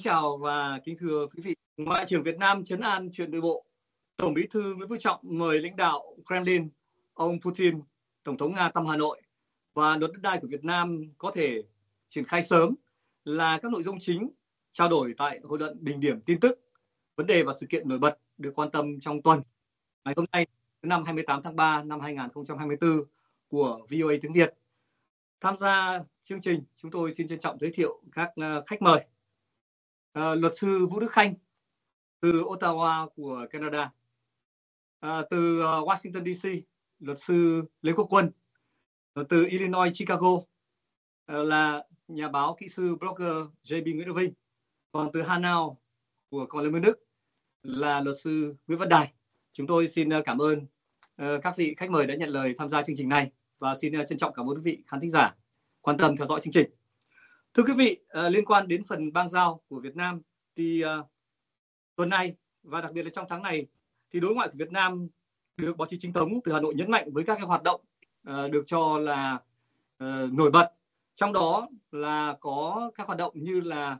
chào và kính thưa quý vị. Ngoại trưởng Việt Nam trấn an chuyện nội bộ. Tổng Bí thư Nguyễn Phú Trọng mời lãnh đạo Kremlin, ông Putin, Tổng thống Nga thăm Hà Nội và luật đất đai của Việt Nam có thể triển khai sớm là các nội dung chính trao đổi tại hội luận đỉnh điểm tin tức, vấn đề và sự kiện nổi bật được quan tâm trong tuần. Ngày hôm nay, thứ năm 28 tháng 3 năm 2024 của VOA tiếng Việt. Tham gia chương trình, chúng tôi xin trân trọng giới thiệu các khách mời. Luật sư Vũ Đức Khanh từ Ottawa của Canada, từ Washington DC, luật sư Lê Quốc Quân, từ Illinois Chicago là nhà báo kỹ sư blogger JB Nguyễn Đức Vinh, còn từ Hanau của Cộng hòa Liên bang Đức là luật sư Nguyễn Văn Đài. Chúng tôi xin cảm ơn các vị khách mời đã nhận lời tham gia chương trình này và xin trân trọng cảm ơn quý vị khán thính giả quan tâm theo dõi chương trình. Thưa quý vị, liên quan đến phần bang giao của Việt Nam thì tuần này và đặc biệt là trong tháng này thì đối ngoại của Việt Nam được báo chí chính thống từ Hà Nội nhấn mạnh với các cái hoạt động được cho là nổi bật. Trong đó là có các hoạt động như là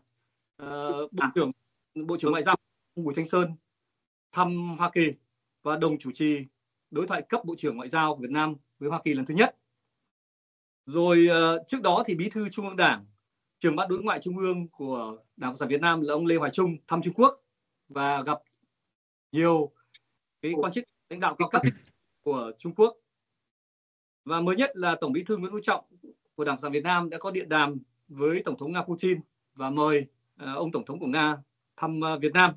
Bộ trưởng Ngoại giao Bùi Thanh Sơn thăm Hoa Kỳ và đồng chủ trì đối thoại cấp Bộ trưởng Ngoại giao của Việt Nam với Hoa Kỳ lần thứ nhất. Rồi trước đó thì Bí thư Trung ương Đảng, trưởng ban đối ngoại Trung ương của Đảng Cộng sản Việt Nam là ông Lê Hoài Trung thăm Trung Quốc và gặp nhiều cái quan chức lãnh đạo cao cấp của Trung Quốc. Và mới nhất là Tổng Bí thư Nguyễn Phú Trọng của Đảng Cộng sản Việt Nam đã có điện đàm với Tổng thống Nga Putin và mời ông Tổng thống của Nga thăm Việt Nam.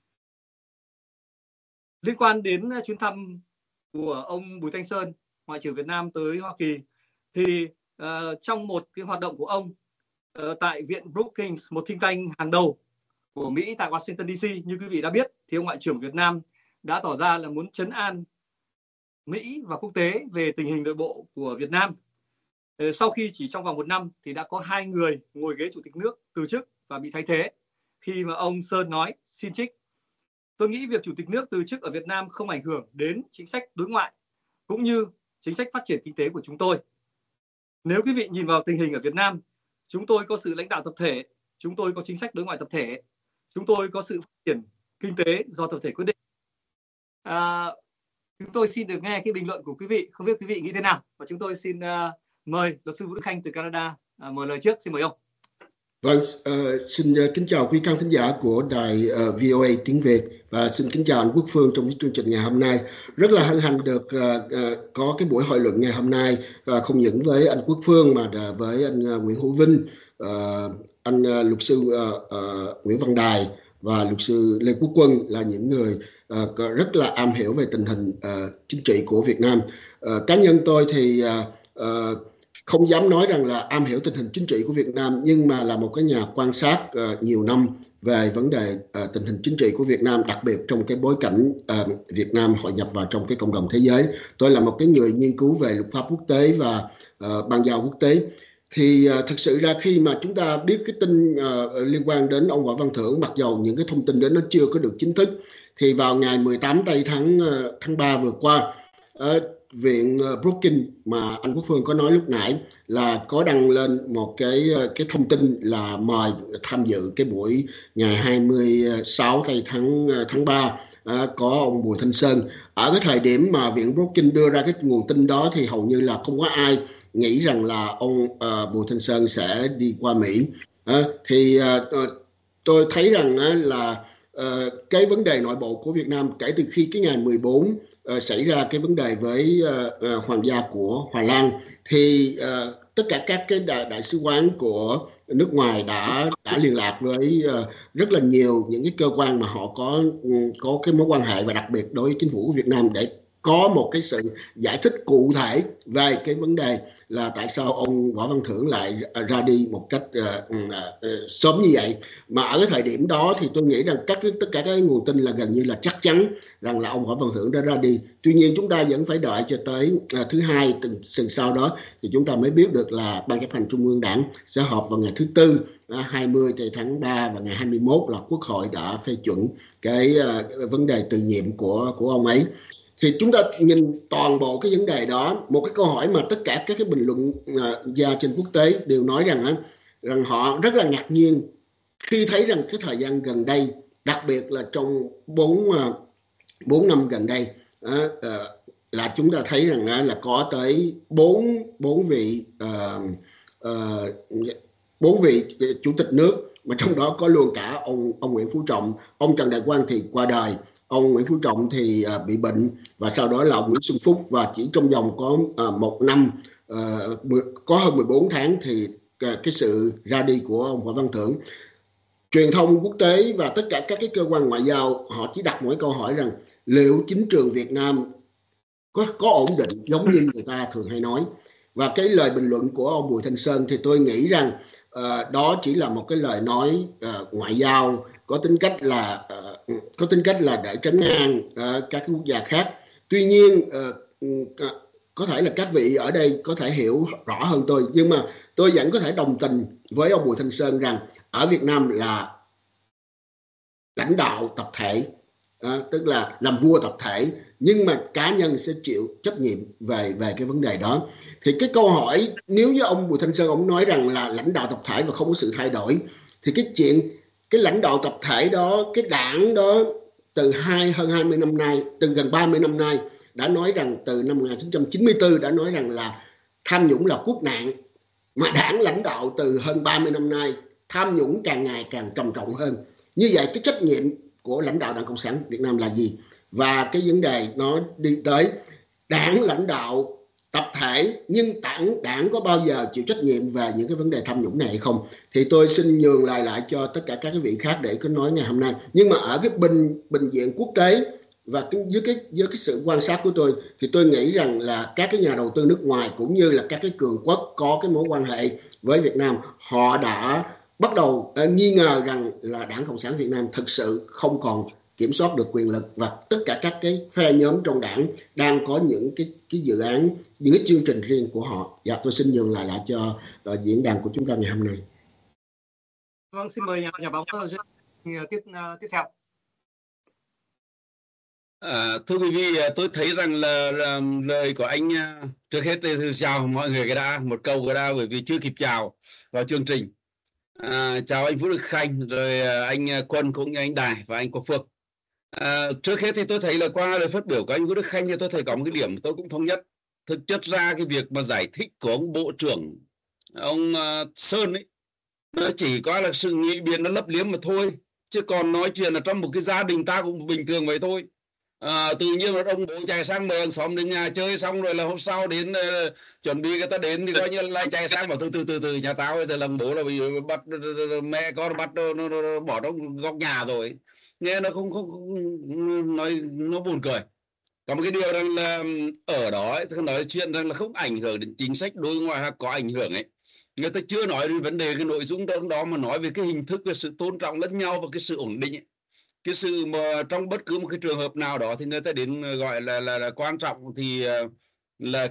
Liên quan đến chuyến thăm của ông Bùi Thanh Sơn, Ngoại trưởng Việt Nam tới Hoa Kỳ, thì trong một cái hoạt động của ông tại Viện Brookings, một think tank hàng đầu của Mỹ tại Washington DC, như quý vị đã biết, thì ông Ngoại trưởng Việt Nam đã tỏ ra là muốn trấn an Mỹ và quốc tế về tình hình nội bộ của Việt Nam. Sau khi chỉ trong vòng 1 năm thì đã có 2 người ngồi ghế chủ tịch nước từ chức và bị thay thế. Khi mà ông Sơn nói, xin trích: tôi nghĩ việc chủ tịch nước từ chức ở Việt Nam không ảnh hưởng đến chính sách đối ngoại cũng như chính sách phát triển kinh tế của chúng tôi. Nếu quý vị nhìn vào tình hình ở Việt Nam, chúng tôi có sự lãnh đạo tập thể, chúng tôi có chính sách đối ngoại tập thể, chúng tôi có sự phát triển kinh tế do tập thể quyết định. Chúng tôi xin được nghe cái bình luận của quý vị, không biết quý vị nghĩ thế nào. Và chúng tôi xin mời luật sư Vũ Đức Khanh từ Canada mở lời trước, xin mời ông. Vâng, xin kính chào quý khán thính giả của đài VOA tiếng Việt và xin kính chào anh Quốc Phương trong chương trình ngày hôm nay. Rất là hân hạnh được có cái buổi hội luận ngày hôm nay, không những với anh Quốc Phương mà với anh Nguyễn Hữu Vinh, anh luật sư Nguyễn Văn Đài và luật sư Lê Quốc Quân là những người rất là am hiểu về tình hình chính trị của Việt Nam. Cá nhân tôi thì không dám nói rằng là am hiểu tình hình chính trị của Việt Nam, nhưng mà là một cái nhà quan sát nhiều năm về vấn đề tình hình chính trị của Việt Nam, đặc biệt trong cái bối cảnh Việt Nam hội nhập vào trong cái cộng đồng thế giới. Tôi là một cái người nghiên cứu về luật pháp quốc tế và bang giao quốc tế. Thì thực sự ra khi mà chúng ta biết cái tin liên quan đến ông Võ Văn Thưởng, mặc dầu những cái thông tin đến nó chưa có được chính thức, thì vào ngày 18 tây tháng 3 vừa qua, Viện Brookings mà anh Quốc Phương có nói lúc nãy là có đăng lên một cái thông tin là mời tham dự cái buổi ngày 26 tây tháng 3 có ông Bùi Thanh Sơn. Ở cái thời điểm mà Viện Brookings đưa ra cái nguồn tin đó thì hầu như là không có ai nghĩ rằng là ông Bùi Thanh Sơn sẽ đi qua Mỹ. Thì tôi thấy rằng là cái vấn đề nội bộ của Việt Nam kể từ khi cái ngày 14 xảy ra cái vấn đề với hoàng gia của Hà Lan, thì tất cả các cái đại sứ quán của nước ngoài đã liên lạc với rất là nhiều những cái cơ quan mà họ có cái mối quan hệ, và đặc biệt đối với chính phủ của Việt Nam, để có một cái sự giải thích cụ thể về cái vấn đề là tại sao ông Võ Văn Thưởng lại ra đi một cách sớm như vậy. Mà ở cái thời điểm đó thì tôi nghĩ rằng tất cả các nguồn tin là gần như là chắc chắn rằng là ông Võ Văn Thưởng đã ra đi. Tuy nhiên chúng ta vẫn phải đợi cho tới thứ Hai tuần sau đó thì chúng ta mới biết được là Ban chấp hành Trung ương Đảng sẽ họp vào ngày thứ Tư 20 tháng 3 và ngày 21 là Quốc hội đã phê chuẩn cái vấn đề từ nhiệm của ông ấy. Thì chúng ta nhìn toàn bộ cái vấn đề đó, một cái câu hỏi mà tất cả các cái bình luận gia trên quốc tế đều nói rằng họ rất là ngạc nhiên khi thấy rằng cái thời gian gần đây, đặc biệt là trong 4 năm gần đây, là chúng ta thấy rằng là có tới 4 vị chủ tịch nước, mà trong đó có luôn cả ông Nguyễn Phú Trọng. Ông Trần Đại Quang thì qua đời, ông Nguyễn Phú Trọng thì bị bệnh, và sau đó là ông Nguyễn Xuân Phúc, và chỉ trong vòng có 1 năm, có hơn 14 tháng thì cái sự ra đi của ông Võ Văn Thưởng. Truyền thông quốc tế và tất cả các cái cơ quan ngoại giao họ chỉ đặt một câu hỏi rằng liệu chính trường Việt Nam có ổn định giống như người ta thường hay nói. Và cái lời bình luận của ông Bùi Thanh Sơn thì tôi nghĩ rằng đó chỉ là một cái lời nói ngoại giao có tính cách là để trấn an các quốc gia khác. Tuy nhiên có thể là các vị ở đây có thể hiểu rõ hơn tôi, nhưng mà tôi vẫn có thể đồng tình với ông Bùi Thanh Sơn rằng ở Việt Nam là lãnh đạo tập thể, tức là làm vua tập thể, nhưng mà cá nhân sẽ chịu trách nhiệm về cái vấn đề đó. Thì cái câu hỏi, nếu như ông Bùi Thanh Sơn ông nói rằng là lãnh đạo tập thể và không có sự thay đổi, thì cái lãnh đạo tập thể đó, cái đảng đó từ hơn 20 năm nay, từ gần 30 năm nay đã nói rằng, từ năm 1994 đã nói rằng là tham nhũng là quốc nạn, mà đảng lãnh đạo từ hơn 30 năm nay tham nhũng càng ngày càng trầm trọng hơn. Như vậy cái trách nhiệm của lãnh đạo Đảng Cộng sản Việt Nam là gì? Và cái vấn đề nó đi tới đảng lãnh đạo tập thể, nhưng đảng có bao giờ chịu trách nhiệm về những cái vấn đề tham nhũng này hay không? Thì tôi xin nhường lại cho tất cả các vị khác để có nói ngày hôm nay. Nhưng mà ở cái bình diện quốc tế và với cái sự quan sát của tôi, thì tôi nghĩ rằng là các cái nhà đầu tư nước ngoài cũng như là các cái cường quốc có cái mối quan hệ với Việt Nam, họ đã bắt đầu nghi ngờ rằng là Đảng Cộng sản Việt Nam thực sự không còn kiểm soát được quyền lực, và tất cả các cái phe nhóm trong đảng đang có những cái dự án, những cái chương trình riêng của họ. Dạ, tôi xin nhường lại cho diễn đàn của chúng ta ngày hôm nay. Vâng, xin mời nhà báo tiếp theo. Thưa quý vị, tôi thấy rằng là lời của anh, trước hết thì chào mọi người cái đã, một câu cái đã, bởi vì chưa kịp chào vào chương trình. Chào anh Vũ Đức Khanh, rồi anh Quân cũng như anh Đài và anh Quốc Phước. Trước hết thì tôi thấy là qua lời phát biểu của anh Vũ Đức Khanh thì tôi thấy có một cái điểm tôi cũng thống nhất. Thực chất ra cái việc mà giải thích của ông Bộ trưởng ông Sơn ấy, nó chỉ có là sự nghĩ biện, nó lấp liếm mà thôi, chứ còn nói chuyện là trong một cái gia đình ta cũng bình thường vậy thôi. Tự nhiên là ông bố chạy sang mời hàng xóm đến nhà chơi, xong rồi là hôm sau đến chuẩn bị người ta đến thì coi như lại chạy sang bảo từ nhà tao bây giờ làm bố là bị bắt mẹ con bắt nó bỏ trong góc nhà rồi. Nghe nó không nói, nó buồn cười. Còn một cái điều rằng là ở đó ấy, nói chuyện rằng là không ảnh hưởng đến chính sách đối ngoại hay có ảnh hưởng ấy, người ta chưa nói đến vấn đề cái nội dung trong đó, mà nói về cái hình thức, về sự tôn trọng lẫn nhau và cái sự ổn định ấy. Cái sự mà trong bất cứ một cái trường hợp nào đó thì người ta đến gọi là quan trọng thì là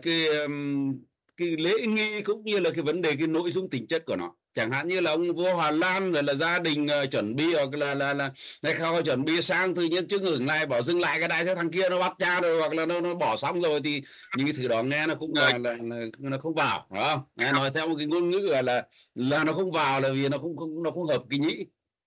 cái lễ nghi cũng như là cái vấn đề, cái nội dung tính chất của nó. Chẳng hạn như là ông vua Hà Lan rồi là gia đình chuẩn bị, hoặc là không chuẩn bị sang, tự nhiên chứ ngừng lại bảo dừng lại cái đại, thằng kia nó bắt cha rồi, hoặc là nó bỏ xong rồi, thì những cái thứ đó nghe nó cũng là nó không vào, đúng không? Nghe nói theo một cái ngôn ngữ là nó không vào, là vì nó không hợp cái nhĩ.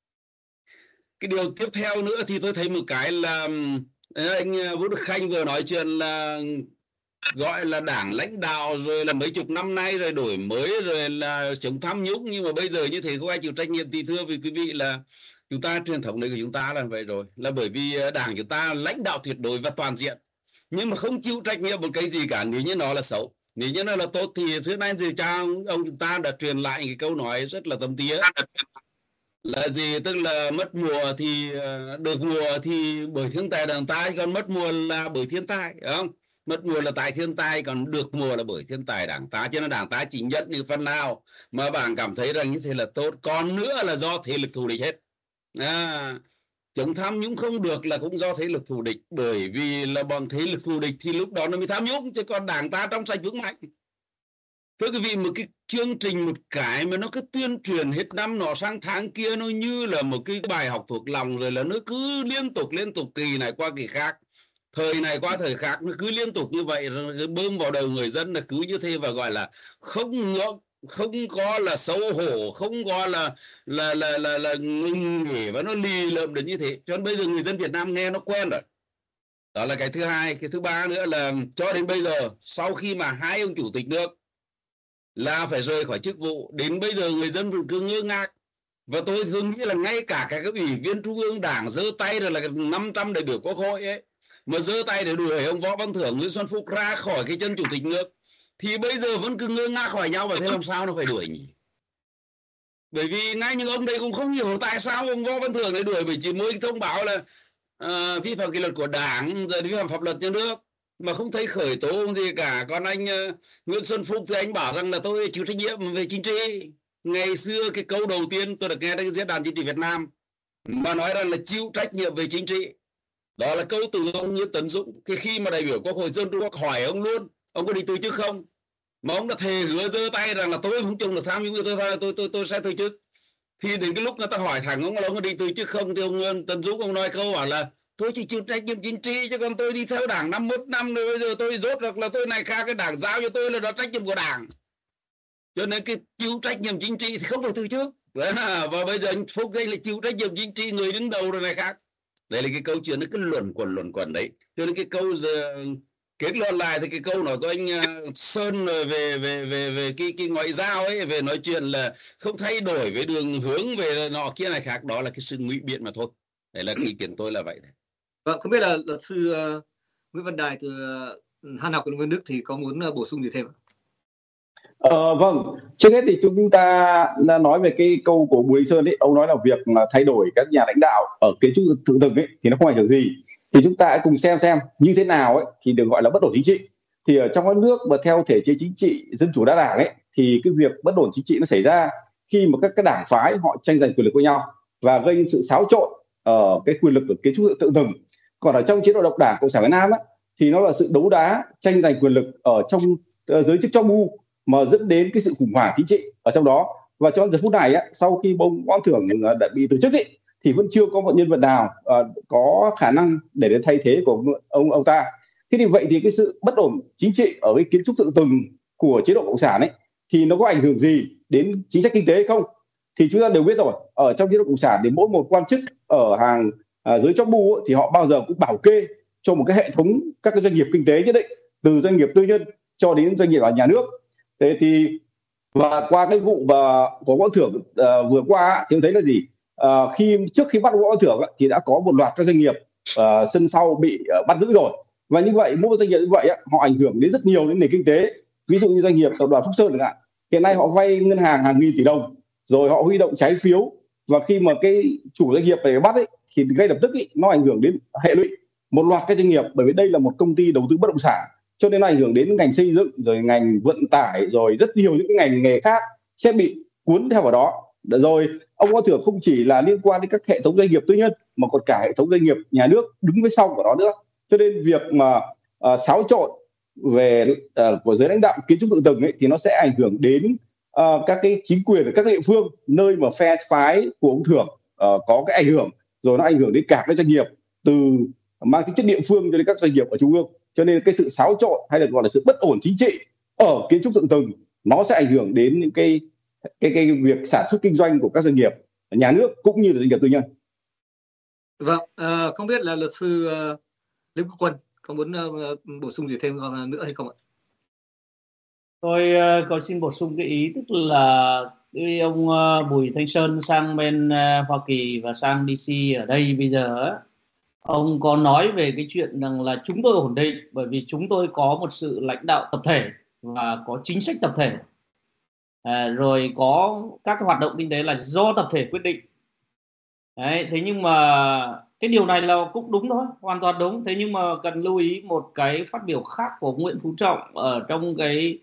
Cái điều tiếp theo nữa thì tôi thấy một cái là anh Vũ Đức Khanh vừa nói chuyện là gọi là đảng lãnh đạo rồi là mấy chục năm nay rồi đổi mới rồi là chống tham nhũng, nhưng mà bây giờ như thế không ai chịu trách nhiệm. Thì thưa với quý vị là chúng ta, truyền thống này của chúng ta là vậy rồi, là bởi vì đảng chúng ta lãnh đạo tuyệt đối và toàn diện, nhưng mà không chịu trách nhiệm một cái gì cả nếu như nó là xấu. Nếu như nó là tốt thì xưa nay gì cha ông chúng ta đã truyền lại cái câu nói rất là tầm tía là gì, tức là mất mùa thì được mùa thì bởi thiên tài đảng ta, còn mất mùa là bởi thiên tai, đúng không? Mất mùa là tại thiên tai, còn được mùa là bởi thiên tài đảng ta. Cho nên đảng ta chỉ nhận những phần nào mà bạn cảm thấy rằng như thế là tốt, còn nữa là do thế lực thù địch hết. Chống tham nhũng không được là cũng do thế lực thù địch, bởi vì là bọn thế lực thù địch thì lúc đó nó mới tham nhũng, chứ còn đảng ta trong sạch vững mạnh. Thưa quý vị, một cái chương trình, một cái mà nó cứ tuyên truyền hết năm nọ sang tháng kia, nó như là một cái bài học thuộc lòng, rồi là nó cứ liên tục kỳ này qua kỳ khác, thời này qua thời khác, nó cứ liên tục như vậy, rồi bơm vào đầu người dân là cứ như thế, và gọi là không có là xấu hổ, không có là ngừng nghỉ và nó lì lợm đến như thế. Cho nên bây giờ người dân Việt Nam nghe nó quen rồi. Đó là cái thứ hai. Cái thứ ba nữa là cho đến bây giờ, sau khi mà hai ông chủ tịch nước là phải rời khỏi chức vụ, đến bây giờ người dân vẫn cứ ngơ ngác. Và tôi nghĩ là ngay cả các ủy viên trung ương đảng giơ tay rồi là 500 đại biểu quốc hội ấy, mà giơ tay để đuổi ông Võ Văn Thưởng, Nguyễn Xuân Phúc ra khỏi cái chân chủ tịch nước, thì bây giờ vẫn cứ ngơ ngác hỏi nhau, và thế làm sao nó phải đuổi nhỉ? Bởi vì ngay những ông đây cũng không hiểu tại sao ông Võ Văn Thưởng lại đuổi, bởi chỉ mới thông báo là vi phạm kỷ luật của đảng, rồi vi phạm pháp luật nhà nước, mà không thấy khởi tố gì cả. Còn anh Nguyễn Xuân Phúc thì anh bảo rằng là tôi chịu trách nhiệm về chính trị. Ngày xưa cái câu đầu tiên tôi được nghe trên diễn đàn chính trị Việt Nam mà nói rằng là chịu trách nhiệm về chính trị, đó là câu từ ông Nguyễn Tấn Dũng. Cái khi mà đại biểu Quốc hội Dân Trung Quốc hỏi ông luôn, ông có định từ chức không, mà ông đã thề hứa giơ tay rằng là tôi không chung được tham nhũng, tôi sẽ từ chức. Thì đến cái lúc người ta hỏi thẳng ông là ông có định từ chức không, thì ông Nguyễn Tấn Dũng ông nói câu bảo là tôi chỉ chịu trách nhiệm chính trị, chứ còn tôi đi theo đảng 51 năm rồi, bây giờ tôi rốt được là tôi này khác, cái đảng giao cho tôi là đó trách nhiệm của đảng. Cho nên cái chịu trách nhiệm chính trị thì không phải từ chức. Và bây giờ anh Phúc đây là chịu trách nhiệm chính trị, người đứng đầu rồi này khác. Đây là cái câu chuyện, nó cứ luẩn quẩn đấy. Cho nên cái câu kết luận lại thì cái câu nói của anh Sơn về cái ngoại giao ấy, về nói chuyện là không thay đổi về đường hướng về nọ kia này khác, đó là cái sự ngụy biện mà thôi. Đấy là cái ý kiến tôi là vậy đấy. Vâng, không biết là luật sư Nguyễn Văn Đài từ Han học Nguyên Đức thì có muốn bổ sung gì thêm ạ? Vâng, trước hết thì chúng ta nói về cái câu của Bùi Sơn ấy, ông nói là việc mà thay đổi các nhà lãnh đạo ở kiến trúc tự từng ấy thì nó không ảnh hưởng gì. Thì chúng ta hãy cùng xem như thế nào ấy thì được gọi là bất ổn chính trị. Thì ở trong các nước mà theo thể chế chính trị dân chủ đa đảng ấy, thì cái việc bất ổn chính trị nó xảy ra khi mà các cái đảng phái họ tranh giành quyền lực với nhau và gây sự xáo trộn ở cái quyền lực của kiến trúc tự từng. Còn ở trong chế độ độc đảng Cộng sản Việt Nam á, thì nó là sự đấu đá tranh giành quyền lực ở trong giới chức trong bu, mà dẫn đến cái sự khủng hoảng chính trị ở trong đó. Và cho đến giờ phút này á, sau khi ông Võ Thưởng đã bị từ chức ấy, thì vẫn chưa có một nhân vật nào có khả năng để thay thế của ông ta. Thế thì vậy thì cái sự bất ổn chính trị ở cái kiến trúc tự từng của chế độ cộng sản ấy thì nó có ảnh hưởng gì đến chính sách kinh tế hay không? Thì chúng ta đều biết rồi, ở trong chế độ cộng sản thì mỗi một quan chức ở hàng giới chóp bu thì họ bao giờ cũng bảo kê cho một cái hệ thống các cái doanh nghiệp kinh tế nhất định, từ doanh nghiệp tư nhân cho đến doanh nghiệp ở nhà nước. Thế thì và qua cái vụ và của Võ Thưởng vừa qua thì thấy là gì, trước khi bắt Võ Thưởng thì đã có một loạt các doanh nghiệp sân sau bị bắt giữ rồi. Và như vậy mỗi doanh nghiệp như vậy họ ảnh hưởng đến rất nhiều đến nền kinh tế. Ví dụ như doanh nghiệp tập đoàn Phúc Sơn chẳng hạn, hiện nay họ vay ngân hàng hàng nghìn tỷ đồng, rồi họ huy động trái phiếu, và khi mà cái chủ doanh nghiệp này bắt ấy, thì ngay lập tức nó ảnh hưởng đến hệ lụy một loạt các doanh nghiệp, bởi vì đây là một công ty đầu tư bất động sản, cho nên nó ảnh hưởng đến ngành xây dựng, rồi ngành vận tải, rồi rất nhiều những cái ngành nghề khác sẽ bị cuốn theo vào đó. Rồi ông Võ Thưởng không chỉ là liên quan đến các hệ thống doanh nghiệp tư nhân mà còn cả hệ thống doanh nghiệp nhà nước đứng phía sau của nó nữa. Cho nên việc mà xáo trộn về của giới lãnh đạo kiến trúc tự từng ấy thì nó sẽ ảnh hưởng đến các cái chính quyền ở các địa phương, nơi mà phe phái của ông Thưởng có cái ảnh hưởng, rồi nó ảnh hưởng đến cả các doanh nghiệp từ mang tính chất địa phương cho đến các doanh nghiệp ở trung ương. Cho nên cái sự xáo trộn hay là gọi là sự bất ổn chính trị ở kiến trúc tự từng nó sẽ ảnh hưởng đến những cái việc sản xuất kinh doanh của các doanh nghiệp nhà nước cũng như là doanh nghiệp tư nhân. Vâng, không biết là luật sư Lê Quốc Quân có muốn bổ sung gì thêm nữa hay không ạ? Tôi có xin bổ sung cái ý, tức là khi ông Bùi Thanh Sơn sang bên Hoa Kỳ và sang DC ở đây bây giờ, ông có nói về cái chuyện rằng là chúng tôi ổn định bởi vì chúng tôi có một sự lãnh đạo tập thể và có chính sách tập thể, rồi có các hoạt động kinh tế là do tập thể quyết định. Đấy, thế nhưng mà cái điều này là cũng đúng thôi, hoàn toàn đúng. Thế nhưng mà cần lưu ý một cái phát biểu khác của Nguyễn Phú Trọng ở trong cái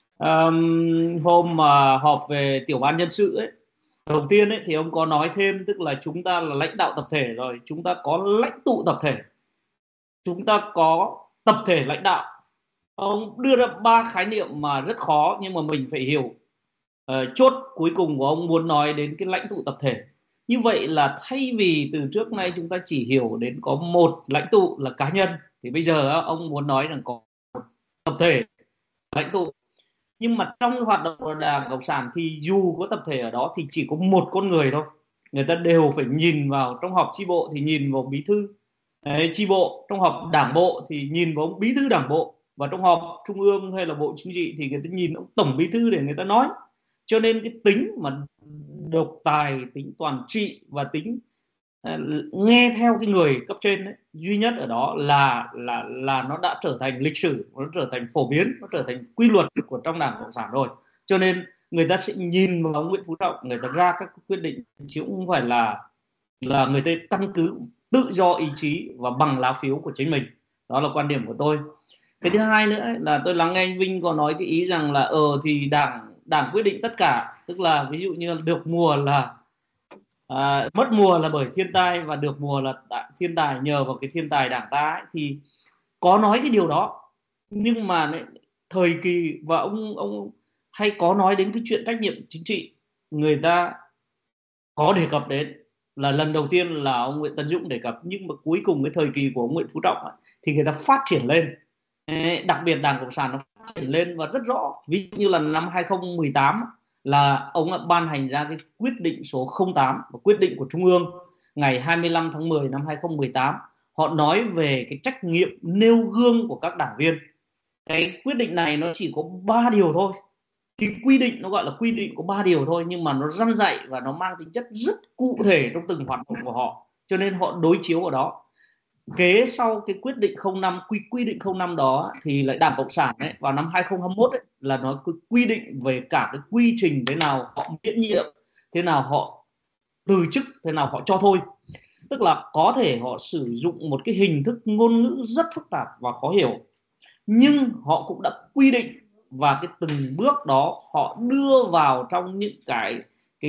hôm mà họp về tiểu ban nhân sự ấy. Đầu tiên ấy, thì ông có nói thêm, tức là chúng ta là lãnh đạo tập thể rồi, chúng ta có lãnh tụ tập thể, chúng ta có tập thể lãnh đạo. Ông đưa ra 3 khái niệm mà rất khó nhưng mà mình phải hiểu. Chốt cuối cùng của ông muốn nói đến cái lãnh tụ tập thể. Như vậy là thay vì từ trước nay chúng ta chỉ hiểu đến có một lãnh tụ là cá nhân, thì bây giờ ông muốn nói rằng có một tập thể lãnh tụ. Nhưng mà trong cái hoạt động của Đảng Cộng sản thì dù có tập thể ở đó thì chỉ có một con người thôi, người ta đều phải nhìn vào. Trong họp chi bộ thì nhìn vào bí thư chi bộ, trong họp đảng bộ thì nhìn vào bí thư đảng bộ, và trong họp trung ương hay là bộ chính trị thì người ta nhìn ông tổng bí thư để người ta nói. Cho nên cái tính mà độc tài, tính toàn trị và tính nghe theo cái người cấp trên ấy, duy nhất ở đó là nó đã trở thành lịch sử, nó trở thành phổ biến, nó trở thành quy luật của trong Đảng Cộng sản rồi. Cho nên người ta sẽ nhìn vào Nguyễn Phú Trọng, người ta ra các quyết định, chứ không phải là người ta căn cứ tự do ý chí và bằng lá phiếu của chính mình. Đó là quan điểm của tôi. Cái thứ hai nữa là tôi lắng nghe anh Vinh có nói cái ý rằng là thì đảng quyết định tất cả, tức là ví dụ như là được mùa là mất mùa là bởi thiên tai, và được mùa là thiên tài nhờ vào cái thiên tài đảng ta ấy. Thì có nói cái điều đó, nhưng mà thời kỳ, và ông hay có nói đến cái chuyện trách nhiệm chính trị, người ta có đề cập đến là lần đầu tiên là ông Nguyễn Tấn Dũng đề cập, nhưng mà cuối cùng cái thời kỳ của ông Nguyễn Phú Trọng ấy, thì người ta phát triển lên, đặc biệt Đảng Cộng sản nó phát triển lên và rất rõ. Ví dụ như là năm 2018 là ông đã ban hành ra cái quyết định số 08, quyết định của Trung ương ngày 25 tháng 10 năm 2018. Họ nói về cái trách nhiệm nêu gương của các đảng viên. Cái quyết định này nó chỉ có 3 điều thôi. Cái quy định nó gọi là quy định có 3 điều thôi, nhưng mà nó răn dạy và nó mang tính chất rất cụ thể trong từng hoạt động của họ. Cho nên họ đối chiếu vào đó. Kế sau cái quyết định 05, quy định 05 đó thì lại Đảng Cộng sản ấy, vào năm 2021 ấy, là nó quy định về cả cái quy trình thế nào họ miễn nhiệm, thế nào họ từ chức, thế nào họ cho thôi. Tức là có thể họ sử dụng một cái hình thức ngôn ngữ rất phức tạp và khó hiểu, nhưng họ cũng đã quy định, và cái từng bước đó họ đưa vào trong những cái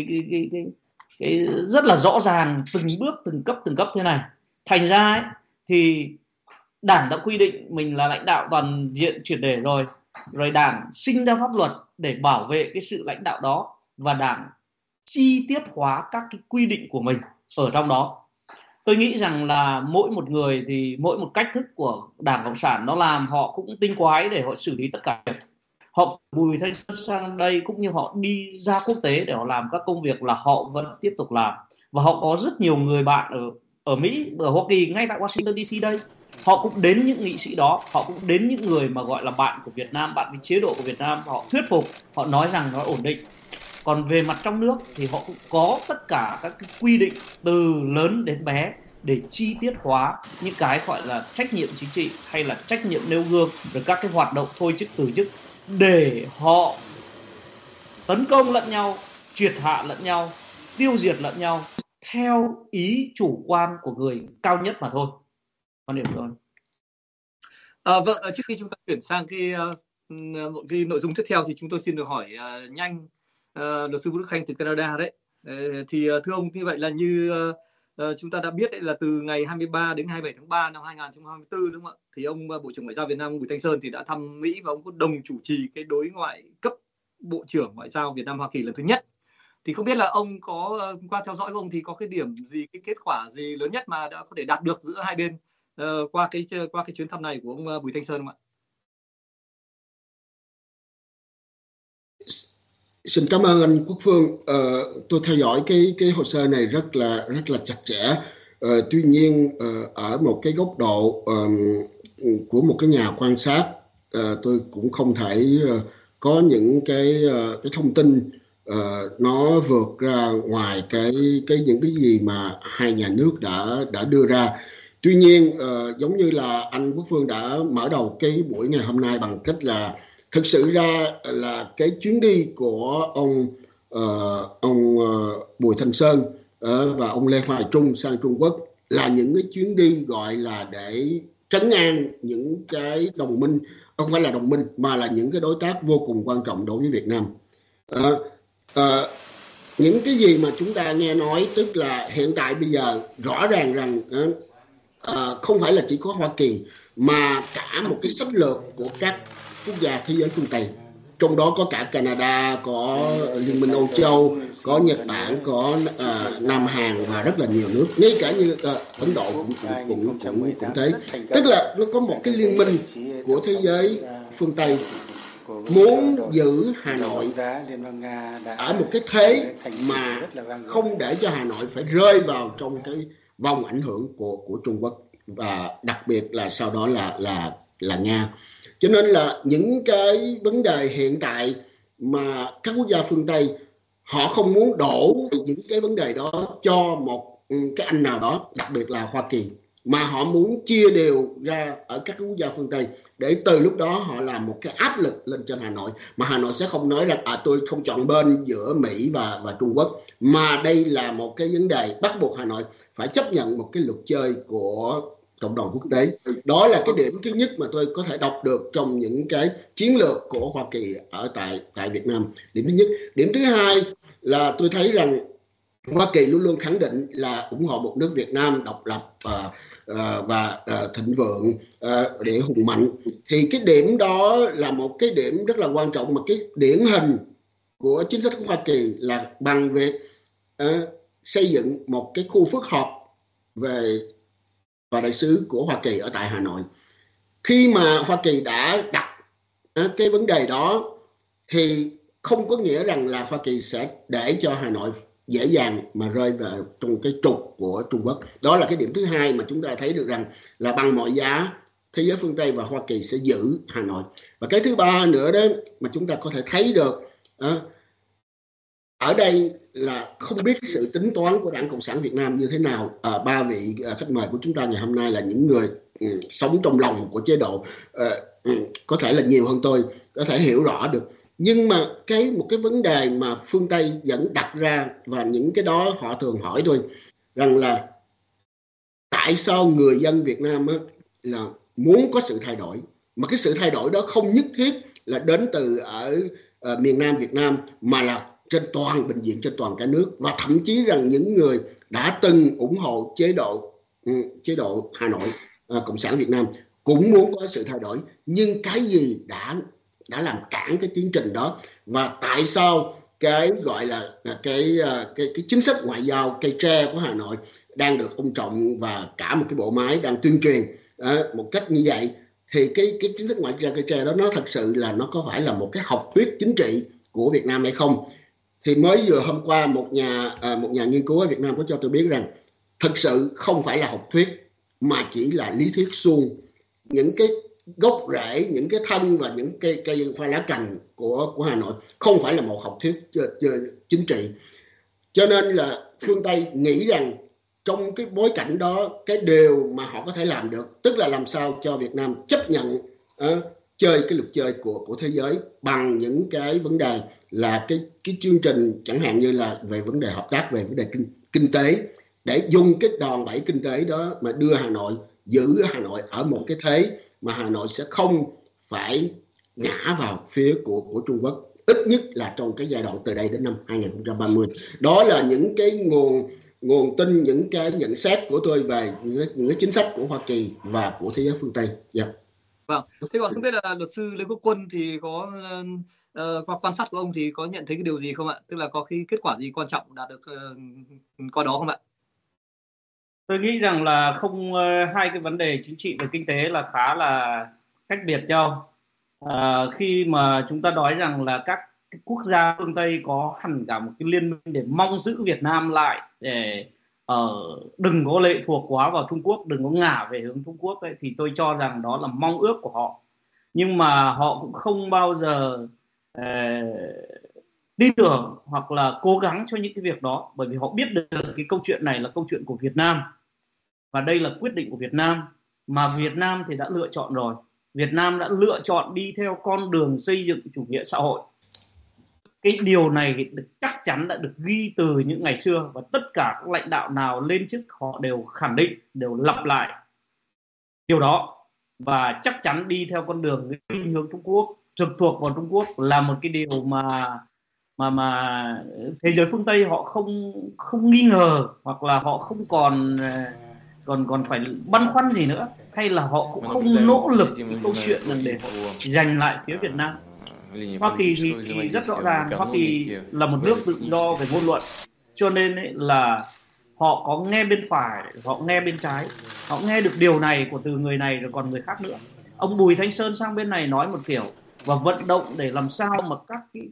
rất là rõ ràng, từng bước từng cấp thế này. Thành ra ấy, thì Đảng đã quy định mình là lãnh đạo toàn diện triệt để rồi Đảng sinh ra pháp luật để bảo vệ cái sự lãnh đạo đó, và Đảng chi tiết hóa các cái quy định của mình ở trong đó. Tôi nghĩ rằng là mỗi một người thì mỗi một cách thức của Đảng Cộng sản nó làm, họ cũng tinh quái để họ xử lý tất cả. Họ Bùi Thanh Sơn sang đây cũng như họ đi ra quốc tế để họ làm các công việc là họ vẫn tiếp tục làm, và họ có rất nhiều người bạn ở Mỹ, ở Hoa Kỳ, ngay tại Washington DC đây. Họ cũng đến những nghị sĩ đó, họ cũng đến những người mà gọi là bạn của Việt Nam, bạn với chế độ của Việt Nam, họ thuyết phục, họ nói rằng nó ổn định. Còn về mặt trong nước thì họ cũng có tất cả các cái quy định từ lớn đến bé để chi tiết hóa những cái gọi là trách nhiệm chính trị hay là trách nhiệm nêu gương, rồi các cái hoạt động thôi chức từ chức, để họ tấn công lẫn nhau, triệt hạ lẫn nhau, tiêu diệt lẫn nhau theo ý chủ quan của người cao nhất mà thôi. Quan điểm rồi. Vâng, trước khi chúng ta chuyển sang cái nội dung tiếp theo thì chúng tôi xin được hỏi nhanh luật sư Vũ Đức Khanh từ Canada đấy. Thì thưa ông, như vậy là như chúng ta đã biết đấy, là từ ngày 23 đến 27 tháng 3 năm 2024 đúng không ạ? Thì ông Bộ trưởng Ngoại giao Việt Nam Bùi Thanh Sơn thì đã thăm Mỹ, và ông có đồng chủ trì cái đối ngoại cấp Bộ trưởng Ngoại giao Việt Nam Hoa Kỳ lần thứ nhất. Thì không biết là ông có qua theo dõi ông thì có cái điểm gì, cái kết quả gì lớn nhất mà đã có thể đạt được giữa hai bên qua cái chuyến thăm này của ông Bùi Thanh Sơn không ạ? Xin cảm ơn anh Quốc Phương. Tôi theo dõi cái hồ sơ này rất là chặt chẽ. Tuy nhiên ở một cái góc độ của một cái nhà quan sát, tôi cũng không thể có những cái thông tin nó vượt ra ngoài những cái gì mà hai nhà nước đã đưa ra. Tuy nhiên giống như là anh Quốc Phương đã mở đầu cái buổi ngày hôm nay bằng cách là thực sự ra là cái chuyến đi của ông Bùi Thanh Sơn và ông Lê Hoài Trung sang Trung Quốc là những cái chuyến đi gọi là để trấn an những cái đồng minh, không phải là đồng minh mà là những cái đối tác vô cùng quan trọng đối với Việt Nam. Những cái gì mà chúng ta nghe nói, tức là hiện tại bây giờ rõ ràng rằng không phải là chỉ có Hoa Kỳ mà cả một cái sách lược của các quốc gia thế giới phương Tây, trong đó có cả Canada, có Liên minh Âu Châu, có Nhật Bản, có Nam Hàn và rất là nhiều nước, ngay cả như Ấn Độ cũng thế. Tức là nó có một cái liên minh của thế giới phương Tây muốn giữ Hà Nội ở một cái thế mà không để cho Hà Nội phải rơi vào trong cái vòng ảnh hưởng của Trung Quốc, và đặc biệt là sau đó là Nga. Cho nên là những cái vấn đề hiện tại mà các quốc gia phương Tây họ không muốn đổ những cái vấn đề đó cho một cái anh nào đó, đặc biệt là Hoa Kỳ, mà họ muốn chia đều ra ở các quốc gia phương Tây, để từ lúc đó họ làm một cái áp lực lên trên Hà Nội, mà Hà Nội sẽ không nói rằng tôi không chọn bên giữa Mỹ và Trung Quốc, mà đây là một cái vấn đề bắt buộc Hà Nội phải chấp nhận một cái luật chơi của cộng đồng quốc tế. Đó là cái điểm thứ nhất mà tôi có thể đọc được trong những cái chiến lược của Hoa Kỳ ở tại Việt Nam. Điểm thứ nhất. Điểm thứ hai là tôi thấy rằng Hoa Kỳ luôn luôn khẳng định là ủng hộ một nước Việt Nam độc lập và thịnh vượng để hùng mạnh. Thì cái điểm đó là một cái điểm rất là quan trọng, mà cái điển hình của chính sách của Hoa Kỳ là bằng việc xây dựng một cái khu phức hợp về và đại sứ của Hoa Kỳ ở tại Hà Nội. Khi mà Hoa Kỳ đã đặt cái vấn đề đó thì không có nghĩa rằng là Hoa Kỳ sẽ để cho Hà Nội dễ dàng mà rơi vào trong cái trục của Trung Quốc. Đó là cái điểm thứ hai mà chúng ta thấy được rằng là bằng mọi giá thế giới phương Tây và Hoa Kỳ sẽ giữ Hà Nội. Và cái thứ ba nữa đó mà chúng ta có thể thấy được ở đây là không biết sự tính toán của Đảng Cộng sản Việt Nam như thế nào. Ba vị khách mời của chúng ta ngày hôm nay là những người sống trong lòng của chế độ, có thể là nhiều hơn tôi, có thể hiểu rõ được. Nhưng mà một cái vấn đề mà phương Tây vẫn đặt ra, và những cái đó họ thường hỏi tôi, rằng là tại sao người dân Việt Nam là muốn có sự thay đổi, mà cái sự thay đổi đó không nhất thiết là đến từ ở miền Nam Việt Nam, mà là trên toàn bệnh viện, trên toàn cả nước. Và thậm chí rằng những người đã từng ủng hộ chế độ Hà Nội, Cộng sản Việt Nam cũng muốn có sự thay đổi. Nhưng cái gì đã làm cản cái tiến trình đó, và tại sao cái gọi là cái chính sách ngoại giao cây tre của Hà Nội đang được ông Trọng và cả một cái bộ máy đang tuyên truyền một cách như vậy, thì cái chính sách ngoại giao cây tre đó nó thật sự là nó có phải là một cái học thuyết chính trị của Việt Nam hay không? Thì mới vừa hôm qua một nhà nghiên cứu ở Việt Nam có cho tôi biết rằng thực sự không phải là học thuyết, mà chỉ là lý thuyết suông. Những cái gốc rễ, những cái thân và những cây hoa lá cành của Hà Nội không phải là một học thuyết chính trị. Cho nên là phương Tây nghĩ rằng trong cái bối cảnh đó, cái điều mà họ có thể làm được tức là làm sao cho Việt Nam chấp nhận chơi cái luật chơi của thế giới bằng những cái vấn đề là cái chương trình, chẳng hạn như là về vấn đề hợp tác, về vấn đề kinh tế, để dùng cái đòn bẩy kinh tế đó mà đưa Hà Nội, giữ Hà Nội ở một cái thế mà Hà Nội sẽ không phải ngã vào phía của Trung Quốc, ít nhất là trong cái giai đoạn từ đây đến năm 2030. Đó là những cái nguồn tin, những cái nhận xét của tôi về những cái chính sách của Hoa Kỳ và của thế giới phương Tây. Vâng. Thế còn không biết là luật sư Lê Quốc Quân thì có qua quan sát của ông thì có nhận thấy cái điều gì không ạ? Tức là có cái kết quả gì quan trọng đạt được qua đó không ạ? Tôi nghĩ rằng là không, hai cái vấn đề chính trị và kinh tế là khá là cách biệt nhau. Khi mà chúng ta nói rằng là các quốc gia phương Tây có hẳn cả một cái liên minh để mong giữ Việt Nam lại, để đừng có lệ thuộc quá vào Trung Quốc, đừng có ngả về hướng Trung Quốc ấy, thì tôi cho rằng đó là mong ước của họ. Nhưng mà họ cũng không bao giờ tin tưởng hoặc là cố gắng cho những cái việc đó, bởi vì họ biết được cái câu chuyện này là câu chuyện của Việt Nam, và đây là quyết định của Việt Nam, mà Việt Nam thì đã lựa chọn rồi. Việt Nam đã lựa chọn đi theo con đường xây dựng chủ nghĩa xã hội. Cái điều này chắc chắn đã được ghi từ những ngày xưa, và tất cả các lãnh đạo nào lên chức họ đều khẳng định, đều lặp lại điều đó. Và chắc chắn đi theo con đường hướng Trung Quốc, trực thuộc vào Trung Quốc là một cái điều mà thế giới phương Tây họ không nghi ngờ, hoặc là họ không còn phải băn khoăn gì nữa, hay là họ cũng không nỗ lực cái câu chuyện để giành lại phía Việt Nam. Hoa Kỳ thì rất rõ ràng, Hoa Kỳ là một nước tự do về ngôn luận, cho nên là họ có nghe bên phải, họ nghe bên trái, họ nghe được điều này của từ người này rồi còn người khác nữa. Ông Bùi Thanh Sơn sang bên này nói một kiểu, và vận động để làm sao mà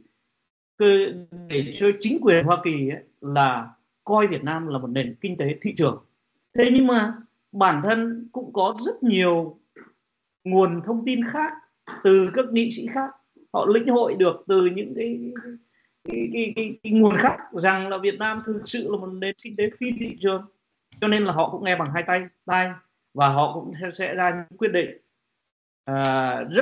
để cho chính quyền Hoa Kỳ ấy, là coi Việt Nam là một nền kinh tế thị trường. Thế nhưng mà bản thân cũng có rất nhiều nguồn thông tin khác từ các nghị sĩ khác, họ lĩnh hội được từ những cái nguồn khác rằng là Việt Nam thực sự là một nền kinh tế phi thị trường, cho nên là họ cũng nghe bằng hai tai và họ cũng sẽ ra những quyết định rất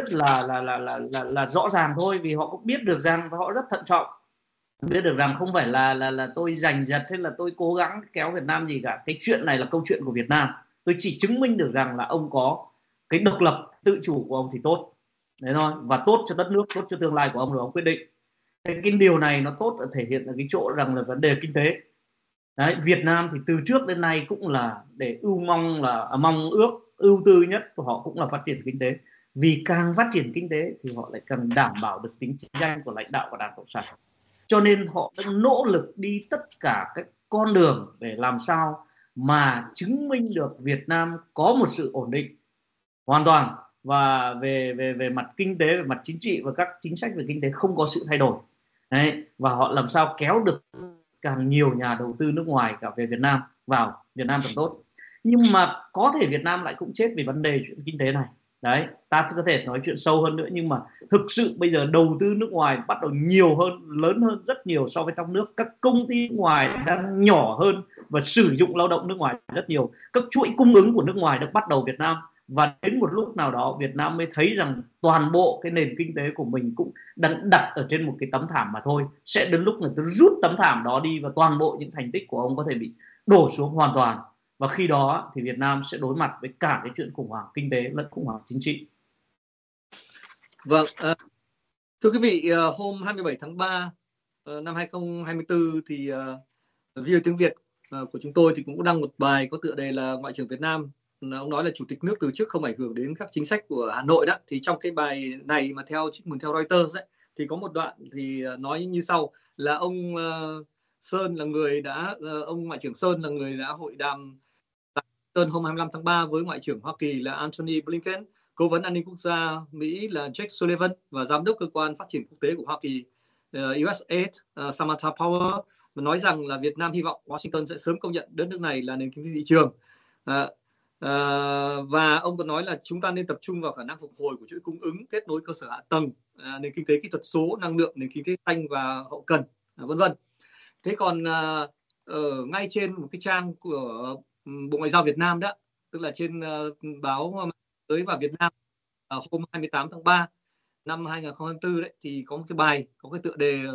là rõ ràng thôi, vì họ cũng biết được rằng và họ rất thận trọng, biết được rằng không phải là tôi giành giật hay là tôi cố gắng kéo Việt Nam gì cả. Cái chuyện này là câu chuyện của Việt Nam, tôi chỉ chứng minh được rằng là ông có cái độc lập tự chủ của ông thì tốt đấy thôi, và tốt cho đất nước, tốt cho tương lai của ông rồi ông quyết định. Cái điều này nó tốt ở thể hiện ở cái chỗ rằng là vấn đề kinh tế đấy. Việt Nam thì từ trước đến nay cũng là để mong ước ưu tư nhất của họ cũng là phát triển kinh tế, vì càng phát triển kinh tế thì họ lại càng đảm bảo được tính chính danh của lãnh đạo của Đảng Cộng sản, cho nên họ đã nỗ lực đi tất cả các con đường để làm sao mà chứng minh được Việt Nam có một sự ổn định hoàn toàn, và về mặt kinh tế, về mặt chính trị và các chính sách về kinh tế không có sự thay đổi đấy, và họ làm sao kéo được càng nhiều nhà đầu tư nước ngoài cả về Việt Nam vào Việt Nam càng tốt. Nhưng mà có thể Việt Nam lại cũng chết vì vấn đề chuyện kinh tế này đấy. Ta có thể nói chuyện sâu hơn nữa, nhưng mà thực sự bây giờ đầu tư nước ngoài bắt đầu nhiều hơn, lớn hơn rất nhiều so với trong nước. Các công ty nước ngoài đang nhỏ hơn và sử dụng lao động nước ngoài rất nhiều. Các chuỗi cung ứng của nước ngoài đã bắt đầu Việt Nam, và đến một lúc nào đó Việt Nam mới thấy rằng toàn bộ cái nền kinh tế của mình cũng đang đặt ở trên một cái tấm thảm mà thôi. Sẽ đến lúc người ta rút tấm thảm đó đi và toàn bộ những thành tích của ông có thể bị đổ xuống hoàn toàn, và khi đó thì Việt Nam sẽ đối mặt với cả cái chuyện khủng hoảng kinh tế lẫn khủng hoảng chính trị. Vâng, thưa quý vị, hôm 27 tháng 3 năm 2024 thì VOA tiếng Việt của chúng tôi thì cũng đăng một bài có tựa đề là Ngoại trưởng Việt Nam, ông nói là Chủ tịch nước từ chức không ảnh hưởng đến các chính sách của Hà Nội đó. Thì trong cái bài này mà theo Reuters ấy, thì có một đoạn thì nói như sau là ông Sơn là người ông Ngoại trưởng Sơn là người đã hội đàm hôm 25 tháng 3 với Ngoại trưởng Hoa Kỳ là Antony Blinken, Cố vấn an ninh quốc gia Mỹ là Jake Sullivan và Giám đốc Cơ quan Phát triển Quốc tế của Hoa Kỳ USAID Samantha Power, và nói rằng là Việt Nam hy vọng Washington sẽ sớm công nhận đất nước này là nền kinh tế thị trường. Và ông còn nói là chúng ta nên tập trung vào khả năng phục hồi của chuỗi cung ứng, kết nối cơ sở hạ tầng, nền kinh tế kỹ thuật số, năng lượng, nền kinh tế xanh và hậu cần, vân vân. Thế còn ở ngay trên một cái trang của Bộ Ngoại giao Việt Nam đó, tức là trên báo Tới và Việt Nam hôm 28 tháng 3 năm 2024 đấy, thì có một cái bài có cái tựa đề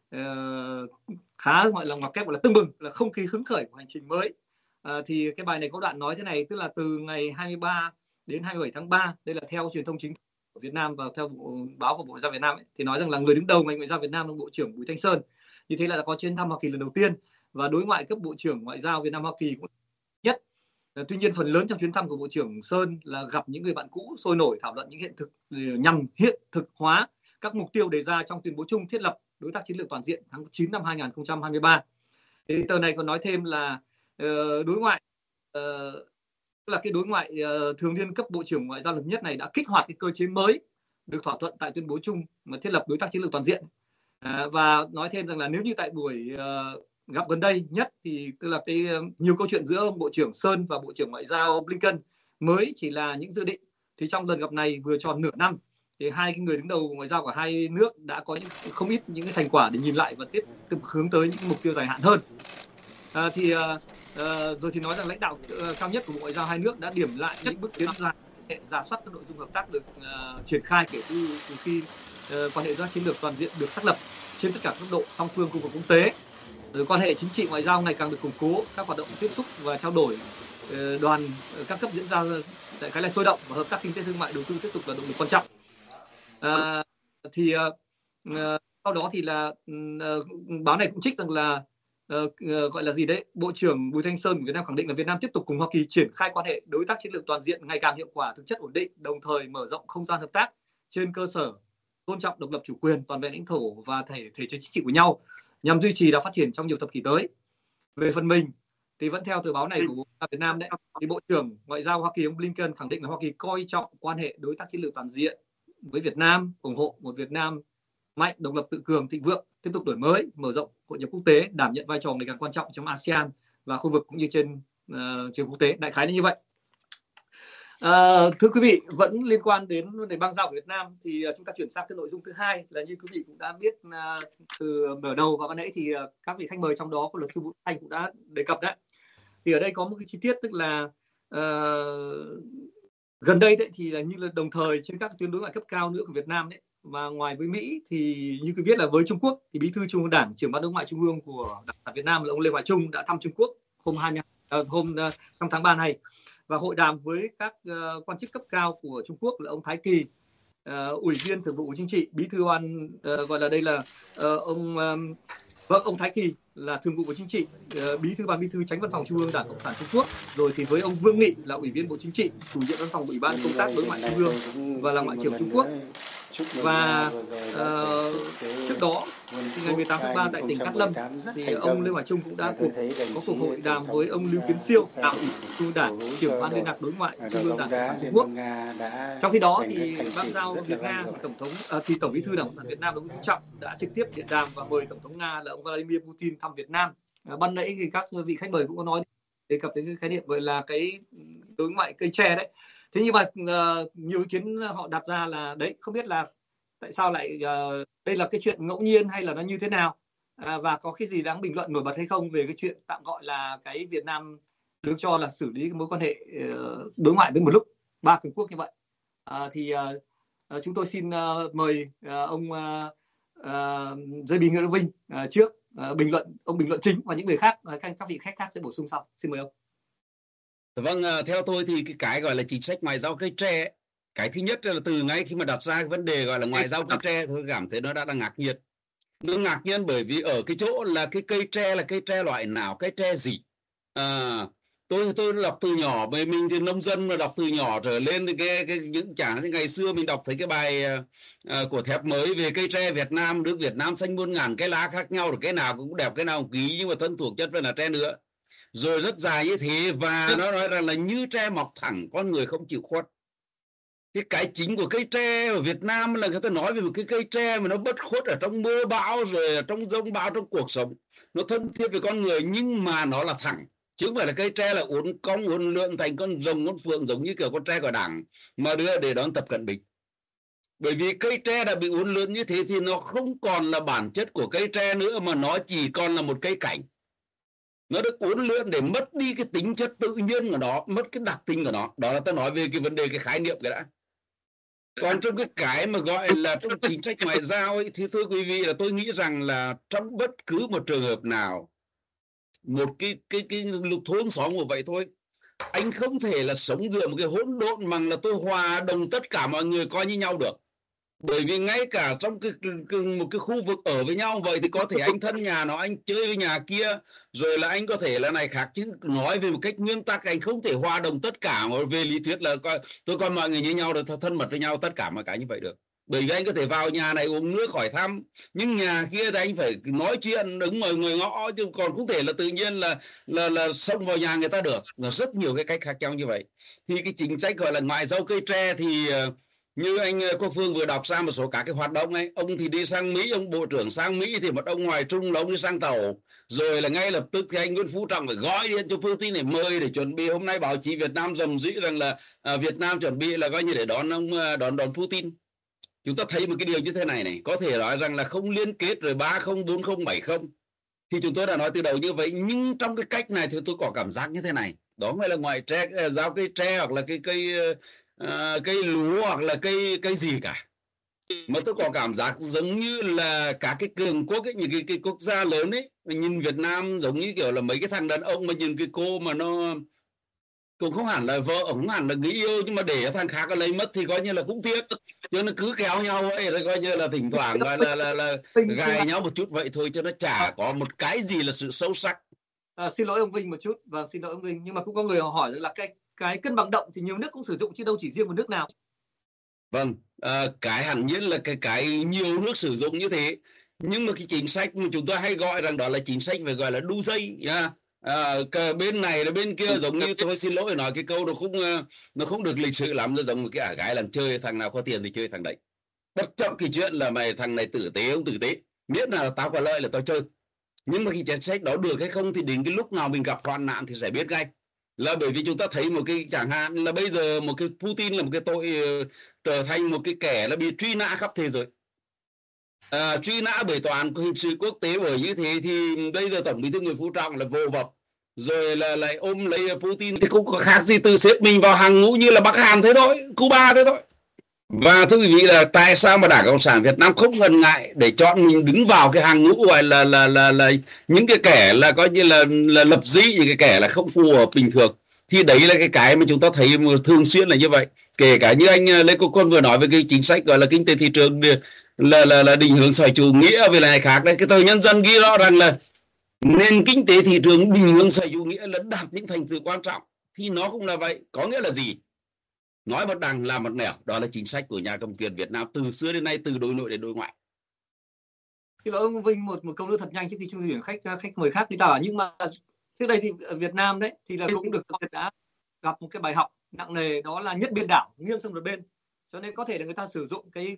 khá gọi là ngoặc kép, gọi là tưng bừng, là không khí hứng khởi của hành trình mới. Thì cái bài này có đoạn nói thế này, tức là từ ngày 23 đến 27 tháng 3, đây là theo truyền thông chính của Việt Nam và theo báo của Bộ Ngoại giao Việt Nam ấy, thì nói rằng là người đứng đầu ngành ngoại giao Việt Nam là Bộ trưởng Bùi Thanh Sơn. Như thế là đã có chuyến thăm Hoa Kỳ lần đầu tiên, và đối ngoại cấp Bộ trưởng Ngoại giao Việt Nam Hoa Kỳ cũng nhất. Tuy nhiên phần lớn trong chuyến thăm của Bộ trưởng Sơn là gặp những người bạn cũ, sôi nổi thảo luận những hiện thực nhằm hiện thực hóa các mục tiêu đề ra trong tuyên bố chung thiết lập đối tác chiến lược toàn diện tháng 9 năm 2023. Thì tờ này còn nói thêm là đối ngoại là cái đối ngoại thường niên cấp Bộ trưởng Ngoại giao lần nhất này đã kích hoạt cái cơ chế mới được thỏa thuận tại tuyên bố chung mà thiết lập đối tác chiến lược toàn diện. Và nói thêm rằng là nếu như tại buổi gặp gần đây nhất thì tức là cái nhiều câu chuyện giữa ông Bộ trưởng Sơn và Bộ trưởng Ngoại giao Blinken mới chỉ là những dự định, thì trong lần gặp này vừa tròn nửa năm thì hai cái người đứng đầu ngoại giao của hai nước đã có không ít những cái thành quả để nhìn lại và tiếp tục hướng tới những mục tiêu dài hạn hơn. Rồi thì nói rằng lãnh đạo cao nhất của Bộ Ngoại giao hai nước đã điểm lại những bước tiến rà soát các nội dung hợp tác được triển khai kể từ khi quan hệ đối tác chiến lược toàn diện được xác lập trên tất cả cấp độ song phương, khu vực quốc tế. Rồi quan hệ chính trị ngoại giao ngày càng được củng cố, các hoạt động tiếp xúc và trao đổi đoàn các cấp diễn ra tại khá là sôi động, và hợp tác kinh tế thương mại đầu tư tiếp tục là động lực quan trọng. Sau đó thì là báo này cũng trích rằng là gọi là gì đấy, Bộ trưởng Bùi Thanh Sơn của Việt Nam khẳng định là Việt Nam tiếp tục cùng Hoa Kỳ triển khai quan hệ đối tác chiến lược toàn diện ngày càng hiệu quả, thực chất ổn định, đồng thời mở rộng không gian hợp tác trên cơ sở tôn trọng độc lập chủ quyền, toàn vẹn lãnh thổ và thể chế chính trị của nhau, nhằm duy trì đà phát triển trong nhiều thập kỷ tới. Về phần mình thì vẫn theo tờ báo này của Việt Nam đấy, thì Bộ trưởng Ngoại giao Hoa Kỳ ông Blinken khẳng định là Hoa Kỳ coi trọng quan hệ đối tác chiến lược toàn diện với Việt Nam, ủng hộ một Việt Nam mạnh, độc lập, tự cường, thịnh vượng, tiếp tục đổi mới, mở rộng hội nhập quốc tế, đảm nhận vai trò ngày càng quan trọng trong ASEAN và khu vực cũng như trên trường quốc tế. Đại khái là như vậy. Thưa quý vị, vẫn liên quan đến vấn đề băng giao của Việt Nam thì chúng ta chuyển sang cái nội dung thứ hai là như quý vị cũng đã biết từ mở đầu và ban nãy thì các vị khách mời trong đó có luật sư Vũ Anh cũng đã đề cập đấy. Thì ở đây có một cái chi tiết, tức là gần đây đấy thì là như là đồng thời trên các tuyến đối ngoại cấp cao nữa của Việt Nam đấy, và ngoài với Mỹ thì như quý biết là với Trung Quốc thì Bí thư Trung ương Đảng, trưởng ban đối ngoại Trung ương của Đảng Việt Nam là ông Lê Hoài Trung đã thăm Trung Quốc hôm 5 tháng 3 này và hội đàm với các quan chức cấp cao của Trung Quốc là ông Thái Kỳ, Ủy viên Thường vụ Bộ Chính trị, Bí thư gọi là đây là ông Thái Kỳ là Thường vụ Bộ Chính trị, Bí thư Ban Bí thư Chánh Văn phòng Trung ương Đảng Cộng sản Trung Quốc, rồi thì với ông Vương Nghị là Ủy viên Bộ Chính trị, Chủ nhiệm Văn phòng Ủy ban Công tác Đối ngoại Trung ương và là Ngoại trưởng Trung Quốc. Và trước đó thì ngày 18 tháng 3 tại tỉnh Cát Lâm thì ông Lê Hoài Trung cũng đã có cuộc hội đàm với ông Lưu Kiến Siêu, Đảng ủy Trung ương Đảng, trưởng ban liên lạc đối ngoại Trung ương Đảng Cộng sản Trung Quốc. Trong khi đó thì bang giao Việt Nga thì Tổng Bí thư Đảng Cộng sản Việt Nam ông Nguyễn Phú Trọng đã trực tiếp điện đàm và mời Tổng thống Nga là ông Vladimir Putin thăm Việt Nam. Ban nãy thì các vị khách mời cũng có đề cập đến cái khái niệm gọi là cái đối ngoại cây tre đấy. Thế nhưng mà nhiều ý kiến họ đặt ra là đấy, không biết là tại sao lại đây là cái chuyện ngẫu nhiên hay là nó như thế nào, và có cái gì đáng bình luận nổi bật hay không về cái chuyện tạm gọi là cái Việt Nam được cho là xử lý cái mối quan hệ đối ngoại với một lúc 3 cường quốc như vậy. Thì chúng tôi xin mời ông JB Nguyễn Đức Vinh trước bình luận chính, và những người khác, các vị khách khác sẽ bổ sung sau. Xin mời ông. Vâng, theo tôi thì cái gọi là chính sách ngoại giao cây tre, cái thứ nhất là từ ngay khi mà đặt ra cái vấn đề gọi là ngoại giao cây tre, tôi cảm thấy nó đã đang ngạc nhiên. Nó ngạc nhiên bởi vì ở cái chỗ là cái cây tre là cây tre loại nào, cây tre gì. Tôi đọc từ nhỏ, bởi mình thì nông dân mà đọc từ nhỏ trở lên thì những chẳng như ngày xưa mình đọc thấy cái bài của Thép Mới về cây tre Việt Nam, nước Việt Nam xanh muôn ngàn cái lá khác nhau, rồi cái nào cũng đẹp, cái nào cũng quý, nhưng mà thân thuộc chất vẫn là tre nữa. Rồi rất dài như thế, và nó nói rằng là như tre mọc thẳng, con người không chịu khuất. Cái chính của cây tre ở Việt Nam là người ta nói về một cái cây tre mà nó bất khuất ở trong mưa bão, rồi ở trong giông bão, trong cuộc sống. Nó thân thiết với con người nhưng mà nó là thẳng. Chứ không phải là cây tre là uốn cong uốn lượn thành con rồng con phượng giống như kiểu con tre của Đảng mà đưa để đón Tập Cận Bình. Bởi vì cây tre đã bị uốn lượn như thế thì nó không còn là bản chất của cây tre nữa, mà nó chỉ còn là một cây cảnh. Nó được uốn lượn để mất đi cái tính chất tự nhiên của nó, mất cái đặc tính của nó. Đó là ta nói về cái vấn đề cái khái niệm cái đã. Còn trong cái mà gọi là trong chính sách ngoại giao ấy, thì thưa quý vị là tôi nghĩ rằng là trong bất cứ một trường hợp nào, một cái lục thôn xóm của vậy thôi, anh không thể là sống giữa một cái hỗn độn bằng là tôi hòa đồng tất cả mọi người coi như nhau được. Bởi vì ngay cả trong một cái khu vực ở với nhau vậy thì có thể anh thân nhà nó, anh chơi với nhà kia, rồi là anh có thể là này khác, chứ nói về một cách nguyên tắc anh không thể hòa đồng tất cả, về lý thuyết là tôi coi mọi người như nhau, được thân mật với nhau tất cả mọi cái như vậy được. Bởi vì anh có thể vào nhà này uống nước khỏi thăm, nhưng nhà kia thì anh phải nói chuyện đứng người ngõ, chứ còn không thể là tự nhiên là xông vào nhà người ta được. Nó rất nhiều cái cách khác nhau như vậy. Thì cái chính sách gọi là ngoại giao cây tre thì như anh Quốc Phương vừa đọc ra một số các cái hoạt động ấy, ông thì đi sang Mỹ, ông bộ trưởng sang Mỹ thì một ông Hoài Trung là ông đi sang tàu, rồi là ngay lập tức thì anh Nguyễn Phú Trọng phải gọi điện cho Putin để mời để chuẩn bị. Hôm nay báo chí Việt Nam rầm rĩ rằng là Việt Nam chuẩn bị là coi như để đón Putin. Chúng ta thấy một cái điều như thế này có thể nói rằng là không liên kết rồi 30, 40, 70 thì chúng tôi đã nói từ đầu như vậy, nhưng trong cái cách này thì tôi có cảm giác như thế này, đó không phải là ngoại giao cây tre hoặc là cây lúa hoặc là cây gì cả, mà tôi có cảm giác giống như là các cái cường quốc ấy, những cái quốc gia lớn ấy, nhìn Việt Nam giống như kiểu là mấy cái thằng đàn ông mà nhìn cái cô mà nó cũng không hẳn là vợ, không hẳn là người yêu, nhưng mà để thằng khác lấy mất thì coi như là cũng tiếc, cho nó cứ kéo nhau vậy, rồi coi như là thỉnh thoảng gọi là gài nhau một chút vậy thôi, cho nó chả có một cái gì là sự sâu sắc. Xin lỗi ông Vinh một chút, và xin lỗi ông Vinh, nhưng mà cũng có người hỏi là cái cân bằng động thì nhiều nước cũng sử dụng chứ đâu chỉ riêng một nước nào. Vâng, cái hẳn nhiên là cái nhiều nước sử dụng như thế, nhưng mà cái chính sách mà chúng ta hay gọi rằng đó là chính sách phải gọi là đu dây nha. Bên này là bên kia, giống như tôi xin lỗi nói cái câu nó không được lịch sự lắm, nó giống một cái ả gái làm chơi, thằng nào có tiền thì chơi thằng đấy. bất chấp cái chuyện là mày thằng này tử tế không tử tế, miễn là tao có lợi là tao chơi. Nhưng mà cái chính sách đó được hay không thì đến cái lúc nào mình gặp hoạn nạn thì sẽ biết ngay. Là bởi vì chúng ta thấy một cái chẳng hạn là bây giờ một cái Putin là một cái tội trở thành một cái kẻ là bị truy nã khắp thế giới, truy nã bởi tòa án hình sự quốc tế. Bởi như thế thì bây giờ Tổng Bí thư Nguyễn Phú Trọng là vô vập rồi là lại ôm lấy Putin thì cũng có khác gì từ xếp mình vào hàng ngũ như là Bắc Hàn thế thôi, Cuba thế thôi. Và thưa quý vị là tại sao mà Đảng Cộng sản Việt Nam không ngần ngại để chọn mình đứng vào cái hàng ngũ gọi là những cái kẻ là coi như là lập dị, những cái kẻ là không phù hợp bình thường. Thì đấy là cái mà chúng ta thấy thường xuyên là như vậy. Kể cả như anh Lê Quốc Quân vừa nói về cái chính sách gọi là kinh tế thị trường là định hướng xã hội chủ nghĩa về lại khác đấy. Cái thời Nhân dân ghi rõ rằng là nền kinh tế thị trường định hướng xã hội chủ nghĩa là đạt những thành tựu quan trọng. Thì nó cũng là vậy. Có nghĩa là gì? Nói một đằng làm một nẻo, đó là chính sách của nhà cầm quyền Việt Nam từ xưa đến nay, từ đối nội đến đối ngoại. Thì ông Vinh một câu nữa thật nhanh trước khi chúng tuyển khách mời khác đi tỏ. Nhưng mà trước đây thì ở Việt Nam đấy thì là cũng được đã gặp một cái bài học nặng nề, đó là nhất biên đảo nghiêng sang một bên, cho nên có thể là người ta sử dụng cái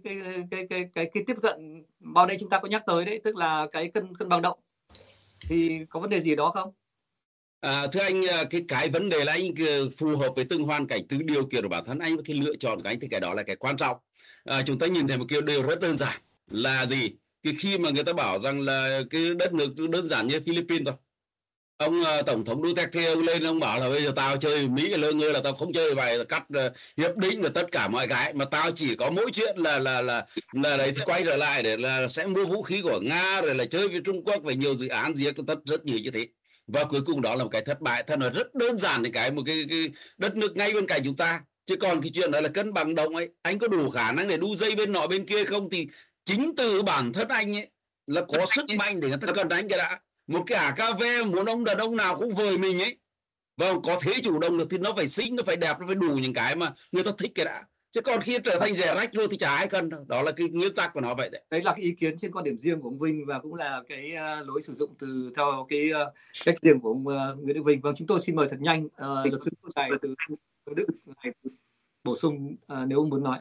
tiếp cận bao đây chúng ta có nhắc tới đấy, tức là cái cân bằng động. Thì có vấn đề gì đó không? Thưa anh, cái vấn đề là anh phù hợp với từng hoàn cảnh, từng điều kiện của bản thân anh, và cái lựa chọn của anh thì cái đó là cái quan trọng. Chúng ta nhìn thấy một kiểu điều rất đơn giản là gì? Cái khi mà người ta bảo rằng là cái đất nước đơn giản như Philippines thôi, ông tổng thống Duterte ông lên ông bảo là bây giờ tao chơi Mỹ lơ ngơ là tao không chơi bài cắt hiệp định và tất cả mọi cái, mà tao chỉ có mỗi chuyện là đấy thì quay trở lại để là sẽ mua vũ khí của Nga rồi là chơi với Trung Quốc về nhiều dự án gì rất nhiều như thế. Và cuối cùng đó là một cái thất bại. Thật là rất đơn giản thì cái một cái đất nước ngay bên cạnh chúng ta. Chứ còn cái chuyện đó là cân bằng động ấy, anh có đủ khả năng để đu dây bên nọ bên kia không, thì chính từ bản thân anh ấy là có sức mạnh để người ta cần đánh cái đã. Một cái AKV muốn ông đàn ông nào cũng vời mình ấy, và có thế chủ động được thì nó phải xinh, nó phải đẹp, nó phải đủ những cái mà người ta thích cái đã. Chứ còn khi trở thành rẻ rách rồi thì chả ai cần. Đó là cái nguyên tắc của nó vậy đấy. Đấy là cái ý kiến trên quan điểm riêng của ông Vinh, và cũng là cái lối sử dụng theo cái cách riêng của ông Nguyễn Đức Vinh. Vâng, chúng tôi xin mời thật nhanh luật sư Tài từ Đức này bổ sung nếu ông muốn nói.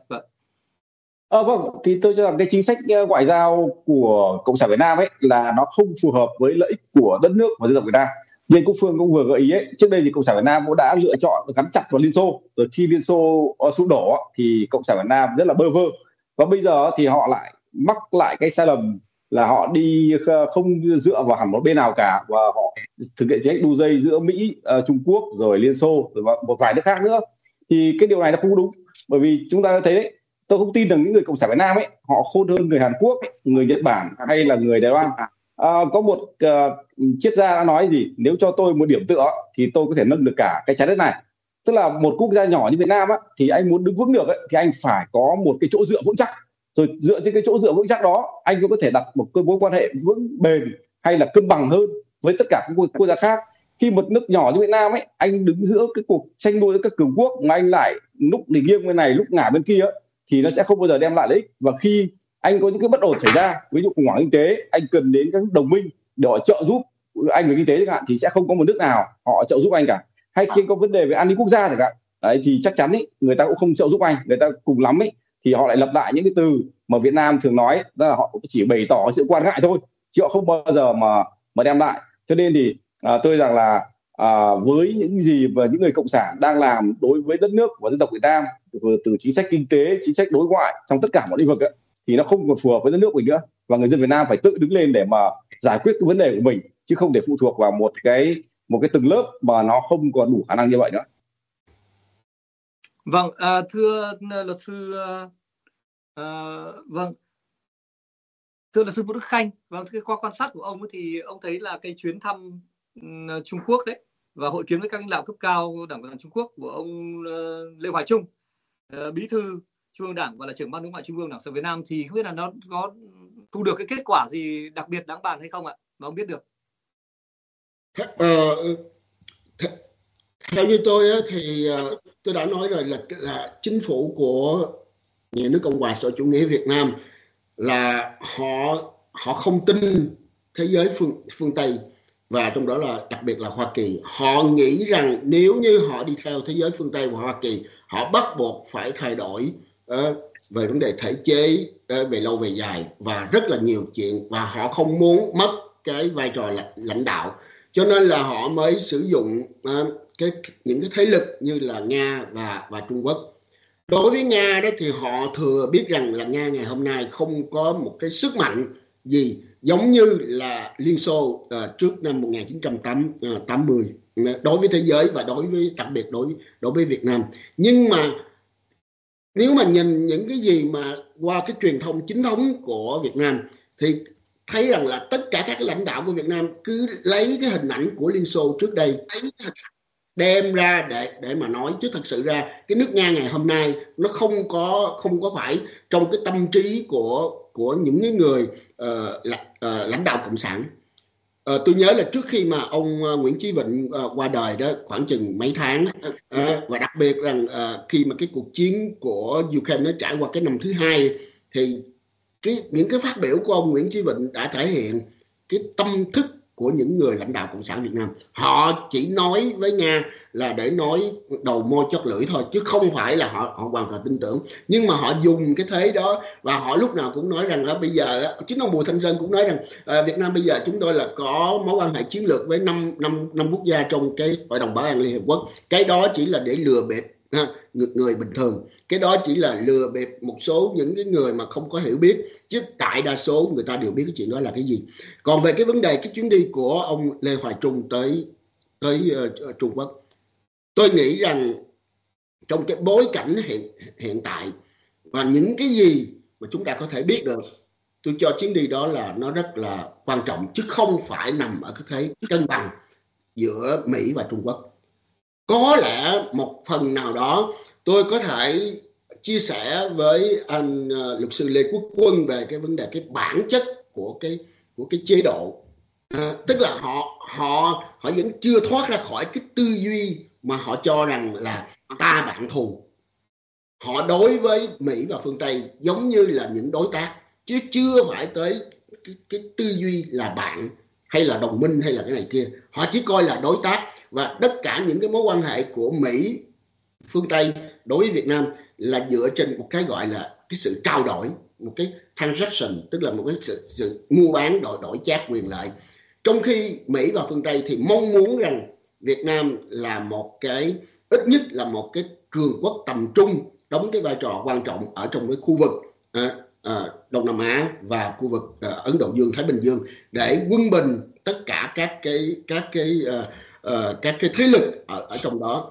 Vâng, thì tôi cho rằng cái chính sách ngoại giao của Cộng sản Việt Nam ấy là nó không phù hợp với lợi ích của đất nước và dân tộc Việt Nam. Như Quốc Phương cũng vừa gợi ý ấy, trước đây thì Cộng sản Việt Nam cũng đã lựa chọn gắn chặt vào Liên Xô, rồi khi Liên Xô sụp đổ thì Cộng sản Việt Nam rất là bơ vơ, và bây giờ thì họ lại mắc lại cái sai lầm là họ đi không dựa vào hẳn một bên nào cả, và họ thực hiện chính sách đu dây giữa Mỹ, Trung Quốc rồi Liên Xô rồi một vài nước khác nữa. Thì cái điều này là không đúng, bởi vì chúng ta đã thấy đấy, tôi không tin rằng những người Cộng sản Việt Nam ấy họ khôn hơn người Hàn Quốc, người Nhật Bản hay là người Đài Loan. Có một triết gia đã nói gì, nếu cho tôi một điểm tựa thì tôi có thể nâng được cả cái trái đất này. Tức là một quốc gia nhỏ như Việt Nam thì anh muốn đứng vững được thì anh phải có một cái chỗ dựa vững chắc, rồi dựa trên cái chỗ dựa vững chắc đó anh có thể đặt một mối quan hệ vững bền hay là cân bằng hơn với tất cả các quốc gia khác. Khi một nước nhỏ như Việt Nam ấy, anh đứng giữa cái cuộc tranh đua với các cường quốc mà anh lại lúc thì nghiêng bên này lúc ngả bên kia thì nó sẽ không bao giờ đem lại lợi ích. Và khi anh có những cái bất ổn xảy ra, ví dụ khủng hoảng kinh tế, anh cần đến các đồng minh để họ trợ giúp anh về kinh tế chẳng hạn, thì sẽ không có một nước nào họ trợ giúp anh cả. Hay khi có vấn đề về an ninh quốc gia chẳng hạn, đấy thì chắc chắn người ta cũng không trợ giúp anh, người ta cùng lắm thì họ lại lặp lại những cái từ mà Việt Nam thường nói, đó là họ chỉ bày tỏ sự quan ngại thôi, chứ họ không bao giờ mà đem lại. Cho nên thì tôi rằng là với những gì mà những người cộng sản đang làm đối với đất nước và dân tộc Việt Nam, từ chính sách kinh tế, chính sách đối ngoại trong tất cả mọi lĩnh vực thì nó không còn phù hợp với đất nước mình nữa, và người dân Việt Nam phải tự đứng lên để mà giải quyết cái vấn đề của mình, chứ không để phụ thuộc vào một cái từng lớp mà nó không còn đủ khả năng như vậy nữa. Vâng, thưa luật sư thưa luật sư Vũ Đức Khanh, vâng, qua quan sát của ông thì ông thấy là cái chuyến thăm Trung Quốc đấy và hội kiến với các lãnh đạo cấp cao Đảng Cộng sản Trung Quốc của ông Lê Hoài Trung, bí thư Trung ương Đảng và là trưởng ban đối ngoại Trung ương Đảng Cộng sản Việt Nam, thì không biết là nó có thu được cái kết quả gì đặc biệt đáng bàn hay không ạ, mà ông biết được? Theo như tôi thì tôi đã nói rồi là chính phủ của nhà nước Cộng hòa xã hội chủ nghĩa Việt Nam là họ không tin thế giới phương Tây, và trong đó là đặc biệt là Hoa Kỳ. Họ nghĩ rằng nếu như họ đi theo thế giới phương Tây và Hoa Kỳ, họ bắt buộc phải thay đổi về vấn đề thể chế về lâu về dài và rất là nhiều chuyện, và họ không muốn mất cái vai trò lãnh đạo, cho nên là họ mới sử dụng những cái thế lực như là Nga và Trung Quốc. Đối với Nga đó thì họ thừa biết rằng là Nga ngày hôm nay không có một cái sức mạnh gì giống như là Liên Xô trước năm 1980 đối với thế giới và đặc biệt đối với Việt Nam. Nhưng mà nếu mà nhìn những cái gì mà qua cái truyền thông chính thống của Việt Nam thì thấy rằng là tất cả các lãnh đạo của Việt Nam cứ lấy cái hình ảnh của Liên Xô trước đây đem ra để mà nói, chứ thật sự ra cái nước Nga ngày hôm nay nó không có phải trong cái tâm trí của những người lãnh đạo cộng sản. Tôi nhớ là trước khi mà ông Nguyễn Chí Vịnh qua đời đó khoảng chừng mấy tháng, và đặc biệt rằng khi mà cái cuộc chiến của Ukraine nó trải qua cái năm thứ hai, thì những cái phát biểu của ông Nguyễn Chí Vịnh đã thể hiện cái tâm thức của những người lãnh đạo cộng sản Việt Nam. Họ chỉ nói với Nga là để nói đầu môi chót lưỡi thôi, chứ không phải là họ hoàn toàn tin tưởng. Nhưng mà họ dùng cái thế đó, và họ lúc nào cũng nói rằng là bây giờ, chính ông Bùi Thanh Sơn cũng nói rằng Việt Nam bây giờ chúng tôi là có mối quan hệ chiến lược với năm quốc gia trong cái Hội đồng Bảo an Liên Hợp Quốc. Cái đó chỉ là để lừa bịp người bình thường, cái đó chỉ là lừa bịp một số những cái người mà không có hiểu biết, chứ đại đa số người ta đều biết cái chuyện đó là cái gì. Còn về cái vấn đề cái chuyến đi của ông Lê Hoài Trung tới Trung Quốc, tôi nghĩ rằng trong cái bối cảnh hiện tại và những cái gì mà chúng ta có thể biết được, tôi cho chuyến đi đó là nó rất là quan trọng, chứ không phải nằm ở cái thế cân bằng giữa Mỹ và Trung Quốc. Có lẽ một phần nào đó tôi có thể chia sẻ với anh luật sư Lê Quốc Quân về cái vấn đề cái bản chất của cái chế độ, tức là họ vẫn chưa thoát ra khỏi cái tư duy mà họ cho rằng là ta bạn thù. Họ đối với Mỹ và phương Tây giống như là những đối tác, chứ chưa phải tới cái tư duy là bạn hay là đồng minh hay là cái này kia. Họ chỉ coi là đối tác, và tất cả những cái mối quan hệ của Mỹ, phương Tây đối với Việt Nam là dựa trên một cái gọi là cái sự trao đổi, một cái transaction, tức là một cái sự mua bán đổi chác quyền lợi. Trong khi Mỹ và phương Tây thì mong muốn rằng Việt Nam là một cái, ít nhất là một cái cường quốc tầm trung, đóng cái vai trò quan trọng ở trong cái khu vực Đông Nam Á và khu vực Ấn Độ Dương, Thái Bình Dương, để quân bình tất cả các cái thế lực ở trong đó.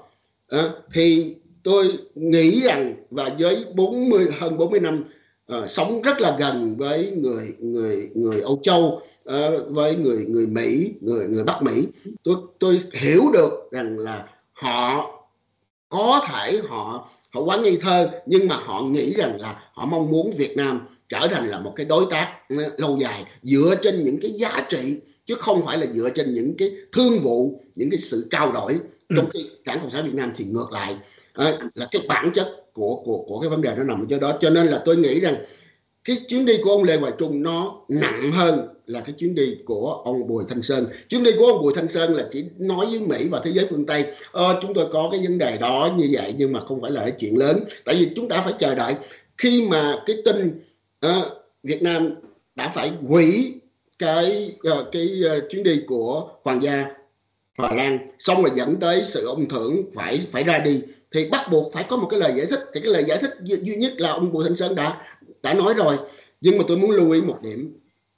Thì tôi nghĩ rằng, và với hơn 40 năm sống rất là gần với người Âu Châu, với người Mỹ, người Bắc Mỹ, tôi hiểu được rằng là họ có thể họ quá ngây thơ, nhưng mà họ nghĩ rằng là họ mong muốn Việt Nam trở thành là một cái đối tác lâu dài dựa trên những cái giá trị, chứ không phải là dựa trên những cái thương vụ, những cái sự trao đổi. Trong khi Đảng Cộng sản Việt Nam thì ngược lại, là cái bản chất của cái vấn đề nó nằm ở chỗ đó. Cho nên là tôi nghĩ rằng cái chuyến đi của ông Lê Hoài Trung nó nặng hơn là cái chuyến đi của ông Bùi Thanh Sơn. Chuyến đi của ông Bùi Thanh Sơn là chỉ nói với Mỹ và thế giới phương Tây, chúng tôi có cái vấn đề đó như vậy, nhưng mà không phải là cái chuyện lớn. Tại vì chúng ta phải chờ đợi khi mà cái tin Việt Nam đã phải hủy cái chuyến đi của hoàng gia Hà Lan, xong rồi dẫn tới sự ông Thưởng phải ra đi, thì bắt buộc phải có một cái lời giải thích. Thì cái lời giải thích duy nhất là ông Bùi Thanh Sơn đã nói rồi. Nhưng mà tôi muốn lưu ý một điểm,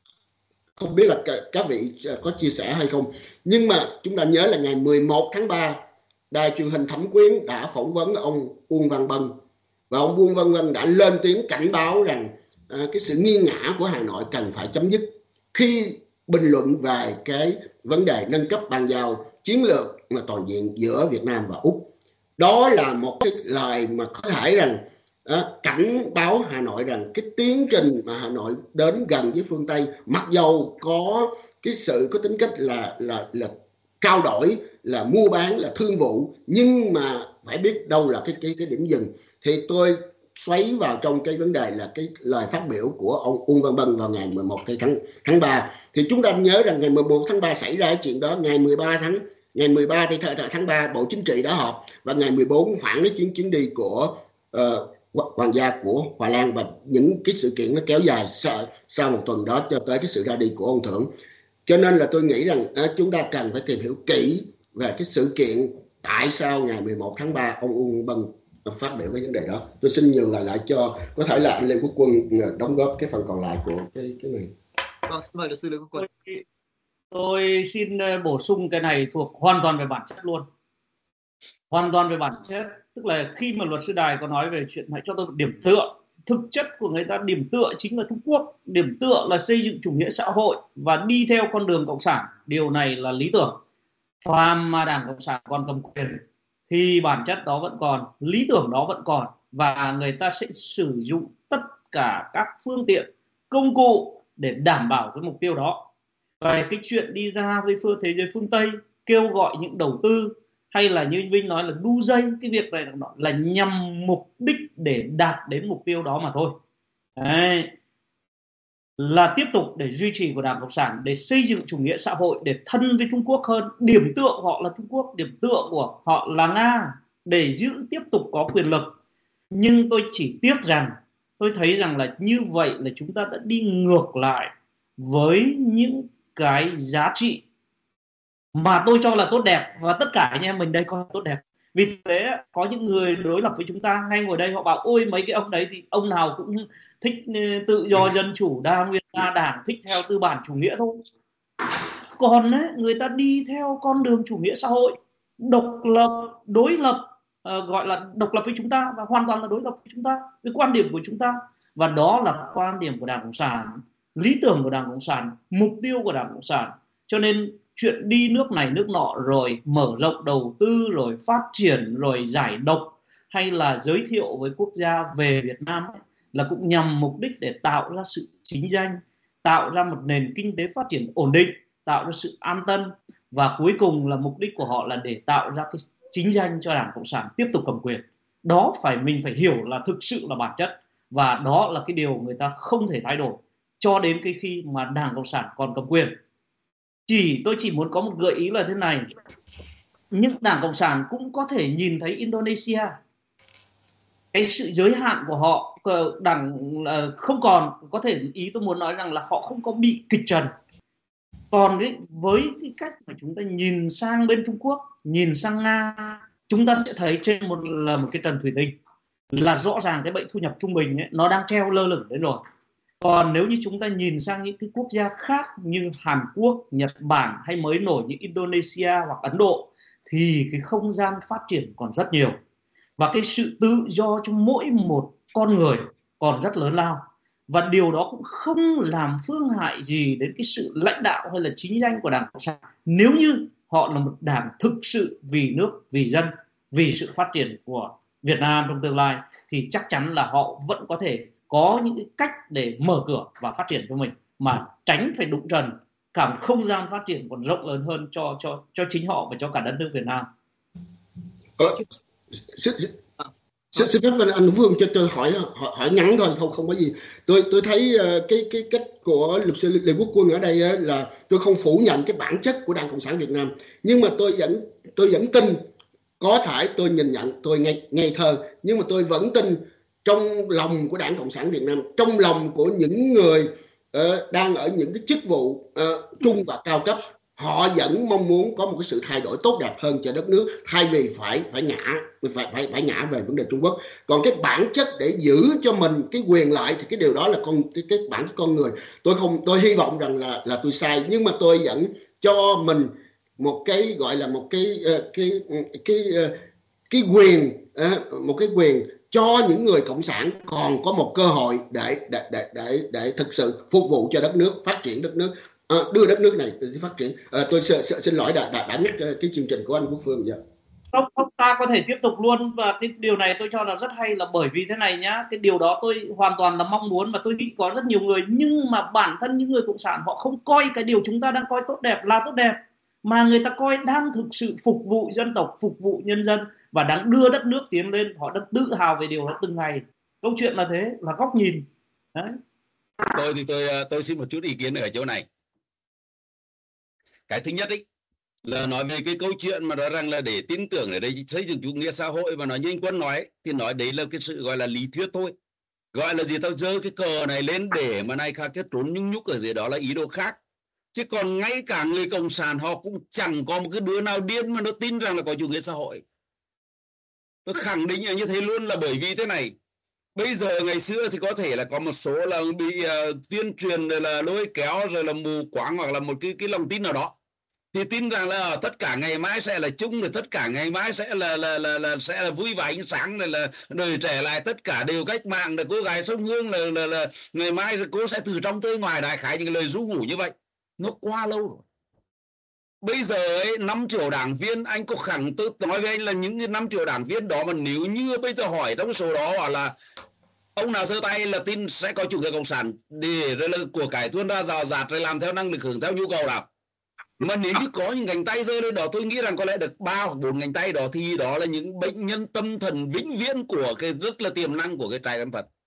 không biết là các vị có chia sẻ hay không, nhưng mà chúng ta nhớ là ngày 11 tháng 3, đài truyền hình Thẩm Quyến đã phỏng vấn ông Uông Văn Bân, và ông Uông Văn Bân đã lên tiếng cảnh báo rằng cái sự nghiêng ngã của Hà Nội cần phải chấm dứt khi bình luận về cái vấn đề nâng cấp bàn giao chiến lược toàn diện giữa Việt Nam và Úc. Đó là một cái lời mà có thể rằng cảnh báo Hà Nội rằng cái tiến trình mà Hà Nội đến gần với phương Tây, mặc dầu có cái sự có tính cách là trao đổi, là mua bán, là thương vụ, nhưng mà phải biết đâu là cái điểm dừng. Thì tôi xoáy vào trong cái vấn đề là cái lời phát biểu của ông Uông Văn Bân vào ngày 11 tháng 3. Thì chúng ta nhớ rằng ngày 11 tháng 3 xảy ra cái chuyện đó, ngày 13 tháng 3 Bộ Chính trị đã họp, và ngày 14 phản cái chuyến đi của hoàng gia của Hòa Lan, và những cái sự kiện nó kéo dài sau một tuần đó cho tới cái sự ra đi của ông Thưởng. Cho nên là tôi nghĩ rằng chúng ta cần phải tìm hiểu kỹ về cái sự kiện tại sao ngày 11 tháng 3 ông Uông Bân phát biểu cái vấn đề đó. Tôi xin nhường lại cho có thể là anh Lê Quốc Quân đóng góp cái phần còn lại của cái này. Vâng, xin mời luật sư Lê Quốc Quân. Tôi xin bổ sung cái này thuộc hoàn toàn về bản chất luôn. Hoàn toàn về bản chất. Tức là khi mà luật sư Đài có nói về chuyện hãy cho tôi một điểm tựa, thực chất của người ta điểm tựa chính là Trung Quốc. Điểm tựa là xây dựng chủ nghĩa xã hội và đi theo con đường cộng sản. Điều này là lý tưởng. Phàm mà Đảng Cộng sản còn cầm quyền thì bản chất đó vẫn còn, lý tưởng đó vẫn còn, và người ta sẽ sử dụng tất cả các phương tiện, công cụ để đảm bảo cái mục tiêu đó. Về cái chuyện đi ra với thế giới phương Tây kêu gọi những đầu tư, hay là như Vinh nói là đu dây, cái việc này là nhằm mục đích để đạt đến mục tiêu đó mà thôi. Đấy. Là tiếp tục để duy trì của Đảng Cộng sản, để xây dựng chủ nghĩa xã hội, để thân với Trung Quốc hơn. Điểm tựa của họ là Trung Quốc, điểm tựa của họ là Nga, để giữ tiếp tục có quyền lực. Nhưng tôi chỉ tiếc rằng, tôi thấy rằng là như vậy là chúng ta đã đi ngược lại với những cái giá trị mà tôi cho là tốt đẹp, và tất cả anh em mình đây coi tốt đẹp. Vì thế có những người đối lập với chúng ta ngay ngồi đây, họ bảo ôi mấy cái ông đấy thì ông nào cũng thích tự do dân chủ đa nguyên đa đảng, thích theo tư bản chủ nghĩa thôi. Còn ấy, người ta đi theo con đường chủ nghĩa xã hội, độc lập, đối lập, gọi là độc lập với chúng ta và hoàn toàn là đối lập với chúng ta, với quan điểm của chúng ta. Và đó là quan điểm của Đảng Cộng sản, lý tưởng của Đảng Cộng sản, mục tiêu của Đảng Cộng sản. Cho nên chuyện đi nước này nước nọ rồi mở rộng đầu tư, rồi phát triển, rồi giải độc, hay là giới thiệu với quốc gia về Việt Nam ấy, là cũng nhằm mục đích để tạo ra sự chính danh, tạo ra một nền kinh tế phát triển ổn định, tạo ra sự an tâm, và cuối cùng là mục đích của họ là để tạo ra cái chính danh cho Đảng Cộng sản tiếp tục cầm quyền. Đó mình phải hiểu là thực sự là bản chất, và đó là cái điều người ta không thể thay đổi cho đến cái khi mà Đảng Cộng sản còn cầm quyền. Tôi chỉ muốn có một gợi ý là thế này, nhưng Đảng Cộng sản cũng có thể nhìn thấy Indonesia, cái sự giới hạn của họ, đảng không còn, có thể ý tôi muốn nói rằng là họ không có bị kịch trần. Còn với cái cách mà chúng ta nhìn sang bên Trung Quốc, nhìn sang Nga, chúng ta sẽ thấy trên một cái trần thủy tinh là rõ ràng cái bệnh thu nhập trung bình ấy, nó đang treo lơ lửng đấy rồi. Còn nếu như chúng ta nhìn sang những cái quốc gia khác như Hàn Quốc, Nhật Bản hay mới nổi như Indonesia hoặc Ấn Độ, thì cái không gian phát triển còn rất nhiều. Và cái sự tự do trong mỗi một con người còn rất lớn lao. Và điều đó cũng không làm phương hại gì đến cái sự lãnh đạo hay là chính danh của Đảng Cộng sản. Nếu như họ là một đảng thực sự vì nước, vì dân, vì sự phát triển của Việt Nam trong tương lai, thì chắc chắn là họ vẫn có thể có những cái cách để mở cửa và phát triển cho mình, mà tránh phải đụng trần cả không gian phát triển còn rộng lớn hơn cho chính họ và cho cả đất nước Việt Nam. Xin phép anh Vương cho tôi hỏi ngắn thôi, không có gì. Tôi thấy cái cách của luật sư Lê Quốc Quân ở đây là tôi không phủ nhận cái bản chất của Đảng Cộng sản Việt Nam, nhưng mà tôi vẫn tin, có thể tôi nhìn nhận tôi ngây thơ, nhưng mà tôi vẫn tin trong lòng của Đảng Cộng sản Việt Nam, trong lòng của những người đang ở những cái chức vụ trung và cao cấp, họ vẫn mong muốn có một cái sự thay đổi tốt đẹp hơn cho đất nước, thay vì phải ngã về vấn đề Trung Quốc. Còn cái bản chất để giữ cho mình cái quyền lợi thì cái điều đó là cái bản chất con người. Tôi hy vọng rằng là tôi sai, nhưng mà tôi vẫn cho mình một cái gọi là một cái quyền, một cái quyền cho những người cộng sản còn có một cơ hội để thực sự phục vụ cho đất nước, phát triển đất nước, đưa đất nước này tới phát triển. Tôi xin lỗi đã nhắc cái chương trình của anh Quốc Phương. Dạ. Không, ta có thể tiếp tục luôn, và cái điều này tôi cho là rất hay, là bởi vì thế này nhá, cái điều đó tôi hoàn toàn là mong muốn, và tôi nghĩ có rất nhiều người, nhưng mà bản thân những người cộng sản họ không coi cái điều chúng ta đang coi tốt đẹp là tốt đẹp, mà người ta coi đang thực sự phục vụ dân tộc, phục vụ nhân dân và đang đưa đất nước tiến lên. Họ đang tự hào về điều đó từng ngày. Câu chuyện là thế, là góc nhìn. Đấy. Tôi xin một chút ý kiến ở chỗ này. Cái thứ nhất ấy là nói về cái câu chuyện mà nói rằng là để tin tưởng ở đây xây dựng chủ nghĩa xã hội, mà nói như anh Quân nói thì nói đấy là cái sự gọi là lý thuyết thôi. Gọi là gì, tao giơ cái cờ này lên để mà này khác cái trốn nhung nhúc ở dưới đó là ý đồ khác. Chứ còn ngay cả người cộng sản họ cũng chẳng có một cái đứa nào điên mà nó tin rằng là có chủ nghĩa xã hội. Tôi khẳng định là như thế luôn, là bởi vì thế này. Bây giờ ngày xưa thì có thể là có một số là bị tuyên truyền rồi là lôi kéo rồi là mù quáng hoặc là một cái lòng tin nào đó, thì tin rằng là tất cả ngày mai sẽ là chung, rồi tất cả ngày mai sẽ là vui và ánh sáng, rồi là đời trẻ lại tất cả đều cách mạng, rồi cô gái sông Hương là ngày mai cô sẽ từ trong tới ngoài, đại khái những lời ru ngủ như vậy. Nó quá lâu rồi. Bây giờ ấy 5 triệu đảng viên, anh có khẳng, tôi nói với anh là những cái 5 triệu đảng viên đó mà nếu như bây giờ hỏi trong số đó bảo là ông nào giơ tay là tin sẽ có chủ nghĩa cộng sản, để rồi là của cải tuôn ra rào rạt rồi làm theo năng lực hưởng theo nhu cầu nào. Mà nếu như có những ngành tay rơi lên đó, tôi nghĩ rằng có lẽ được 3 hoặc 4 ngành tay đó thì đó là những bệnh nhân tâm thần vĩnh viễn của cái rất là tiềm năng của cái trại tâm thần.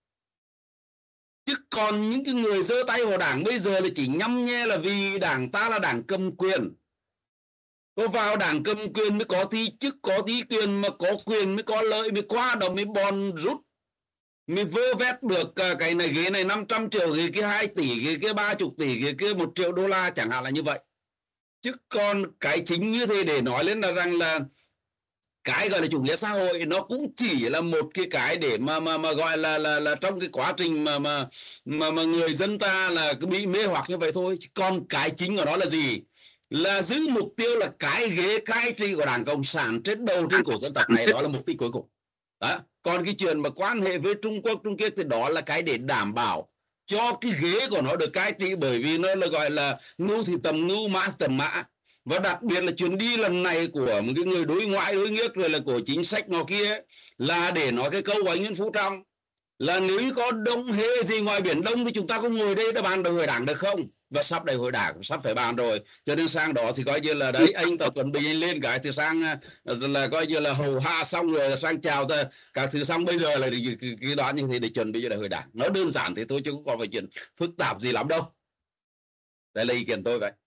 Chứ còn những cái người giơ tay vào đảng bây giờ là chỉ nhăm nhe là vì đảng ta là đảng cầm quyền. Có vào đảng cầm quyền mới có thi chức, có tí quyền, mà có quyền mới có lợi, mới qua đó mới bòn rút, mới vơ vét được cái này ghế này 500 triệu, ghế kia 2 tỷ, ghế kia 30 tỷ, ghế kia 1 triệu đô la chẳng hạn là như vậy. Chứ còn cái chính như thế để nói lên là rằng là cái gọi là chủ nghĩa xã hội nó cũng chỉ là một cái để mà gọi là trong cái quá trình mà người dân ta là bị mê hoặc như vậy thôi. Chứ còn cái chính của nó là gì? Là giữ mục tiêu là cái ghế cai trị của Đảng Cộng sản trên đầu trên cổ dân tộc này, đó là mục tiêu cuối cùng. Đó. Còn cái chuyện mà quan hệ với Trung Quốc, Trung Quốc thì đó là cái để đảm bảo cho cái ghế của nó được cai trị, bởi vì nó là gọi là ngưu thì tầm ngưu, mã tầm mã. Và đặc biệt là chuyến đi lần này của một cái người đối ngoại đối nghiếc rồi là của chính sách nó kia là để nói cái câu của anh Nguyễn Phú Trọng là nếu như có đông hê gì ngoài Biển Đông thì chúng ta có ngồi đây đã bàn đại hội đảng được không? Và sắp đại hội đảng sắp phải bàn rồi, cho nên sang đó thì coi như là đấy, anh tập chuẩn bị anh lên cái từ sang là coi như là hầu hạ xong rồi sang chào các thứ xong, bây giờ là cái đó như thế để chuẩn bị cho đại hội đảng. Nó đơn giản thì thôi chứ cũng còn phải chuyện phức tạp gì lắm đâu. Đây là ý kiến tôi vậy.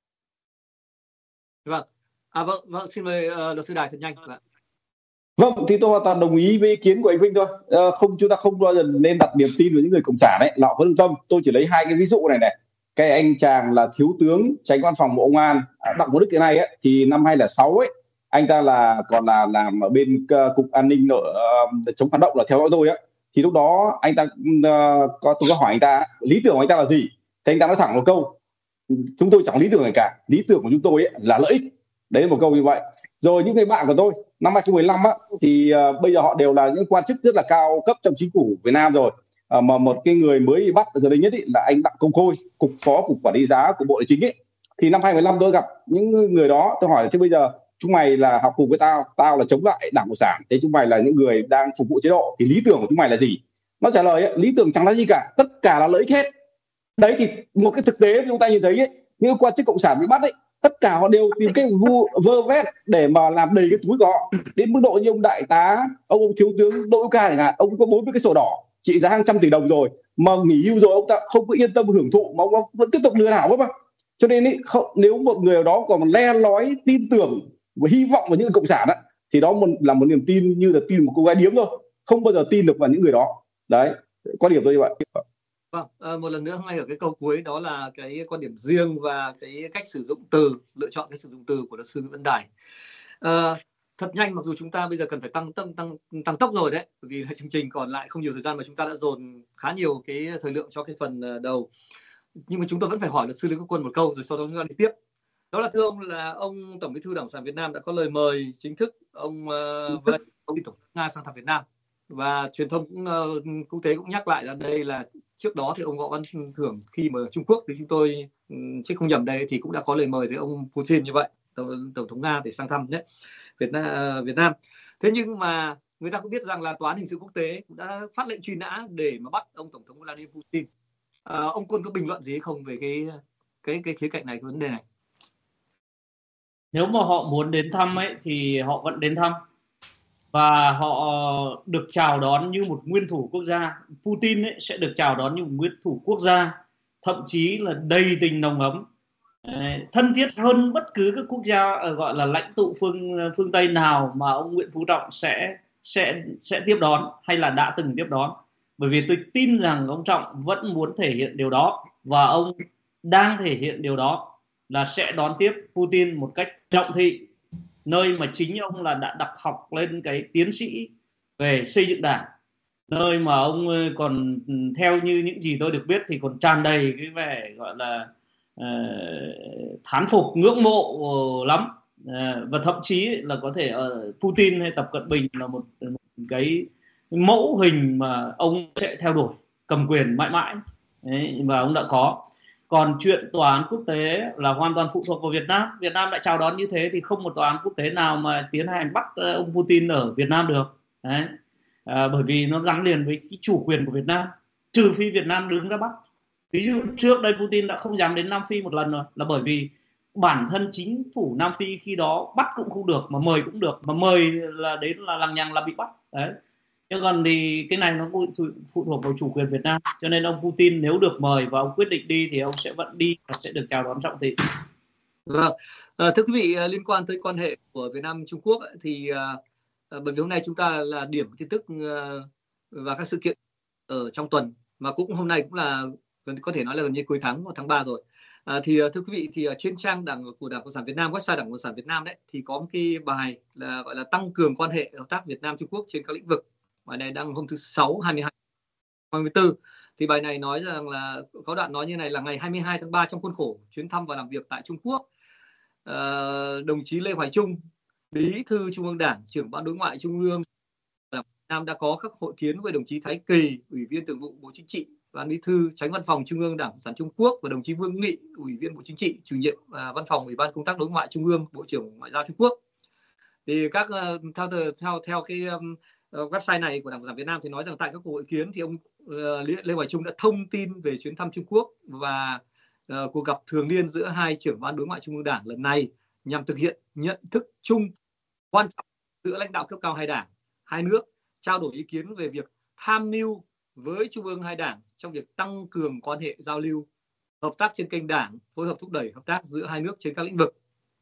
Vâng, vâng, xin mời luật sư Đài thật nhanh. Vâng, thì tôi hoàn toàn đồng ý với ý kiến của anh Vinh thôi. Chúng ta không bao giờ nên đặt niềm tin vào những người cộng sản ấy, lão có lương tâm. Tôi chỉ lấy 2 cái ví dụ này. Cái anh chàng là thiếu tướng Chánh Văn phòng Bộ Công an Đặng Quốc Đức cái này ấy, thì năm 2006 ấy, anh ta còn là làm ở bên cục an ninh chống phản động là theo dõi tôi á. Thì lúc đó anh ta tôi có hỏi anh ta lý tưởng của anh ta là gì, thì anh ta nói thẳng một câu: chúng tôi chẳng lý tưởng gì cả, lý tưởng của chúng tôi ấy là lợi ích. Đấy là một câu như vậy. Rồi những người bạn của tôi năm 2015 á, thì bây giờ họ đều là những quan chức rất là cao cấp trong chính phủ Việt Nam rồi. Mà một cái người mới bị bắt gần đây nhất ý, là anh Đặng Công Khôi, cục phó cục quản lý giá của Bộ Tài chính ấy. Thì năm 2015 tôi gặp những người đó, tôi hỏi là chứ bây giờ chúng mày là học cùng với tao là chống lại Đảng Cộng sản, thế chúng mày là những người đang phục vụ chế độ, thì lý tưởng của chúng mày là gì? Nó trả lời ấy, lý tưởng chẳng là gì cả, tất cả là lợi ích hết. Đấy, thì một cái thực tế chúng ta nhìn thấy ấy, những quan chức cộng sản bị bắt ấy, tất cả họ đều tìm cách vơ vét để mà làm đầy cái túi của họ. Đến mức độ như ông đại tá, ông thiếu tướng Đỗ Hữu Ca chẳng hạn, ông có 40 cái sổ đỏ trị giá hàng trăm tỷ đồng rồi, mà nghỉ hưu rồi ông ta không có yên tâm hưởng thụ mà ông vẫn tiếp tục lừa đảo mà. Cho nên ấy, nếu một người nào đó còn le lói tin tưởng và hy vọng vào những cộng sản á, thì đó là một niềm tin như là tin một cô gái điếm thôi, không bao giờ tin được vào những người đó. Đấy, quan điểm tôi như vậy. Vâng, một lần nữa ngay ở cái câu cuối đó là cái quan điểm riêng và cái cách sử dụng từ, lựa chọn cái sử dụng từ của luật sư Nguyễn Văn Đài. Thật nhanh, mặc dù chúng ta bây giờ cần phải tăng tốc rồi đấy, vì chương trình còn lại không nhiều thời gian mà chúng ta đã dồn khá nhiều cái thời lượng cho cái phần đầu. Nhưng mà chúng tôi vẫn phải hỏi luật sư Lê Quốc Quân một câu rồi sau đó chúng ta đi tiếp. Đó là thưa ông, là ông Tổng Bí thư Đảng Cộng sản Việt Nam đã có lời mời chính thức ông Tổng thống Nga sang thăm Việt Nam, và truyền thông quốc tế cũng nhắc lại là đây là trước đó thì ông Võ Văn Thưởng khi mà ở Trung Quốc thì chúng tôi chứ không nhầm đây thì cũng đã có lời mời với ông Putin như vậy, Tổng thống Nga để sang thăm đấy Việt Nam. Thế nhưng mà người ta cũng biết rằng là Tòa án Hình sự Quốc tế cũng đã phát lệnh truy nã để mà bắt ông Tổng thống Vladimir Putin. Ông Quân có bình luận gì không về cái khía cạnh này, cái vấn đề này? Nếu mà họ muốn đến thăm ấy thì họ vẫn đến thăm, và họ được chào đón như một nguyên thủ quốc gia. Putin ấy sẽ được chào đón như một nguyên thủ quốc gia, thậm chí là đầy tình nồng ấm. thân thiết hơn bất cứ các quốc gia gọi là lãnh tụ phương Tây nào mà ông Nguyễn Phú Trọng sẽ tiếp đón hay là đã từng tiếp đón. Bởi vì tôi tin rằng ông Trọng vẫn muốn thể hiện điều đó, và ông đang thể hiện điều đó là sẽ đón tiếp Putin một cách trọng thị, nơi mà chính ông là đã đặt học lên cái tiến sĩ về xây dựng đảng, nơi mà ông còn theo như những gì tôi được biết thì còn tràn đầy cái vẻ gọi là thán phục, ngưỡng mộ lắm, và thậm chí là có thể Putin hay Tập Cận Bình là một cái mẫu hình mà ông sẽ theo đuổi cầm quyền mãi mãi. Đấy, và ông đã có. Còn chuyện tòa án quốc tế là hoàn toàn phụ thuộc vào Việt Nam. Việt Nam đã chào đón như thế thì không một tòa án quốc tế nào mà tiến hành bắt ông Putin ở Việt Nam được. Đấy. Bởi vì nó gắn liền với cái chủ quyền của Việt Nam, trừ phi Việt Nam đứng ra bắt. Ví dụ trước đây Putin đã không dám đến Nam Phi một lần rồi, là bởi vì bản thân chính phủ Nam Phi khi đó bắt cũng không được, mà mời cũng được, mà mời là đến là lằng nhằng là bị bắt. Đấy. Chứ còn thì cái này nó phụ thuộc vào chủ quyền Việt Nam, cho nên ông Putin nếu được mời và ông quyết định đi thì ông sẽ vẫn đi và sẽ được chào đón trọng thị. Vâng, thưa quý vị, liên quan tới quan hệ của Việt Nam Trung Quốc thì bởi vì hôm nay chúng ta là điểm tin tức và các sự kiện ở trong tuần, mà cũng hôm nay cũng là có thể nói là gần như cuối tháng, tháng 3 rồi. Thì thưa quý vị, thì trên trang của Đảng Cộng sản Việt Nam, website Đảng Cộng sản Việt Nam đấy, thì có một cái bài là gọi là tăng cường quan hệ hợp tác Việt Nam Trung Quốc trên các lĩnh vực. Bài này đăng hôm thứ 6 22 tháng 24. Thì bài này nói rằng là có đoạn nói như này là ngày 22 tháng 3 trong khuôn khổ chuyến thăm và làm việc tại Trung Quốc, đồng chí Lê Hoài Trung, Bí thư Trung ương Đảng, trưởng Ban Đối ngoại Trung ương Việt Nam đã có các hội kiến với đồng chí Thái Kỳ, Ủy viên Thường vụ Bộ Chính trị, Ban Bí thư Chánh Văn phòng Trung ương Đảng Cộng sản Trung Quốc, và đồng chí Vương Nghị, Ủy viên Bộ Chính trị, Chủ nhiệm Văn phòng Ủy ban Công tác Đối ngoại Trung ương, Bộ trưởng Ngoại giao Trung Quốc. Thì các theo cái website này của Đảng Cộng sản Việt Nam thì nói rằng tại các cuộc hội kiến thì ông Lê Hoài Trung đã thông tin về chuyến thăm Trung Quốc và cuộc gặp thường niên giữa hai trưởng Ban Đối ngoại Trung ương Đảng lần này nhằm thực hiện nhận thức chung quan trọng giữa lãnh đạo cấp cao hai đảng, hai nước, trao đổi ý kiến về việc tham mưu với Trung ương hai đảng trong việc tăng cường quan hệ giao lưu, hợp tác trên kênh đảng, phối hợp thúc đẩy hợp tác giữa hai nước trên các lĩnh vực.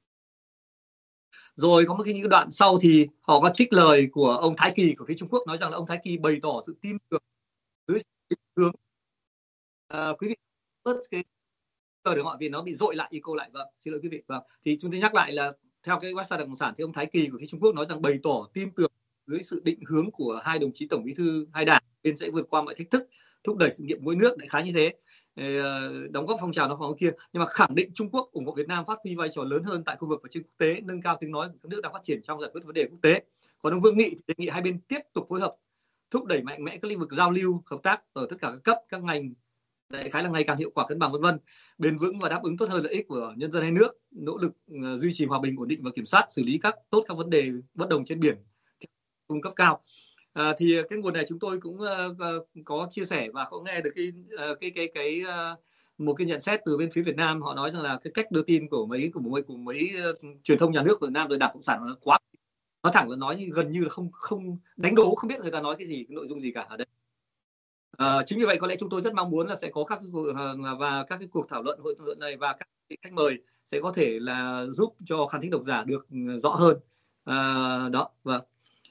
Rồi có một cái những đoạn sau thì họ có trích lời của ông Thái Kỳ của phía Trung Quốc, nói rằng là ông Thái Kỳ bày tỏ sự tin tưởng dưới sự hướng. Quý vị bớt cái được họ vì nó bị dội lại echo lại. Vâng, xin lỗi quý vị. Vâng, thì chúng tôi nhắc lại là theo cái website Đảng Cộng sản thì ông Thái Kỳ của phía Trung Quốc nói rằng bày tỏ tin tưởng dưới sự định hướng của hai đồng chí tổng bí thư hai đảng, bên sẽ vượt qua mọi thách thức, thúc đẩy sự nghiệp mỗi nước, đại khái như thế, đóng góp phong trào nó phòng kia, nhưng mà khẳng định Trung Quốc ủng hộ Việt Nam phát huy vai trò lớn hơn tại khu vực và trên quốc tế, nâng cao tiếng nói của các nước đang phát triển trong giải quyết vấn đề quốc tế. Còn ông Vương Nghị đề nghị hai bên tiếp tục phối hợp, thúc đẩy mạnh mẽ các lĩnh vực giao lưu, hợp tác ở tất cả các cấp, các ngành, đại khái là ngày càng hiệu quả, cân bằng, vân vân, bền vững và đáp ứng tốt hơn lợi ích của nhân dân hai nước, nỗ lực duy trì hòa bình, ổn định và kiểm soát xử lý tốt các vấn đề bất đồng trên biển cung cấp cao. Thì cái nguồn này chúng tôi cũng có chia sẻ và có nghe được cái một cái nhận xét từ bên phía Việt Nam. Họ nói rằng là cái cách đưa tin của mấy truyền thông nhà nước của Việt Nam rồi Đảng Cộng sản nó quá, nó thẳng là nói như gần như là không đánh đố, không biết người ta nói cái gì, cái nội dung gì cả ở đây. Chính vì vậy có lẽ chúng tôi rất mong muốn là sẽ có các cái cuộc thảo luận, hội luận này và các khách mời sẽ có thể là giúp cho khán thính độc giả được rõ hơn. Đó, vâng.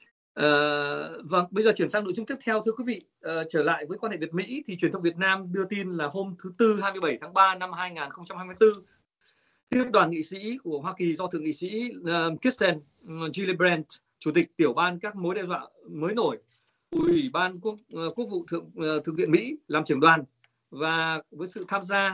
Vâng, bây giờ chuyển sang nội dung tiếp theo, thưa quý vị. Trở lại với quan hệ Việt Mỹ thì truyền thông Việt Nam đưa tin là hôm thứ Tư 27 tháng 3 năm 2024, tiếp đoàn nghị sĩ của Hoa Kỳ do Thượng nghị sĩ Kirsten Gillibrand, Chủ tịch Tiểu ban các mối đe dọa mới nổi, Ủy ban Quốc vụ Thượng viện Mỹ làm trưởng đoàn, và với sự tham gia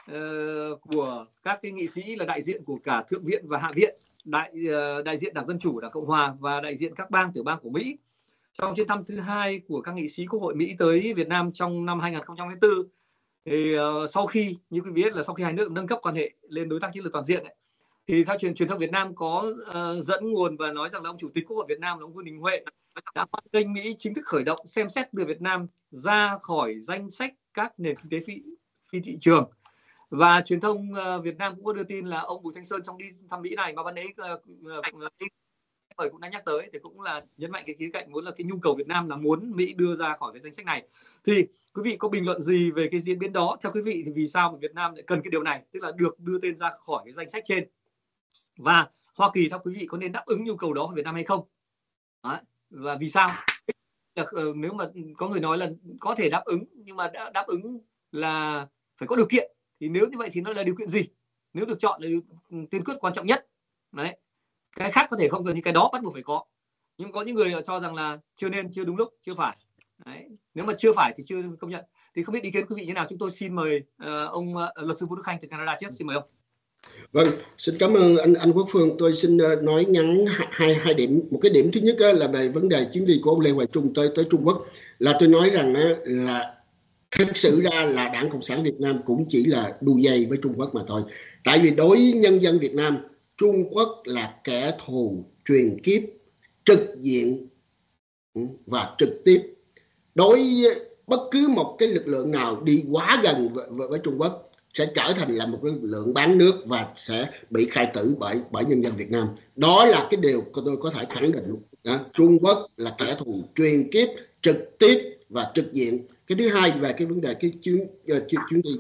của các cái nghị sĩ là đại diện của cả Thượng viện và Hạ viện, đại diện Đảng Dân Chủ, Đảng Cộng Hòa và đại diện các tiểu bang của Mỹ. Trong chuyến thăm thứ hai của các nghị sĩ Quốc hội Mỹ tới Việt Nam trong năm 2024, thì sau khi, như quý vị biết là sau khi hai nước nâng cấp quan hệ lên đối tác chiến lược toàn diện ấy, thì theo truyền thông Việt Nam có dẫn nguồn và nói rằng là ông Chủ tịch Quốc hội Việt Nam là ông Vương Đình Huệ đã hoan nghênh Mỹ chính thức khởi động xem xét đưa Việt Nam ra khỏi danh sách các nền kinh tế phi thị trường. Và truyền thông Việt Nam cũng có đưa tin là ông Bùi Thanh Sơn trong đi thăm Mỹ này mà ban nãy mời cũng đã nhắc tới, thì cũng là nhấn mạnh cái khía cạnh muốn là cái nhu cầu Việt Nam là muốn Mỹ đưa ra khỏi cái danh sách này. Thì quý vị có bình luận gì về cái diễn biến đó? Theo quý vị thì vì sao mà Việt Nam lại cần cái điều này, tức là được đưa tên ra khỏi cái danh sách trên? Và Hoa Kỳ theo quý vị có nên đáp ứng nhu cầu đó của Việt Nam hay không? Đấy. Và vì sao? Nếu mà có người nói là có thể đáp ứng, nhưng mà đáp ứng là phải có điều kiện, thì nếu như vậy thì nó là điều kiện gì? Nếu được chọn là tiên quyết quan trọng nhất. Đấy. Cái khác có thể không cần, nhưng cái đó bắt buộc phải có. Nhưng có những người cho rằng là chưa nên, chưa đúng lúc, chưa phải. Đấy. Nếu mà chưa phải thì chưa công nhận. Thì không biết ý kiến quý vị như nào? Chúng tôi xin mời ông luật sư Vũ Đức Khanh từ Canada trước. Xin mời ông. Vâng, xin cảm ơn anh Quốc Phương. Tôi xin nói ngắn hai điểm. Một cái điểm thứ nhất là về vấn đề chuyến đi của ông Lê Hoài Trung tới Trung Quốc. Là tôi nói rằng là thực sự ra là Đảng Cộng sản Việt Nam cũng chỉ là đu dây với Trung Quốc mà thôi. Tại vì đối với nhân dân Việt Nam, Trung Quốc là kẻ thù truyền kiếp, trực diện và trực tiếp. Đối với bất cứ một cái lực lượng nào đi quá gần với Trung Quốc sẽ trở thành là một lực lượng bán nước và sẽ bị khai tử bởi nhân dân Việt Nam. Đó là cái điều tôi có thể khẳng định. Trung Quốc là kẻ thù truyền kiếp, trực tiếp và trực diện. Cái thứ hai về cái vấn đề cái chuyến đi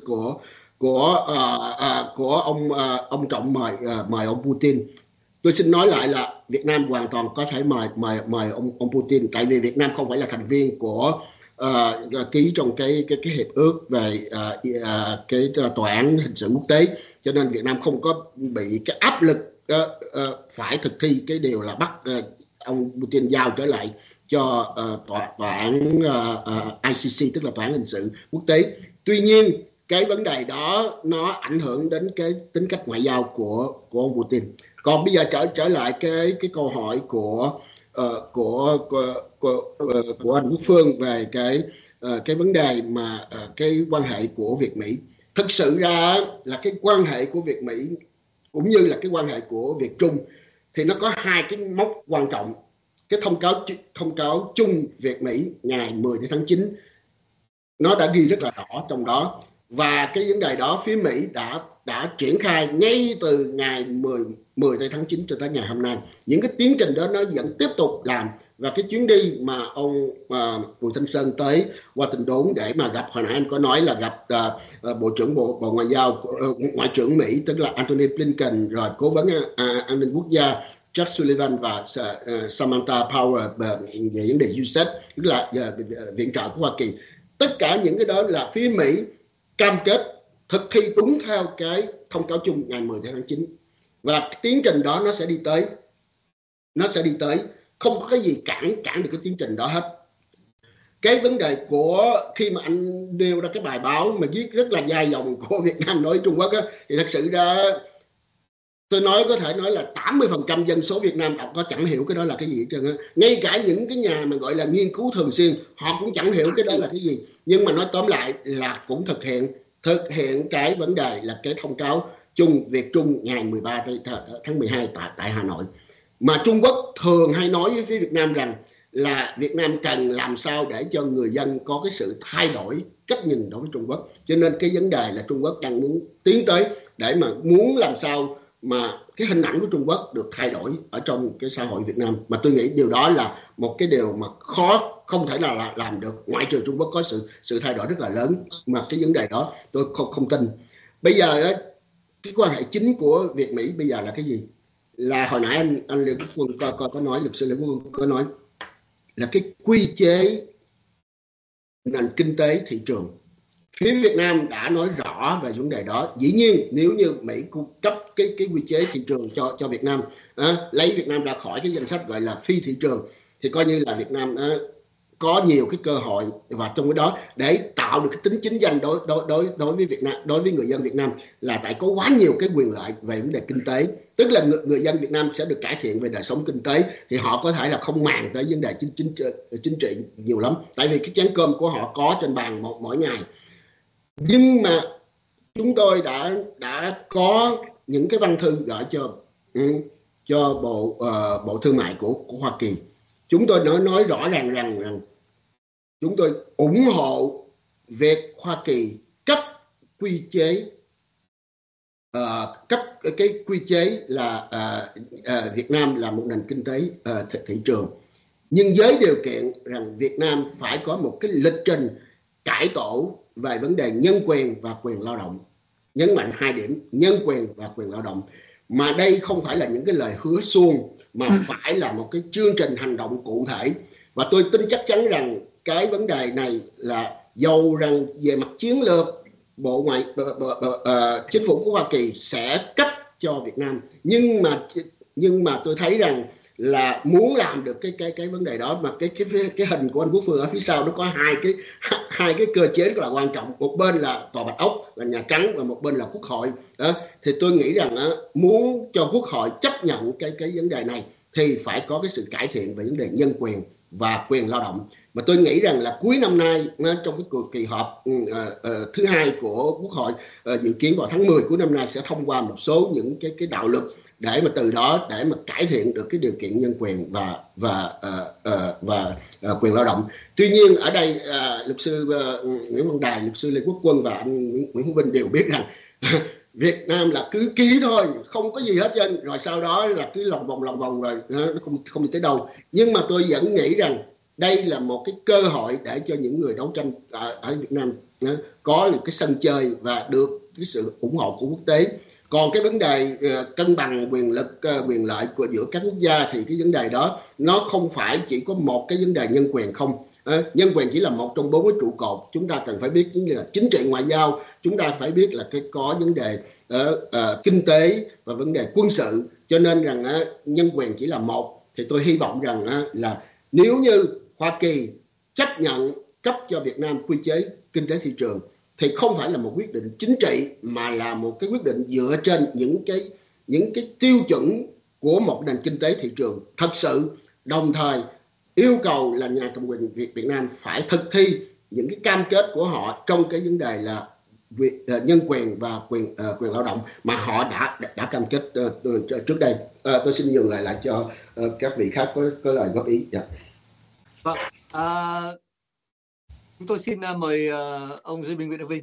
của ông Trọng mời ông Putin. Tôi xin nói lại là Việt Nam hoàn toàn có thể mời ông Putin, tại vì Việt Nam không phải là thành viên của ký trong cái hiệp ước về cái tòa án hình sự quốc tế, cho nên Việt Nam không có bị cái áp lực phải thực thi cái điều là bắt ông Putin giao trở lại cho tòa án ICC, tức là tòa án hình sự quốc tế. Tuy nhiên cái vấn đề đó nó ảnh hưởng đến cái tính cách ngoại giao của ông Putin. Còn bây giờ trở lại cái câu hỏi của anh Quốc Phương về cái vấn đề mà cái quan hệ của Việt Mỹ. Thực sự ra là cái quan hệ của Việt Mỹ cũng như là cái quan hệ của Việt Trung thì nó có hai cái mốc quan trọng. Cái thông cáo chung Việt Mỹ ngày 10 tháng 9 nó đã ghi rất là rõ trong đó, và cái vấn đề đó phía Mỹ đã triển khai ngay từ ngày 10 tháng 9 cho tới ngày hôm nay. Những cái tiến trình đó nó vẫn tiếp tục làm, và cái chuyến đi mà ông Bùi Thanh Sơn tới Washington để mà gặp, hồi nãy anh có nói là gặp Bộ trưởng Bộ Ngoại giao, Ngoại trưởng Mỹ tức là Antony Blinken, rồi Cố vấn an ninh quốc gia Jake Sullivan và Samantha Power về vấn đề USAID, tức là viện trợ của Hoa Kỳ. Tất cả những cái đó là phía Mỹ cam kết thực thi đúng theo cái thông cáo chung ngày 10 tháng 9. Và cái tiến trình đó nó sẽ đi tới. Không có cái gì cản được cái tiến trình đó hết. Cái vấn đề của khi mà anh nêu ra cái bài báo mà viết rất là dài dòng của Việt Nam nói Trung Quốc thì thật sự ra tôi có thể nói là 80% dân số Việt Nam đọc có chẳng hiểu cái đó là cái gì hết trơn á. Ngay cả những cái nhà mà gọi là nghiên cứu thường xuyên họ cũng chẳng hiểu cái đó là cái gì. Nhưng mà nói tóm lại là cũng thực hiện cái vấn đề là cái thông cáo chung Việt Trung ngày 13 tháng 12 tại Hà Nội. Mà Trung Quốc thường hay nói với phía Việt Nam rằng là Việt Nam cần làm sao để cho người dân có cái sự thay đổi cách nhìn đối với Trung Quốc. Cho nên cái vấn đề là Trung Quốc đang muốn tiến tới để mà muốn làm sao mà cái hình ảnh của Trung Quốc được thay đổi ở trong cái xã hội Việt Nam. Mà tôi nghĩ điều đó là một cái điều mà không thể là làm được, ngoại trừ Trung Quốc có sự thay đổi rất là lớn. Mà cái vấn đề đó tôi không tin. Bây giờ cái quan hệ chính của Việt Mỹ bây giờ là cái gì? Là hồi nãy anh Lê Quốc Quân có nói, luật sư Lê Quốc Quân có nói là cái quy chế nền kinh tế thị trường. Phía Việt Nam đã nói rõ về vấn đề đó. Dĩ nhiên nếu như Mỹ cung cấp cái quy chế thị trường cho Việt Nam, lấy Việt Nam ra khỏi cái danh sách gọi là phi thị trường, thì coi như là Việt Nam có nhiều cái cơ hội, và trong cái đó để tạo được cái tính chính danh đối với Việt Nam, đối với người dân Việt Nam, là tại có quá nhiều cái quyền lợi về vấn đề kinh tế. Tức là người dân Việt Nam sẽ được cải thiện về đời sống kinh tế, thì họ có thể là không màng tới vấn đề chính trị nhiều lắm, tại vì cái chén cơm của họ có trên bàn mỗi ngày. Nhưng mà chúng tôi đã có những cái văn thư gửi cho Bộ Thương mại của Hoa Kỳ. Chúng tôi nói rõ ràng rằng chúng tôi ủng hộ việc Hoa Kỳ cấp quy chế cấp cái quy chế là Việt Nam là một nền kinh tế thị trường, nhưng với điều kiện rằng Việt Nam phải có một cái lịch trình cải tổ về vấn đề nhân quyền và quyền lao động. Nhấn mạnh 2 điểm: nhân quyền và quyền lao động. Mà đây không phải là những cái lời hứa suông, mà phải là một cái chương trình hành động cụ thể. Và tôi tin chắc chắn rằng cái vấn đề này là dầu rằng về mặt chiến lược chính phủ của Hoa Kỳ sẽ cấp cho Việt Nam, nhưng mà tôi thấy rằng là muốn làm được cái vấn đề đó, mà cái hình của anh Quốc Phương ở phía sau nó có hai cái cơ chế rất là quan trọng. Một bên là Tòa Bạch Ốc là Nhà Trắng, và một bên là Quốc hội đó. Thì tôi nghĩ rằng muốn cho Quốc hội chấp nhận cái vấn đề này thì phải có cái sự cải thiện về vấn đề nhân quyền và quyền lao động. Mà tôi nghĩ rằng là cuối năm nay, trong cái cuộc kỳ họp thứ 2 của Quốc hội dự kiến vào tháng 10 của năm nay, sẽ thông qua một số những cái đạo luật để mà từ đó để mà cải thiện được cái điều kiện nhân quyền và quyền lao động. Tuy nhiên ở đây luật sư Nguyễn Văn Đài, luật sư Lê Quốc Quân và anh Nguyễn Hữu Vinh đều biết rằng Việt Nam là cứ ký thôi, không có gì hết trơn, rồi sau đó là cứ lòng vòng rồi nó không đi tới đâu. Nhưng mà tôi vẫn nghĩ rằng đây là một cái cơ hội để cho những người đấu tranh ở Việt Nam có được cái sân chơi và được cái sự ủng hộ của quốc tế. Còn cái vấn đề cân bằng quyền lực, quyền lợi giữa các quốc gia thì cái vấn đề đó nó không phải chỉ có một cái vấn đề nhân quyền không. Nhân quyền chỉ là một trong 4 cái trụ cột. Chúng ta cần phải biết là chính trị ngoại giao, chúng ta phải biết là có vấn đề kinh tế và vấn đề quân sự. Cho nên rằng nhân quyền chỉ là một. Thì tôi hy vọng rằng là nếu như Hoa Kỳ chấp nhận cấp cho Việt Nam quy chế kinh tế thị trường thì không phải là một quyết định chính trị, mà là một cái quyết định dựa trên những cái tiêu chuẩn của một nền kinh tế thị trường thật sự, đồng thời yêu cầu là nhà cầm quyền Việt Nam phải thực thi những cái cam kết của họ trong cái vấn đề là nhân quyền và quyền lao động mà họ đã cam kết trước đây. Tôi xin nhường lại cho các vị khác có lời góp ý. Vâng, chúng tôi xin mời ông Duy Bình, Nguyễn Đức Vinh.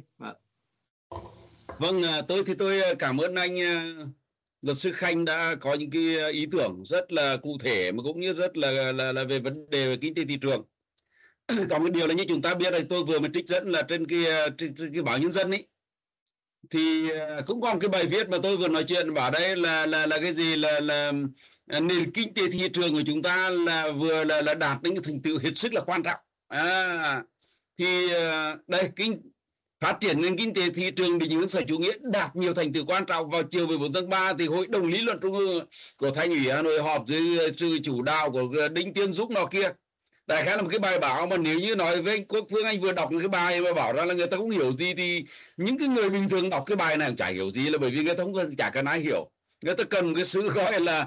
Vâng, tôi cảm ơn anh luật sư Khanh đã có những cái ý tưởng rất là cụ thể, mà cũng như rất là về vấn đề về kinh tế thị trường. Còn một điều là như chúng ta biết, là tôi vừa mới trích dẫn là trên cái báo Nhân dân ấy, thì cũng có một cái bài viết mà tôi vừa nói chuyện bảo đây là cái gì là nền kinh tế thị trường của chúng ta là vừa là đạt đến cái thành tựu hết sức là quan trọng. Thì đây phát triển nền kinh tế thị trường định hướng xã chủ nghĩa đạt nhiều thành tựu quan trọng. Vào chiều 14/3 thì Hội đồng lý luận Trung ương của Thành ủy Hà Nội họp dưới sự chủ đạo của Đinh Tiên Dũng nọ kia. Đại khái là một cái bài báo mà nếu như nói với anh Quốc Phương, anh vừa đọc cái bài mà bảo ra là người ta không hiểu gì, thì những cái người bình thường đọc cái bài này cũng chả hiểu gì, là bởi vì người ta không chả cần ai hiểu. Người ta cần cái sự gọi là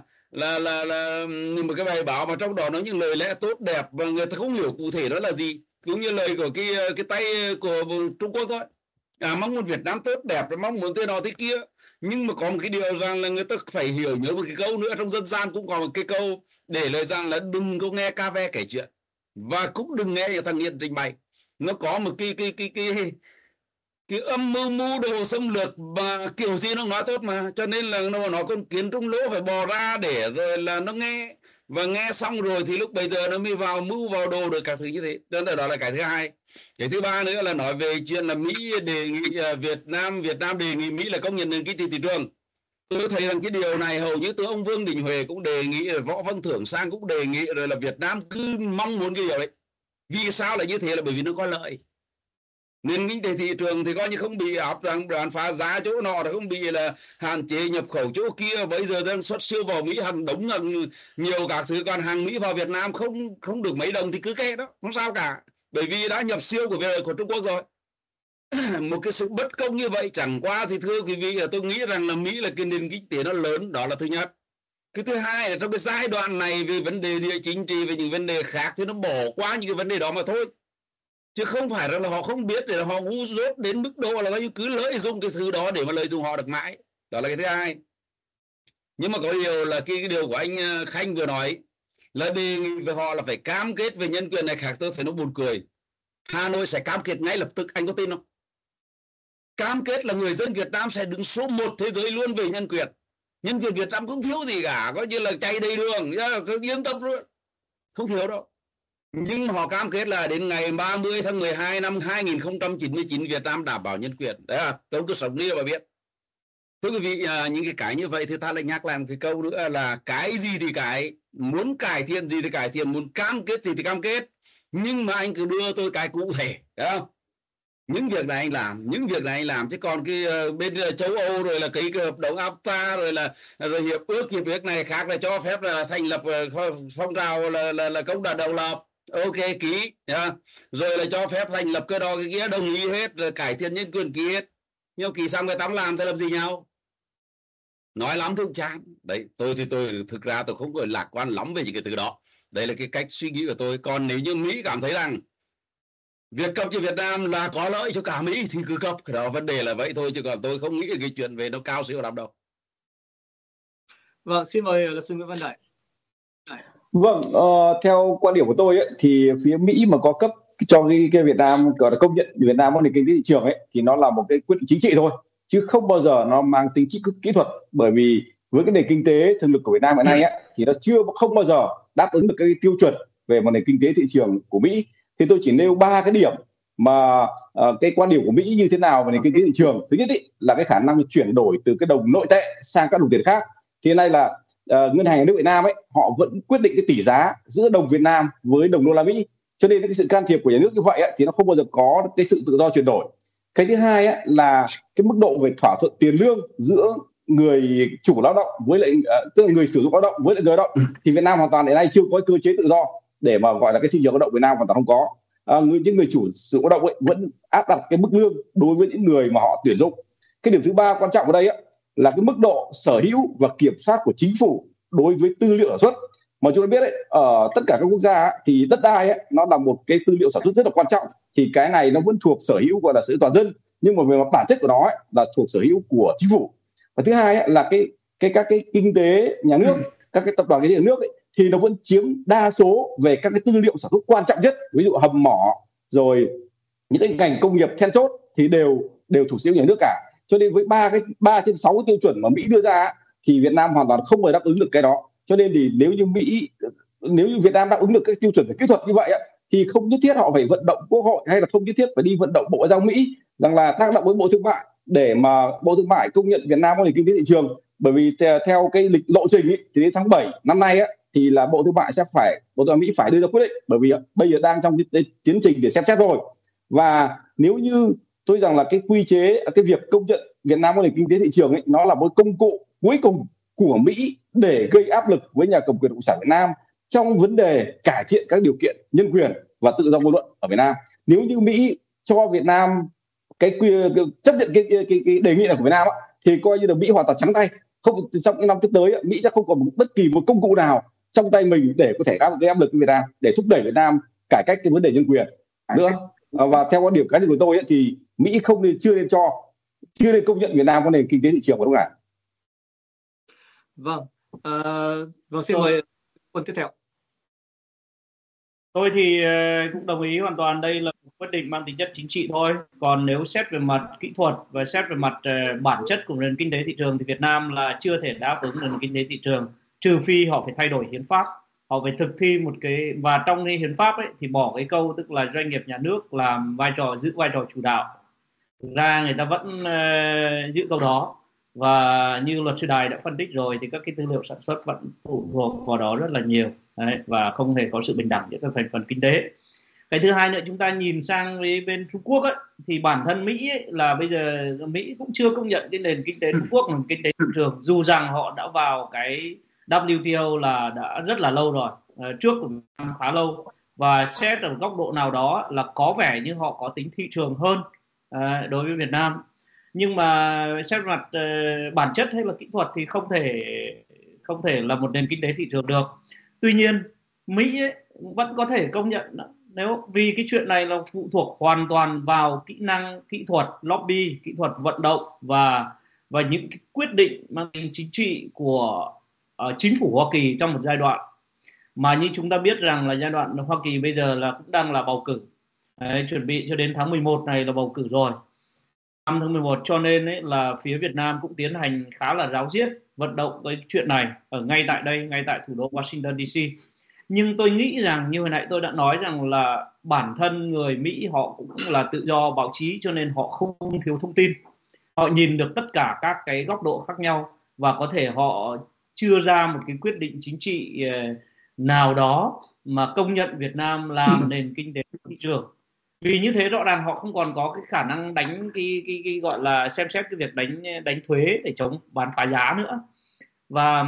một cái bài báo mà trong đó nó những lời lẽ tốt đẹp và người ta không hiểu cụ thể đó là gì. Cũng như lời của cái tay của Trung Quốc thôi, mong muốn Việt Nam tốt đẹp, mong muốn thế nào thế kia. Nhưng mà có một cái điều rằng là người ta phải hiểu nhớ một cái câu nữa, trong dân gian cũng có một cái câu để lời rằng là đừng có nghe ca ve kể chuyện, và cũng đừng nghe thằng nghiện trình bày. Nó có một cái âm mưu đồ xâm lược và kiểu gì nó nói tốt mà, cho nên là nó còn kiến trung lỗ phải bò ra để rồi là nó nghe, và nghe xong rồi thì lúc bây giờ nó mới vào mưu vào đồ được các thứ như thế. Đó là cái thứ hai. Cái thứ ba nữa là nói về chuyện là Mỹ đề nghị Việt Nam đề nghị Mỹ là công nhận nền kinh tế thị trường. Tôi thấy rằng cái điều này hầu như từ ông Vương Đình Huệ cũng đề nghị, Võ Văn Thưởng Sang cũng đề nghị, rồi là Việt Nam cứ mong muốn cái điều đấy. Vì sao lại như thế? Là bởi vì nó có lợi. Nền kinh tế thị trường thì coi như không bị áp đàn phá giá chỗ nọ, là không bị là hạn chế nhập khẩu chỗ kia. Bây giờ đang xuất siêu vào Mỹ hàng đống, nhiều các thứ, còn hàng Mỹ vào Việt Nam không được mấy đồng thì cứ kệ đó, không sao cả, bởi vì đã nhập siêu của Trung Quốc rồi. Một cái sự bất công như vậy chẳng qua thì thưa quý vị, tôi nghĩ rằng là Mỹ là cái nền kinh tế nó lớn, đó là thứ nhất. Cái thứ hai là trong cái giai đoạn này về vấn đề địa chính trị, về những vấn đề khác thì nó bỏ qua những cái vấn đề đó mà thôi, chứ không phải là họ không biết, để là họ ngu dốt đến mức độ là cứ lợi dụng cái thứ đó để mà lợi dụng họ được mãi. Đó là cái thứ hai. Nhưng mà có điều là cái điều của anh Khanh vừa nói là đề nghị với họ là phải cam kết về nhân quyền này khác, tôi thấy nó buồn cười. Hà Nội sẽ cam kết ngay lập tức, anh có tin không? cam kết là người dân Việt Nam sẽ đứng số 1 thế giới luôn về nhân quyền. Nhân quyền Việt Nam không thiếu gì cả, coi như là chạy đầy đường, cứ yên tâm luôn, không thiếu đâu. Nhưng họ cam kết là đến ngày 30 tháng 12 năm 2099 Việt Nam đảm bảo nhân quyền. Đấy là tôi cứ sống đi mà biết. Thưa quý vị, những cái như vậy thì ta lại nhắc lại một cái câu nữa là cái gì thì cái, muốn cải thiện gì thì cải thiện, muốn cam kết gì thì cam kết. Nhưng mà anh cứ đưa tôi cái cụ thể, đấy không? Những việc này anh làm, những việc này anh làm, chứ còn cái bên châu Âu rồi là cái hợp đồng AFTA rồi hiệp ước này khác là cho phép là thành lập phong trào là công đoàn độc lập, ok ký, rồi là cho phép thành lập cơ đo cái kia, đồng ý hết, rồi cải thiện nhân quyền ký hết, nhưng ký xong người ta làm thì làm gì nhau, nói lắm thương chán. Đấy, tôi thực ra tôi không có lạc quan lắm về những cái thứ đó. Đây là cái cách suy nghĩ của tôi. Còn nếu như Mỹ cảm thấy rằng việc cấp cho Việt Nam là có lợi cho cả Mỹ thì cứ cấp, cái đó vấn đề là vậy thôi, chứ còn tôi không nghĩ cái chuyện về nó cao siêu lắm đâu. Vâng, xin mời luật sư Nguyễn Văn Đại. Vâng, theo quan điểm của tôi ấy, thì phía Mỹ mà có cấp cho cái Việt Nam gọi là công nhận Việt Nam có nền kinh tế thị trường ấy, thì nó là một cái quyết định chính trị thôi, chứ không bao giờ nó mang tính kỹ thuật. Bởi vì với cái nền kinh tế thực lực của Việt Nam hiện nay ấy, thì nó không bao giờ đáp ứng được cái tiêu chuẩn về một nền kinh tế thị trường của Mỹ. Thì tôi chỉ nêu 3 cái điểm mà cái quan điểm của Mỹ như thế nào về nền kinh tế thị trường. Thứ nhất ý, là cái khả năng chuyển đổi từ cái đồng nội tệ sang các đồng tiền khác. Thì hiện nay là ngân hàng nhà nước Việt Nam ấy, họ vẫn quyết định cái tỷ giá giữa đồng Việt Nam với đồng đô la Mỹ, cho nên cái sự can thiệp của nhà nước như vậy ấy, thì nó không bao giờ có cái sự tự do chuyển đổi. Cái thứ hai ấy, là cái mức độ về thỏa thuận tiền lương giữa người chủ lao động với lại tức là người sử dụng lao động với lại người lao động, thì Việt Nam hoàn toàn đến nay chưa có cơ chế tự do để mà gọi là cái thị trường lao động Việt Nam hoàn toàn không có. Những người chủ sử dụng lao động ấy vẫn áp đặt cái mức lương đối với những người mà họ tuyển dụng. Cái điểm thứ ba quan trọng ở đây ấy, là cái mức độ sở hữu và kiểm soát của chính phủ đối với tư liệu sản xuất. Mà chúng ta biết đấy, ở tất cả các quốc gia ấy, thì đất đai ấy, nó là một cái tư liệu sản xuất rất là quan trọng, thì cái này nó vẫn thuộc sở hữu gọi là sở hữu toàn dân, nhưng mà về mặt bản chất của nó ấy, là thuộc sở hữu của chính phủ. Và thứ hai ấy, là các cái kinh tế nhà nước, các cái tập đoàn kinh tế nhà nước ấy, thì nó vẫn chiếm đa số về các cái tư liệu sản xuất quan trọng nhất, ví dụ hầm mỏ rồi những cái ngành công nghiệp then chốt thì đều thuộc sở hữu nhà nước cả. Cho nên với 3 trên 6 cái tiêu chuẩn mà Mỹ đưa ra thì Việt Nam hoàn toàn không thể đáp ứng được cái đó. Cho nên thì nếu như Việt Nam đáp ứng được các tiêu chuẩn về kỹ thuật như vậy thì không nhất thiết họ phải vận động Quốc hội, hay là không nhất thiết phải đi vận động Bộ Ngoại giao Mỹ rằng là tác động với Bộ Thương mại để mà Bộ Thương mại công nhận Việt Nam có nền kinh tế thị trường. Bởi vì theo cái lịch lộ trình ấy, thì đến tháng 7 năm nay thì là Bộ Thương mại Mỹ phải đưa ra quyết định, bởi vì bây giờ đang trong cái tiến trình để xem xét rồi. Và nếu như tôi rằng là cái quy chế, cái việc công nhận Việt Nam có nền kinh tế thị trường ấy, nó là một công cụ cuối cùng của Mỹ để gây áp lực với nhà cầm quyền cộng sản Việt Nam trong vấn đề cải thiện các điều kiện nhân quyền và tự do ngôn luận ở Việt Nam. Nếu như Mỹ cho Việt Nam chấp nhận cái đề nghị này của Việt Nam thì coi như là Mỹ hoàn toàn trắng tay. Không, trong những năm tiếp tới Mỹ sẽ không còn bất kỳ một công cụ nào trong tay mình để có thể gây áp lực với Việt Nam để thúc đẩy Việt Nam cải cách cái vấn đề nhân quyền nữa. Và theo quan điểm cá nhân của tôi thì Mỹ chưa nên công nhận Việt Nam có nền kinh tế thị trường của nước này. Vâng, xin mời quân tiếp theo. Tôi thì cũng đồng ý hoàn toàn, đây là một quyết định mang tính chất chính trị thôi. Còn nếu xét về mặt kỹ thuật và xét về mặt bản chất của nền kinh tế thị trường thì Việt Nam là chưa thể đáp ứng nền kinh tế thị trường, trừ phi họ phải thay đổi hiến pháp, họ phải thực thi một cái, và trong cái hiến pháp ấy thì bỏ cái câu tức là doanh nghiệp nhà nước làm giữ vai trò chủ đạo. Thực ra người ta vẫn giữ câu đó, và như luật sư Đài đã phân tích rồi thì các cái tư liệu sản xuất vẫn phụ thuộc vào đó rất là nhiều. Đấy, và không hề có sự bình đẳng giữa các thành phần kinh tế. Cái thứ hai nữa, chúng ta nhìn sang với bên Trung Quốc ấy, thì bản thân Mỹ ấy, là bây giờ Mỹ cũng chưa công nhận cái nền kinh tế Trung Quốc là kinh tế thị trường, dù rằng họ đã vào cái WTO là đã rất là lâu rồi, trước của Việt Nam khá lâu, và xét ở góc độ nào đó là có vẻ như họ có tính thị trường hơn đối với Việt Nam. Nhưng mà xét mặt bản chất hay là kỹ thuật thì không thể là một nền kinh tế thị trường được. Tuy nhiên Mỹ ấy vẫn có thể công nhận, nếu vì cái chuyện này là phụ thuộc hoàn toàn vào kỹ năng, kỹ thuật lobby, kỹ thuật vận động và những cái quyết định mang tính chính trị của chính phủ Hoa Kỳ trong một giai đoạn mà như chúng ta biết rằng là giai đoạn Hoa Kỳ bây giờ là cũng đang là bầu cử. Đấy, chuẩn bị cho đến tháng 11 này là bầu cử rồi. tháng 11, cho nên ấy là phía Việt Nam cũng tiến hành khá là ráo riết vận động cái chuyện này ở ngay tại đây, ngay tại thủ đô Washington DC. Nhưng tôi nghĩ rằng như hồi nãy tôi đã nói rằng là bản thân người Mỹ họ cũng là tự do báo chí, cho nên họ không thiếu thông tin. Họ nhìn được tất cả các cái góc độ khác nhau và có thể họ chưa ra một cái quyết định chính trị nào đó mà công nhận Việt Nam làm nền kinh tế thị trường. Vì như thế rõ ràng họ không còn có cái khả năng đánh cái gọi là xem xét cái việc đánh thuế để chống bán phá giá nữa. Và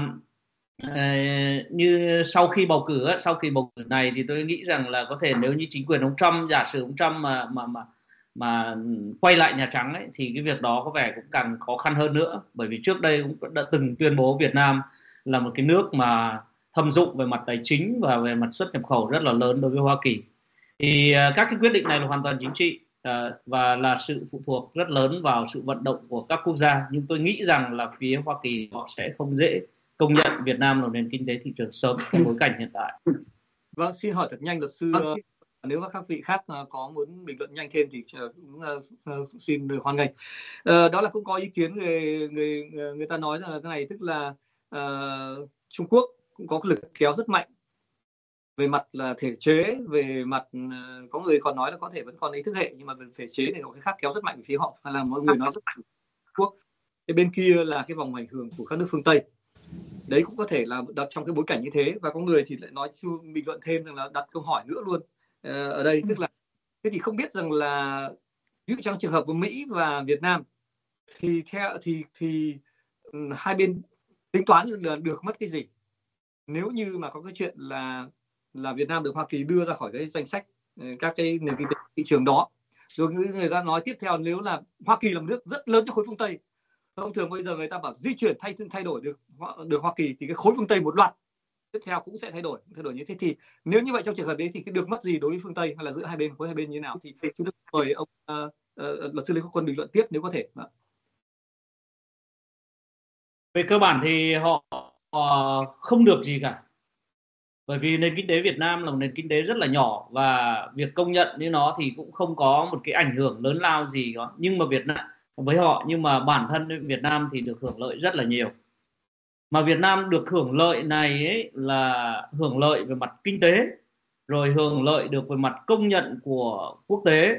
như sau khi bầu cử này thì tôi nghĩ rằng là có thể nếu như chính quyền ông Trump, giả sử ông Trump mà quay lại Nhà Trắng ấy, thì cái việc đó có vẻ cũng càng khó khăn hơn nữa, bởi vì trước đây cũng đã từng tuyên bố Việt Nam là một cái nước mà thâm dụng về mặt tài chính và về mặt xuất nhập khẩu rất là lớn đối với Hoa Kỳ. Thì các cái quyết định này là hoàn toàn chính trị và là sự phụ thuộc rất lớn vào sự vận động của các quốc gia. Nhưng tôi nghĩ rằng là phía Hoa Kỳ họ sẽ không dễ công nhận Việt Nam là nền kinh tế thị trường sớm trong bối cảnh hiện tại. Vâng, xin hỏi thật nhanh luật sư, nếu mà các vị khác có muốn bình luận nhanh thêm thì cũng xin được hoan nghênh. Đó là cũng có ý kiến người ta nói rằng là cái này, tức là Trung Quốc cũng có cái lực kéo rất mạnh về mặt là thể chế, về mặt có người còn nói là có thể vẫn còn ý thức hệ, nhưng mà về thể chế này có cái khác kéo rất mạnh về phía họ, hay là mọi người nói rất mạnh Quốc. Cái bên kia là cái vòng ảnh hưởng của các nước phương Tây. Đấy cũng có thể là đặt trong cái bối cảnh như thế. Và có người thì lại nói bình luận thêm rằng là đặt câu hỏi nữa luôn ở đây, tức là thế thì không biết rằng là ví dụ trong trường hợp của Mỹ và Việt Nam thì hai bên tính toán là được mất cái gì nếu như mà có cái chuyện là Việt Nam được Hoa Kỳ đưa ra khỏi cái danh sách các cái nền kinh tế thị trường đó. Rồi người ta nói tiếp theo, nếu là Hoa Kỳ là một nước rất lớn trong khối phương Tây, thông thường bây giờ người ta bảo di chuyển thay đổi được Hoa Kỳ thì cái khối phương Tây một loạt tiếp theo cũng sẽ thay đổi như thế. Thì nếu như vậy trong trường hợp đấy thì cái được mất gì đối với phương Tây, hay là giữa hai bên, khối hai bên như thế nào? Thì chúng tôi mời ông luật sư Lê Quốc Quân bình luận tiếp nếu có thể. Về cơ bản thì họ không được gì cả, bởi vì nền kinh tế Việt Nam là một nền kinh tế rất là nhỏ và việc công nhận như nó thì cũng không có một cái ảnh hưởng lớn lao gì đó. Nhưng mà Việt Nam với họ, nhưng mà bản thân Việt Nam thì được hưởng lợi rất là nhiều. Mà Việt Nam được hưởng lợi này ấy là hưởng lợi về mặt kinh tế, rồi hưởng lợi được về mặt công nhận của quốc tế.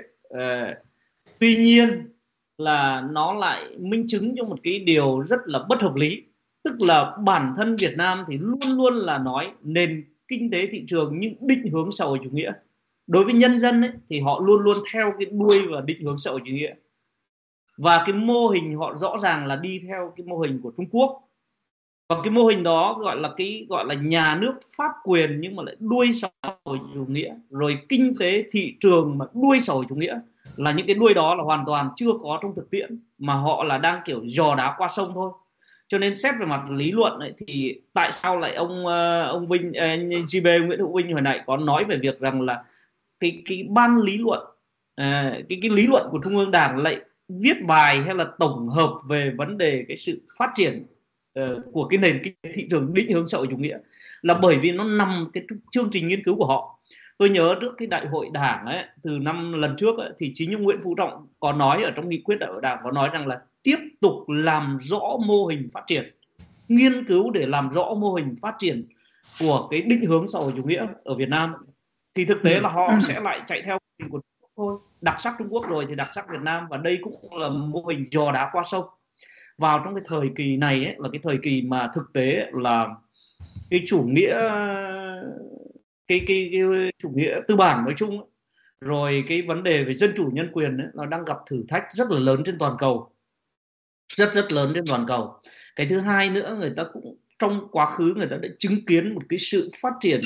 Tuy nhiên là nó lại minh chứng cho một cái điều rất là bất hợp lý, tức là bản thân Việt Nam thì luôn luôn là nói nền kinh tế thị trường nhưng định hướng xã hội chủ nghĩa. Đối với nhân dân ấy, thì họ luôn luôn theo cái đuôi và định hướng xã hội chủ nghĩa. Và cái mô hình họ rõ ràng là đi theo cái mô hình của Trung Quốc. Và cái mô hình đó gọi là nhà nước pháp quyền nhưng mà lại đuôi xã hội chủ nghĩa, rồi kinh tế thị trường mà đuôi xã hội chủ nghĩa, là những cái đuôi đó là hoàn toàn chưa có trong thực tiễn, mà họ là đang kiểu dò đá qua sông thôi. Cho nên xét về mặt lý luận ấy, thì tại sao lại ông Vinh, GB Nguyễn Hữu Vinh hồi nãy có nói về việc rằng là cái ban lý luận, cái lý luận của Trung ương Đảng lại viết bài hay là tổng hợp về vấn đề cái sự phát triển của cái nền kinh tế thị trường định hướng xã hội chủ nghĩa, là bởi vì nó nằm cái chương trình nghiên cứu của họ. Tôi nhớ trước cái đại hội đảng ấy, từ năm lần trước ấy, thì chính ông Nguyễn Phú Trọng có nói ở trong nghị quyết đại hội đảng, có nói rằng là tiếp tục làm rõ mô hình phát triển, nghiên cứu để làm rõ mô hình phát triển của cái định hướng xã hội chủ nghĩa ở Việt Nam. Thì thực tế là họ sẽ lại chạy theo mô hình của Trung Quốc thôi, đặc sắc Trung Quốc rồi thì đặc sắc Việt Nam, và đây cũng là mô hình dò đá qua sông. Vào trong cái thời kỳ này ấy, là cái thời kỳ mà thực tế là cái chủ nghĩa cái chủ nghĩa tư bản nói chung ấy, rồi cái vấn đề về dân chủ nhân quyền ấy, nó đang gặp thử thách rất là lớn trên toàn cầu, rất lớn trên toàn cầu. Cái thứ hai nữa, người ta cũng trong quá khứ người ta đã chứng kiến một cái sự phát triển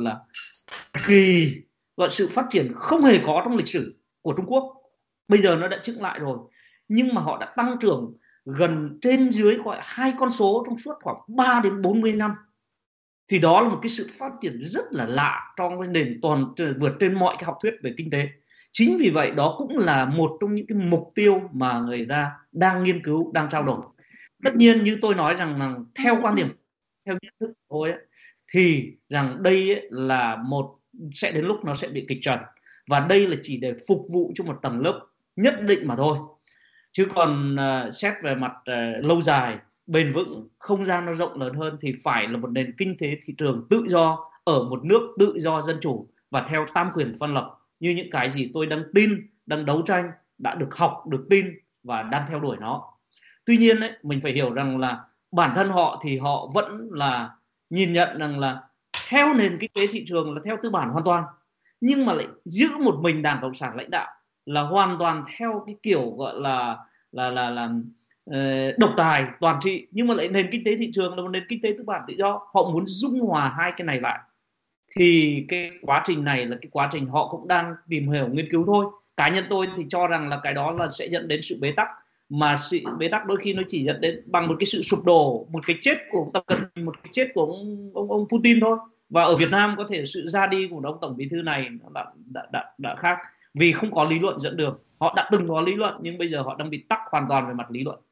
gọi sự phát triển không hề có trong lịch sử của Trung Quốc. Bây giờ nó đã chững lại rồi, nhưng mà họ đã tăng trưởng gần trên dưới gọi 2 con số trong suốt khoảng 3 đến 40 năm. Thì đó là một cái sự phát triển rất là lạ trong cái nền vượt trên mọi cái học thuyết về kinh tế. Chính vì vậy đó cũng là một trong những cái mục tiêu mà người ta đang nghiên cứu, đang trao đổi. Tất nhiên như tôi nói rằng là theo quan điểm, theo nhận thức của tôi ấy, thì rằng đây ấy là sẽ đến lúc nó sẽ bị kịch trần, và đây là chỉ để phục vụ cho một tầng lớp nhất định mà thôi. Chứ còn xét về mặt lâu dài, bền vững, không gian nó rộng lớn hơn thì phải là một nền kinh tế thị trường tự do ở một nước tự do dân chủ và theo tam quyền phân lập, như những cái gì tôi đang tin, đang đấu tranh, đã được học, được tin và đang theo đuổi nó. Tuy nhiên ấy, mình phải hiểu rằng là bản thân họ thì họ vẫn là nhìn nhận rằng là theo nền kinh tế thị trường là theo tư bản hoàn toàn, nhưng mà lại giữ một mình Đảng Cộng sản lãnh đạo là hoàn toàn theo cái kiểu gọi là độc tài toàn trị, nhưng mà lại nền kinh tế thị trường là một nền kinh tế tư bản tự do. Họ muốn dung hòa hai cái này lại, thì cái quá trình này là cái quá trình họ cũng đang tìm hiểu nghiên cứu thôi. Cá nhân tôi thì cho rằng là cái đó là sẽ dẫn đến sự bế tắc, mà sự bế tắc đôi khi nó chỉ dẫn đến bằng một cái sự sụp đổ, một cái chết của Tập Cận Bình, một cái chết của ông Putin thôi. Và ở Việt Nam có thể sự ra đi của ông Tổng Bí thư này đã khác, vì không có lý luận dẫn đường. Họ đã từng có lý luận nhưng bây giờ họ đang bị tắc hoàn toàn về mặt lý luận.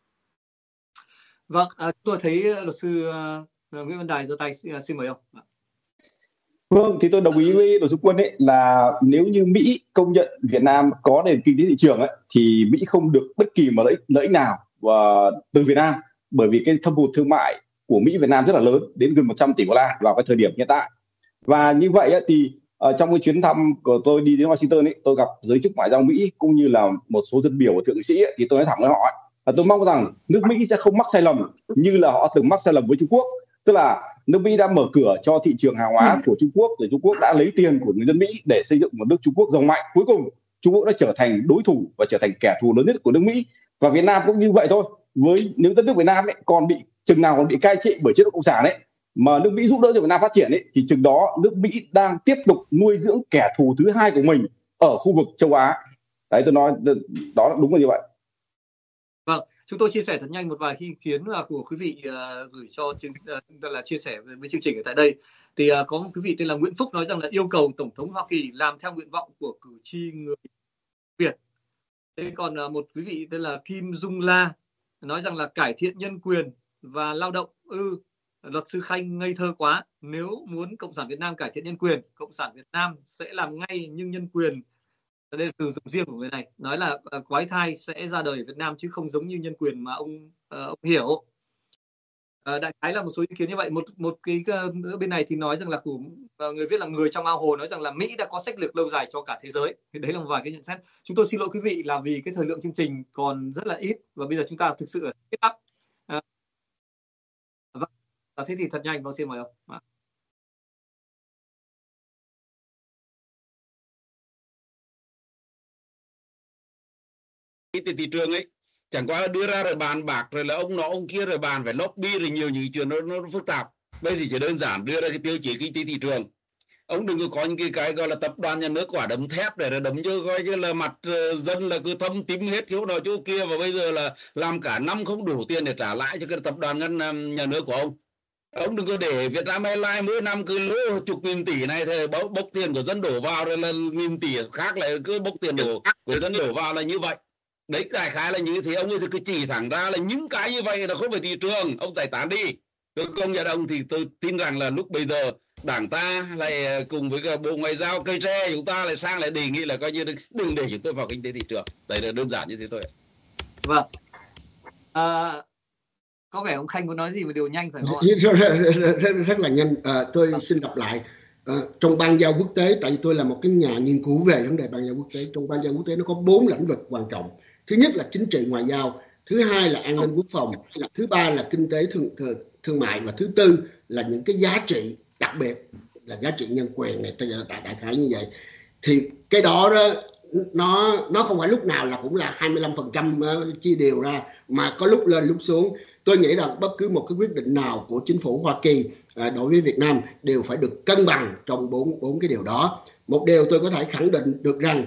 Vâng, tôi thấy luật sư Nguyễn Văn Đài giơ tay, xin mời ông. Vâng, thì tôi đồng ý với luật sư Quân ấy là nếu như Mỹ công nhận Việt Nam có nền kinh tế thị trường ấy, thì Mỹ không được bất kỳ một lợi ích nào từ Việt Nam, bởi vì cái thâm hụt thương mại của Mỹ Việt Nam rất là lớn, đến gần 100 tỷ đô la vào cái thời điểm hiện tại. Và như vậy ấy, thì trong cái chuyến thăm của tôi đi đến Washington ấy, tôi gặp giới chức ngoại giao Mỹ cũng như là một số dân biểu của thượng nghị sĩ ấy, thì tôi nói thẳng với họ ấy, là tôi mong rằng nước Mỹ sẽ không mắc sai lầm như là họ từng mắc sai lầm với Trung Quốc. Tức là nước Mỹ đã mở cửa cho thị trường hàng hóa của Trung Quốc, rồi Trung Quốc đã lấy tiền của người dân Mỹ để xây dựng một nước Trung Quốc giàu mạnh. Cuối cùng Trung Quốc đã trở thành đối thủ và trở thành kẻ thù lớn nhất của nước Mỹ. Và Việt Nam cũng như vậy thôi. Nếu đất nước Việt Nam ấy còn bị chừng nào còn bị cai trị bởi chế độ cộng sản ấy, mà nước Mỹ giúp đỡ cho Việt Nam phát triển ấy, thì chừng đó nước Mỹ đang tiếp tục nuôi dưỡng kẻ thù thứ hai của mình ở khu vực châu Á. Đấy, tôi nói đó là đúng là như vậy. Vâng, chúng tôi chia sẻ thật nhanh một vài ý kiến của quý vị gửi cho là chia sẻ với chương trình ở tại đây. Thì có một quý vị tên là Nguyễn Phúc nói rằng là yêu cầu Tổng thống Hoa Kỳ làm theo nguyện vọng của cử tri người Việt. Thế còn một quý vị tên là Kim Dung La nói rằng là cải thiện nhân quyền và lao động. Luật sư Khanh ngây thơ quá. Nếu muốn Cộng sản Việt Nam cải thiện nhân quyền, Cộng sản Việt Nam sẽ làm ngay, nhưng nhân quyền đây là từ dùng riêng của người này, nói là quái thai sẽ ra đời ở Việt Nam chứ không giống như nhân quyền mà ông hiểu. Đại khái là một số ý kiến như vậy. Một cái bên này thì nói rằng là của người viết là người trong ao hồ, nói rằng là Mỹ đã có sách lược lâu dài cho cả thế giới. Thì đấy là một vài cái nhận xét. Chúng tôi xin lỗi quý vị là vì cái thời lượng chương trình còn rất là ít và bây giờ chúng ta thực sự là kết thúc. Thế thì thật nhanh, xin mời ông. Thị trường ấy chẳng qua là đưa ra rồi bàn bạc rồi là ông nọ ông kia rồi bàn phải lobby rồi nhiều những chuyện nó phức tạp. Bây giờ chỉ đơn giản đưa ra cái tiêu chí kinh tế thị trường. Ông đừng có có những cái gọi là tập đoàn nhà nước quả đấm thép để đấm cho coi như là mặt dân là cứ thâm tím hết chỗ nào chỗ kia, và bây giờ là làm cả năm không đủ tiền để trả lại cho cái tập đoàn nhà nước của ông. Ông đừng có để Việt Nam Airlines mỗi năm cứ lỗ chục nghìn tỷ này thì bốc tiền của dân đổ vào, rồi là nghìn tỷ khác lại cứ bốc tiền của dân đổ vào là như vậy. Đấy, đại khái là như thế. Ông ấy cứ chỉ thẳng ra là những cái như vậy là không phải thị trường, ông giải tán đi. Tôi công nhận ông, thì tôi tin rằng là lúc bây giờ Đảng ta lại cùng với cả Bộ Ngoại giao cây tre chúng ta lại sang lại đề nghị là coi như đừng để chúng tôi vào kinh tế thị trường. Đấy là đơn giản như thế thôi. Vâng. Có vẻ ông Khanh muốn nói gì một điều nhanh phải không ạ? Rất là nhanh. Tôi xin đọc lại. Trong ban giao quốc tế, tại vì tôi là một cái nhà nghiên cứu về vấn đề ban giao quốc tế, trong ban giao quốc tế nó có 4 lĩnh vực quan trọng. Thứ nhất là chính trị ngoại giao, thứ hai là an ninh quốc phòng, thứ ba là kinh tế thương mại, và thứ tư là những cái giá trị đặc biệt là giá trị nhân quyền này, đại khái như vậy. Thì cái đó nó không phải lúc nào là cũng là 25% chia đều ra, mà có lúc lên lúc xuống. Tôi nghĩ rằng bất cứ một cái quyết định nào của chính phủ Hoa Kỳ đối với Việt Nam đều phải được cân bằng trong bốn cái điều đó. Một điều tôi có thể khẳng định được rằng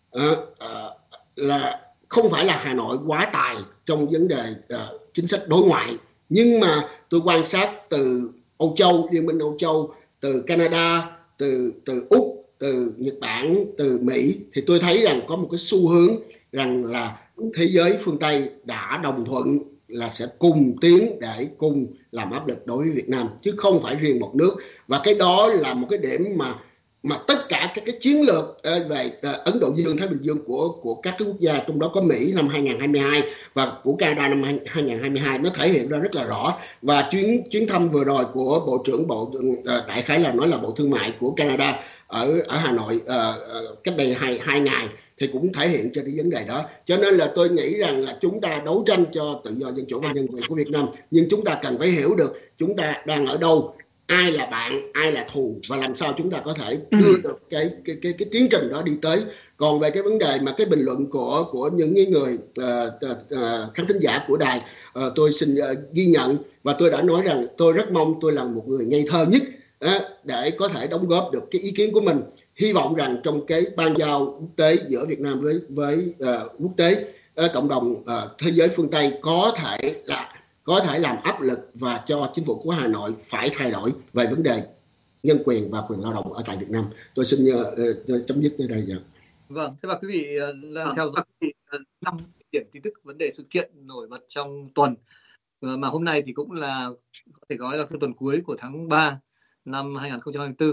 là không phải là Hà Nội quá tài trong vấn đề chính sách đối ngoại, nhưng mà tôi quan sát từ Âu Châu, Liên minh Âu Châu, từ Canada, từ Úc, từ Nhật Bản, từ Mỹ, thì tôi thấy rằng có một cái xu hướng rằng là thế giới phương Tây đã đồng thuận là sẽ cùng tiến để cùng làm áp lực đối với Việt Nam, chứ không phải riêng một nước. Và cái đó là một cái điểm mà mà tất cả các cái chiến lược về Ấn Độ Dương, Thái Bình Dương của các cái quốc gia, trong đó có Mỹ năm 2022 và của Canada năm 2022, nó thể hiện ra rất là rõ. Và chuyến thăm vừa rồi của Bộ trưởng Bộ đại khái là nói là Bộ Thương mại của Canada ở Hà Nội cách đây hai ngày thì cũng thể hiện cho cái vấn đề đó. Cho nên là tôi nghĩ rằng là chúng ta đấu tranh cho tự do, dân chủ và nhân quyền của Việt Nam, nhưng chúng ta cần phải hiểu được chúng ta đang ở đâu, ai là bạn, ai là thù, và làm sao chúng ta có thể đưa được cái tiến trình đó đi tới. Còn về cái vấn đề mà cái bình luận của những người khán thính giả của đài, tôi xin ghi nhận, và tôi đã nói rằng tôi rất mong tôi là một người ngây thơ nhất để có thể đóng góp được cái ý kiến của mình. Hy vọng rằng trong cái ban giao quốc tế giữa Việt Nam với quốc tế, cộng đồng thế giới phương Tây có thể làm áp lực và cho chính phủ của Hà Nội phải thay đổi về vấn đề nhân quyền và quyền lao động ở tại Việt Nam. Tôi xin chấm dứt nơi đây. Vâng, thế và quý vị đang theo dõi 5 điểm tin tức vấn đề sự kiện nổi bật trong tuần, mà hôm nay thì cũng là có thể nói là tuần cuối của tháng 3 năm 2024.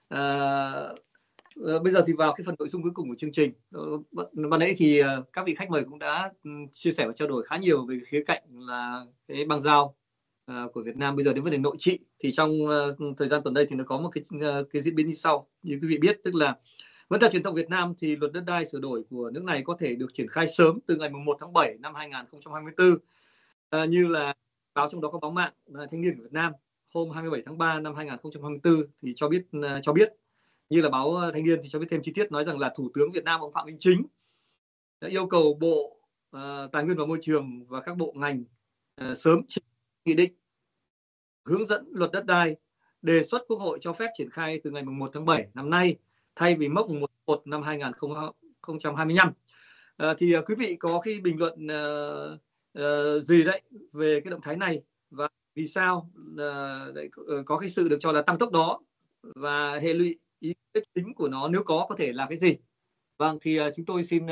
Bây giờ thì vào cái phần nội dung cuối cùng của chương trình. Ban nãy thì các vị khách mời cũng đã chia sẻ và trao đổi khá nhiều về khía cạnh là cái bang giao của Việt Nam. Bây giờ đến vấn đề nội trị thì trong thời gian tuần đây thì nó có một cái diễn biến như sau. Như quý vị biết, tức là Vẫn theo truyền thông Việt Nam thì luật đất đai sửa đổi của nước này có thể được triển khai sớm từ ngày 1 tháng 7 năm 2024. Như là báo trong đó có báo mạng Thanh niên của Việt Nam hôm 27 tháng 3 năm 2024 thì cho biết như là báo Thanh niên thì cho biết thêm chi tiết, nói rằng là Thủ tướng Việt Nam ông Phạm Minh Chính đã yêu cầu Bộ Tài nguyên và Môi trường và các bộ ngành sớm trình nghị định hướng dẫn luật đất đai, đề xuất Quốc hội cho phép triển khai từ ngày 1 tháng 7 năm nay thay vì mốc 1 năm 2025. Thì quý vị có cái bình luận gì đấy về cái động thái này, và vì sao có cái sự được cho là tăng tốc đó, và hệ lụy ý chính của nó nếu có thể là cái gì? Vâng, thì chúng tôi xin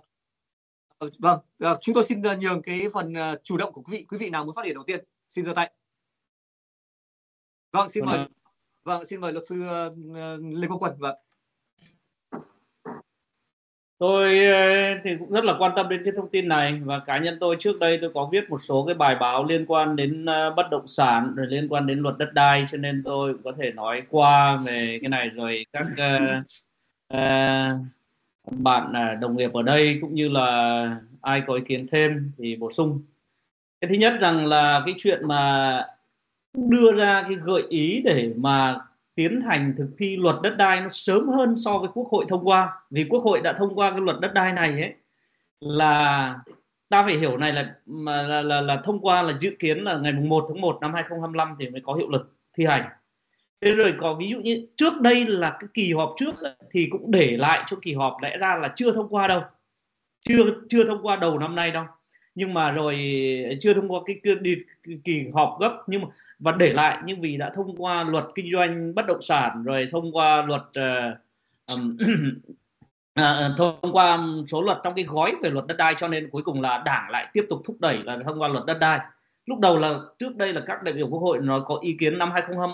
nhường cái phần chủ động của quý vị nào muốn phát biểu đầu tiên, xin giơ tay. Vâng, xin mời luật sư Lê Quốc Quân. Vâng. Tôi thì cũng rất là quan tâm đến cái thông tin này, và cá nhân tôi trước đây tôi có viết một số cái bài báo liên quan đến bất động sản rồi liên quan đến luật đất đai, cho nên tôi có thể nói qua về cái này, rồi các bạn đồng nghiệp ở đây cũng như là ai có ý kiến thêm thì bổ sung. Cái thứ nhất rằng là cái chuyện mà đưa ra cái gợi ý để mà tiến hành thực thi luật đất đai nó sớm hơn so với Quốc hội thông qua, vì Quốc hội đã thông qua cái luật đất đai này ấy, là ta phải hiểu này là thông qua là dự kiến là ngày 1 tháng 1 năm 2025 thì mới có hiệu lực thi hành. Thế rồi có ví dụ như trước đây là cái kỳ họp trước thì cũng để lại cho kỳ họp lẽ ra là chưa thông qua đâu, chưa thông qua đầu năm nay đâu, nhưng mà rồi chưa thông qua cái kỳ họp gấp, nhưng mà và để lại, nhưng vì đã thông qua luật kinh doanh bất động sản, rồi thông qua luật thông qua số luật trong cái gói về luật đất đai, cho nên cuối cùng là Đảng lại tiếp tục thúc đẩy là thông qua luật đất đai. Lúc đầu là trước đây là các đại biểu Quốc hội nó có ý kiến năm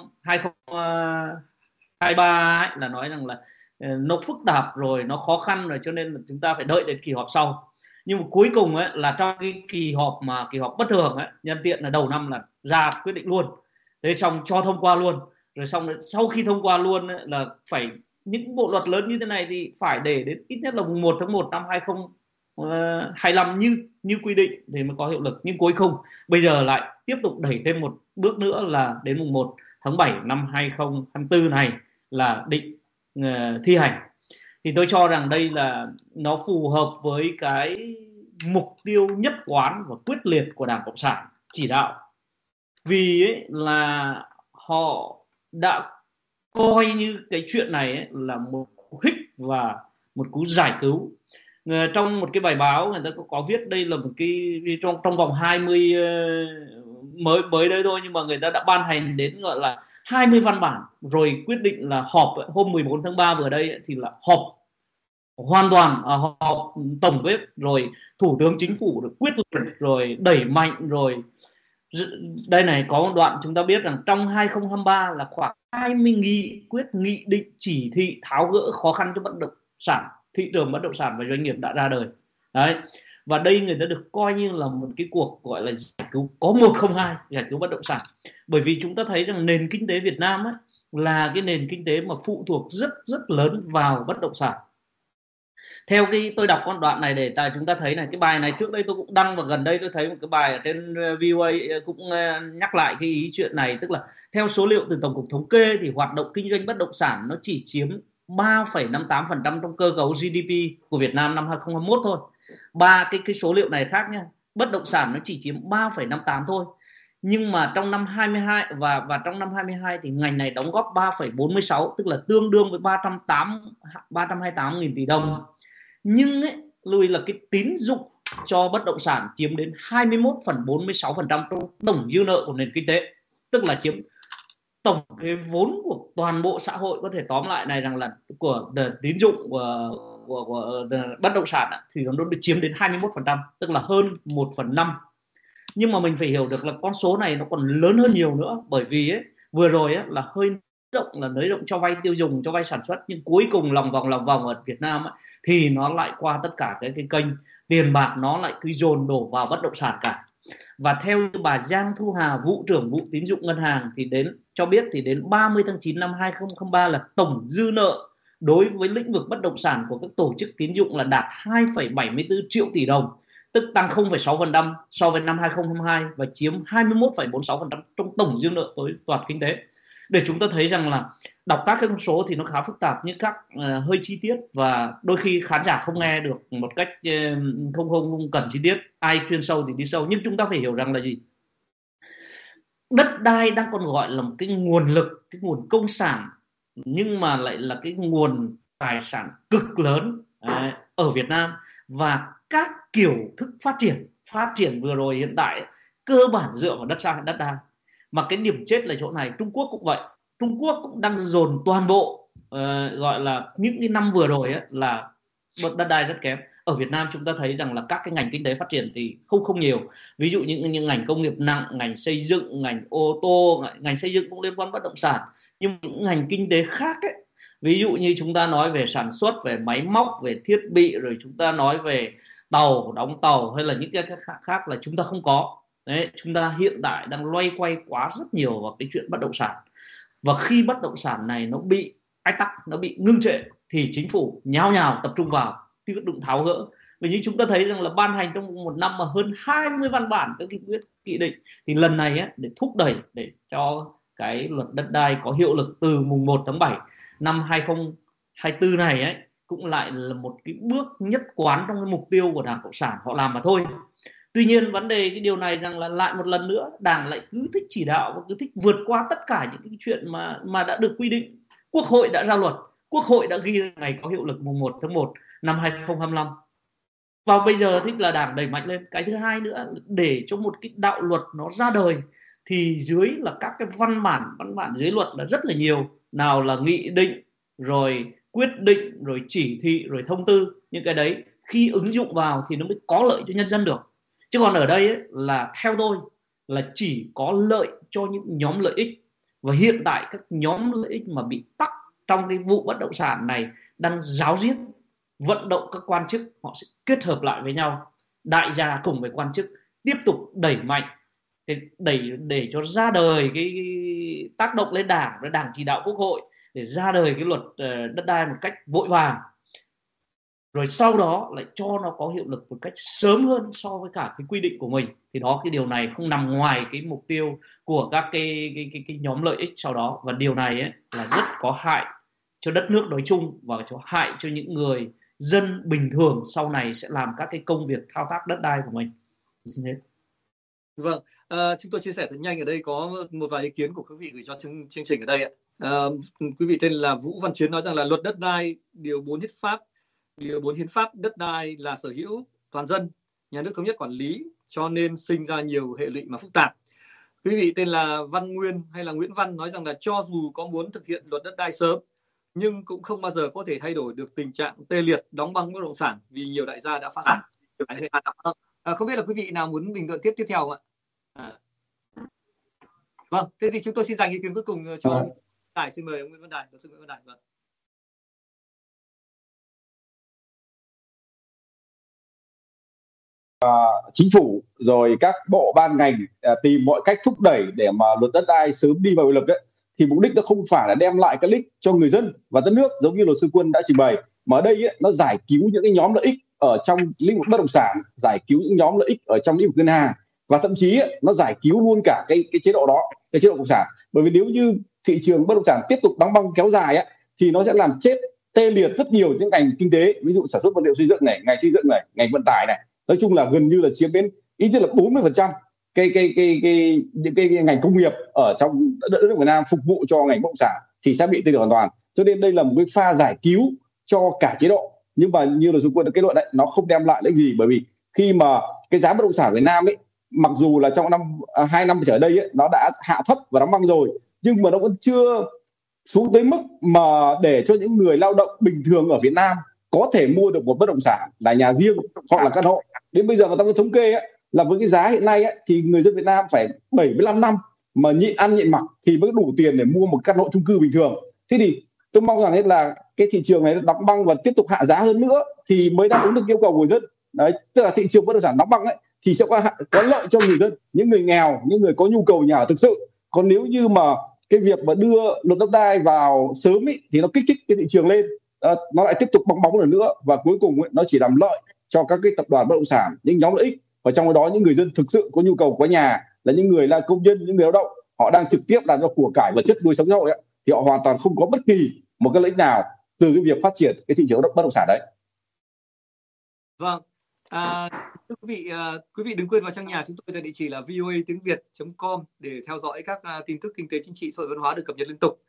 2023 ấy, là nói rằng là nó phức tạp rồi nó khó khăn rồi, cho nên là chúng ta phải đợi đến kỳ họp sau. Nhưng mà cuối cùng ấy, là trong cái kỳ họp bất thường ấy, nhân tiện là đầu năm là ra quyết định luôn, thế xong cho thông qua luôn, rồi xong rồi sau khi thông qua luôn ấy, là phải những bộ luật lớn như thế này thì phải để đến ít nhất là 1 tháng 1 năm 2025 như quy định thì mới có hiệu lực. Nhưng cuối cùng bây giờ lại tiếp tục đẩy thêm một bước nữa là đến 1 tháng 7 năm 2024 này là định thi hành. Thì tôi cho rằng đây là nó phù hợp với cái mục tiêu nhất quán và quyết liệt của Đảng Cộng sản chỉ đạo. Vì ấy, là họ đã coi như cái chuyện này ấy, là một cú hích và một cú giải cứu. Trong một cái bài báo người ta có viết đây là một cái trong vòng 20 mới đây thôi, nhưng mà người ta đã ban hành đến gọi là 20 văn bản, rồi quyết định là họp hôm 14 tháng 3 vừa đây ấy, thì là họp hoàn toàn, họp tổng kết, rồi Thủ tướng Chính phủ được quyết liệt rồi đẩy mạnh, rồi Đây này, có một đoạn chúng ta biết rằng trong 2023 là khoảng 20 nghị quyết, nghị định, chỉ thị tháo gỡ khó khăn cho bất động sản, thị trường bất động sản và doanh nghiệp đã ra đời. Đấy. Và đây người ta được coi như là một cái cuộc gọi là giải cứu có 102, giải cứu bất động sản. Bởi vì chúng ta thấy rằng nền kinh tế Việt Nam ấy, là cái nền kinh tế mà phụ thuộc rất rất lớn vào bất động sản. Theo cái tôi đọc con đoạn này để chúng ta thấy này, cái bài này trước đây tôi cũng đăng, và gần đây tôi thấy một cái bài ở trên VOA cũng nhắc lại cái ý chuyện này, tức là theo số liệu từ Tổng cục Thống kê thì hoạt động kinh doanh bất động sản nó chỉ chiếm 3,58% trong cơ cấu GDP của Việt Nam năm 2021 thôi. Cái số liệu này khác nha, bất động sản nó chỉ chiếm 3,58 thôi. Nhưng mà trong năm 22 và trong năm 22 thì ngành này đóng góp 3,46, tức là tương đương với 328.000 tỷ đồng. Nhưng ấy, lưu ý là cái tín dụng cho bất động sản chiếm đến 21,46% trong tổng dư nợ của nền kinh tế, tức là chiếm tổng cái vốn của toàn bộ xã hội. Có thể tóm lại này rằng là của tín dụng của bất động sản thì nó chiếm đến 21%, tức là hơn 1/5. Nhưng mà mình phải hiểu được là con số này nó còn lớn hơn nhiều nữa, bởi vì ấy, vừa rồi ấy, là hơi nới rộng cho vay tiêu dùng, cho vay sản xuất, nhưng cuối cùng lòng vòng ở Việt Nam ấy, thì nó lại qua tất cả cái kênh tiền bạc, nó lại cứ dồn đổ vào bất động sản cả. Và theo bà Giang Thu Hà, vụ trưởng vụ tín dụng ngân hàng thì cho biết thì đến 30 tháng 9 năm 2023 là tổng dư nợ đối với lĩnh vực bất động sản của các tổ chức tín dụng là đạt 2,74 triệu tỷ đồng, tức tăng 0,6% so với năm 2022 và chiếm 21,46% trong tổng dư nợ tối toàn kinh tế. Để chúng ta thấy rằng là đọc các con số thì nó khá phức tạp, nhưng các hơi chi tiết, và đôi khi khán giả không nghe được một cách không cần chi tiết, ai chuyên sâu thì đi sâu. Nhưng chúng ta phải hiểu rằng là gì? Đất đai đang còn gọi là một cái nguồn lực, cái nguồn công sản, nhưng mà lại là cái nguồn tài sản cực lớn ở Việt Nam. Và các kiểu thức phát triển vừa rồi hiện tại cơ bản dựa vào đất đai. Mà cái điểm chết là chỗ này. Trung Quốc cũng vậy, Trung Quốc cũng đang dồn toàn bộ gọi là những cái năm vừa rồi ấy, là đất đai rất kém. Ở Việt Nam chúng ta thấy rằng là các cái ngành kinh tế phát triển thì không nhiều. Ví dụ những ngành công nghiệp nặng, ngành xây dựng, ngành ô tô, ngành xây dựng cũng liên quan bất động sản. Nhưng những ngành kinh tế khác ấy, ví dụ như chúng ta nói về sản xuất, về máy móc, về thiết bị, rồi chúng ta nói về đóng tàu hay là những cái khác là chúng ta không có. Đấy, chúng ta hiện tại đang loay quay quá rất nhiều vào cái chuyện bất động sản. Và khi bất động sản này nó bị ách tắc, nó bị ngưng trệ thì chính phủ nhào tập trung vào tiêu đụng tháo gỡ. Vì như chúng ta thấy rằng là ban hành trong một năm mà hơn 20 văn bản các nghị quyết, nghị định, thì lần này ấy, để thúc đẩy để cho cái luật đất đai có hiệu lực từ mùng 1 tháng 7 năm 2024 này ấy, cũng lại là một cái bước nhất quán trong cái mục tiêu của Đảng Cộng sản họ làm mà thôi. Tuy nhiên vấn đề cái điều này rằng là lại một lần nữa Đảng lại cứ thích chỉ đạo và cứ thích vượt qua tất cả những cái chuyện mà đã được quy định. Quốc hội đã ra luật, Quốc hội đã ghi ngày có hiệu lực mùng 1 tháng 1 năm 2025. Và bây giờ thích là Đảng đẩy mạnh lên. Cái thứ hai nữa, để cho một cái đạo luật nó ra đời thì dưới là các cái văn bản dưới luật là rất là nhiều. Nào là nghị định, rồi quyết định, rồi chỉ thị, rồi thông tư. Những cái đấy khi ứng dụng vào thì nó mới có lợi cho nhân dân được. Chứ còn ở đây ấy, là theo tôi là chỉ có lợi cho những nhóm lợi ích. Và hiện tại các nhóm lợi ích mà bị tắc trong cái vụ bất động sản này đang ráo riết vận động các quan chức, họ sẽ kết hợp lại với nhau, đại gia cùng với quan chức tiếp tục đẩy mạnh để cho ra đời cái tác động lên Đảng, và Đảng chỉ đạo Quốc hội để ra đời cái luật đất đai một cách vội vàng, rồi sau đó lại cho nó có hiệu lực một cách sớm hơn so với cả cái quy định của mình. Thì đó, cái điều này không nằm ngoài cái mục tiêu của các cái nhóm lợi ích sau đó. Và điều này ấy, là rất có hại cho đất nước nói chung và có hại cho những người dân bình thường sau này sẽ làm các cái công việc thao tác đất đai của mình. Vâng, chúng tôi chia sẻ thật nhanh ở đây có một vài ý kiến của quý vị gửi cho chương trình ở đây ạ. Quý vị tên là Vũ Văn Chiến nói rằng là luật đất đai điều 4 hiến pháp đất đai là sở hữu toàn dân, nhà nước thống nhất quản lý, cho nên sinh ra nhiều hệ lụy mà phức tạp. Quý vị tên là Văn Nguyên hay là Nguyễn Văn nói rằng là cho dù có muốn thực hiện luật đất đai sớm nhưng cũng không bao giờ có thể thay đổi được tình trạng tê liệt đóng băng bất động sản vì nhiều đại gia đã phá sản. Không biết là quý vị nào muốn bình luận tiếp theo không ạ? Vâng, thế thì chúng tôi xin dành ý kiến cuối cùng cho ông Đài. Xin mời ông Nguyễn Văn Đài, luật sư Nguyễn Văn Đài. Vâng. Chính phủ rồi các bộ ban ngành tìm mọi cách thúc đẩy để mà luật đất đai sớm đi vào hiệu lực ấy, thì mục đích nó không phải là đem lại cái lợi ích cho người dân và đất nước giống như luật sư Quân đã trình bày, mà ở đây ấy, nó giải cứu những cái nhóm lợi ích ở trong lĩnh vực bất động sản, giải cứu những nhóm lợi ích ở trong lĩnh vực ngân hàng, và thậm chí ấy, nó giải cứu luôn cả cái chế độ đó, cái chế độ cộng sản. Bởi vì nếu như thị trường bất động sản tiếp tục đóng băng kéo dài ấy, thì nó sẽ làm chết tê liệt rất nhiều những ngành kinh tế, ví dụ sản xuất vật liệu xây dựng này, ngành xây dựng này, ngành vận tải này, nói chung là gần như là chiếm đến ít nhất là 40% những cái ngành công nghiệp ở trong đất nước Việt Nam phục vụ cho ngành bất động sản thì sẽ bị tê liệt hoàn toàn. Cho nên đây là một cái pha giải cứu cho cả chế độ, nhưng mà như là Xuân Quân đã kết luận đấy, nó không đem lại lợi ích gì, bởi vì khi mà cái giá bất động sản Việt Nam ấy, mặc dù là trong 2 năm trở đây ấy, nó đã hạ thấp và đóng băng rồi, nhưng mà nó vẫn chưa xuống tới mức mà để cho những người lao động bình thường ở Việt Nam có thể mua được một bất động sản là nhà riêng hoặc là căn hộ. Đến bây giờ người ta có thống kê ấy, là với cái giá hiện nay ấy, thì người dân Việt Nam phải 75 năm mà nhịn ăn nhịn mặc thì mới đủ tiền để mua một căn hộ chung cư bình thường. Thế thì tôi mong rằng là cái thị trường này đóng băng và tiếp tục hạ giá hơn nữa thì mới đáp ứng được yêu cầu của người dân. Đấy, tức là thị trường bất động sản đóng băng ấy thì sẽ có lợi cho người dân, những người nghèo, những người có nhu cầu nhà ở thực sự. Còn nếu như mà cái việc mà đưa luật đất đai vào sớm ấy, thì nó kích thích cái thị trường lên, nó lại tiếp tục bong bóng lần nữa, và cuối cùng ấy, nó chỉ làm lợi cho các cái tập đoàn bất động sản, những nhóm lợi ích, và trong đó những người dân thực sự có nhu cầu có nhà là những người là công nhân, những người lao động, họ đang trực tiếp làm cho của cải vật chất nuôi sống xã hội ấy, thì họ hoàn toàn không có bất kỳ một cái lợi ích nào từ cái việc phát triển cái thị trường bất động sản đấy. Vâng, thưa quý vị đừng quên vào trang nhà chúng tôi tại địa chỉ là voa.tiếng.việt.com để theo dõi các tin tức kinh tế, chính trị, xã hội, văn hóa được cập nhật liên tục.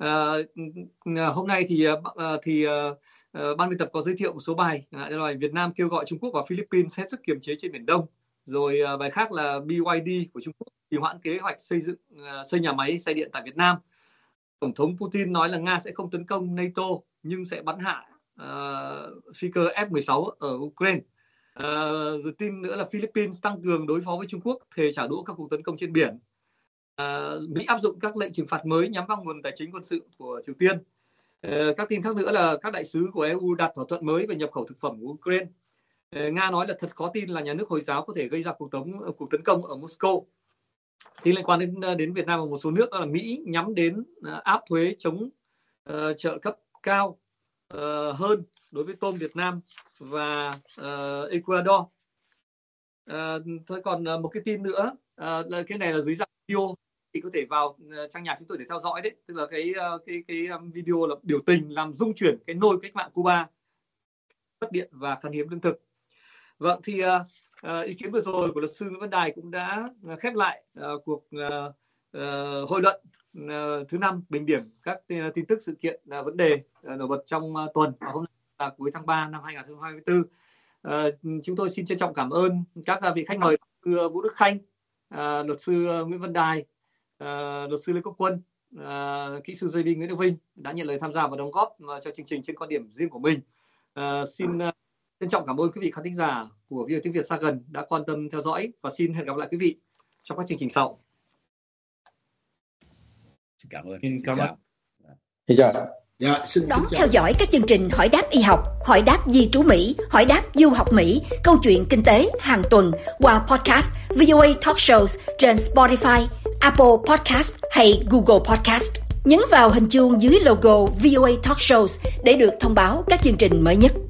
Hôm nay thì ban biên tập có giới thiệu một số bài. Bài Việt Nam kêu gọi Trung Quốc và Philippines hết sức kiềm chế trên Biển Đông. Rồi bài khác là BYD của Trung Quốc trì hoãn kế hoạch xây nhà máy xe điện tại Việt Nam. Tổng thống Putin nói là Nga sẽ không tấn công NATO nhưng sẽ bắn hạ phi cơ F-16 ở Ukraine. Rồi tin nữa là Philippines tăng cường đối phó với Trung Quốc, thề trả đũa các cuộc tấn công trên biển. Mỹ áp dụng các lệnh trừng phạt mới nhắm vào nguồn tài chính quân sự của Triều Tiên. Các tin khác nữa là các đại sứ của EU đạt thỏa thuận mới về nhập khẩu thực phẩm của Ukraine. Nga nói là thật khó tin là nhà nước Hồi giáo có thể gây ra cuộc tấn công ở Moscow. Tin liên quan đến Việt Nam và một số nước đó là Mỹ nhắm đến áp thuế chống trợ cấp cao hơn đối với tôm Việt Nam và Ecuador. Thôi còn một cái tin nữa là cái này là dưới dạng video, thì có thể vào trang nhà chúng tôi để theo dõi đấy, tức là cái video là biểu tình làm rung chuyển cái nôi cách mạng Cuba, mất điện và khan hiếm lương thực. Vâng, thì ý kiến vừa rồi của luật sư Nguyễn Văn Đài cũng đã khép lại cuộc hội luận thứ 5 bình điểm các tin tức, sự kiện, vấn đề nổi bật trong tuần, và hôm nay là cuối tháng 3 năm 2024. Chúng tôi xin trân trọng cảm ơn các vị khách mời, luật sư Vũ Đức Khanh, luật sư Nguyễn Văn Đài, luật sư Lê Quốc Quân, kỹ sư JB Nguyễn Đức Vinh đã nhận lời tham gia và đóng góp cho chương trình trên quan điểm riêng của mình. Xin trân trọng cảm ơn quý vị khán thính giả của VOA Tiếng Việt xa gần đã quan tâm theo dõi, và xin hẹn gặp lại quý vị trong các chương trình sau. Xin cảm ơn. Xin chào. Đón theo dõi các chương trình Hỏi đáp y học, Hỏi đáp di trú Mỹ, Hỏi đáp du học Mỹ, Câu chuyện kinh tế hàng tuần qua podcast VOA Talk Shows trên Spotify, Apple Podcast hay Google Podcast. Nhấn vào hình chuông dưới logo VOA Talk Shows để được thông báo các chương trình mới nhất.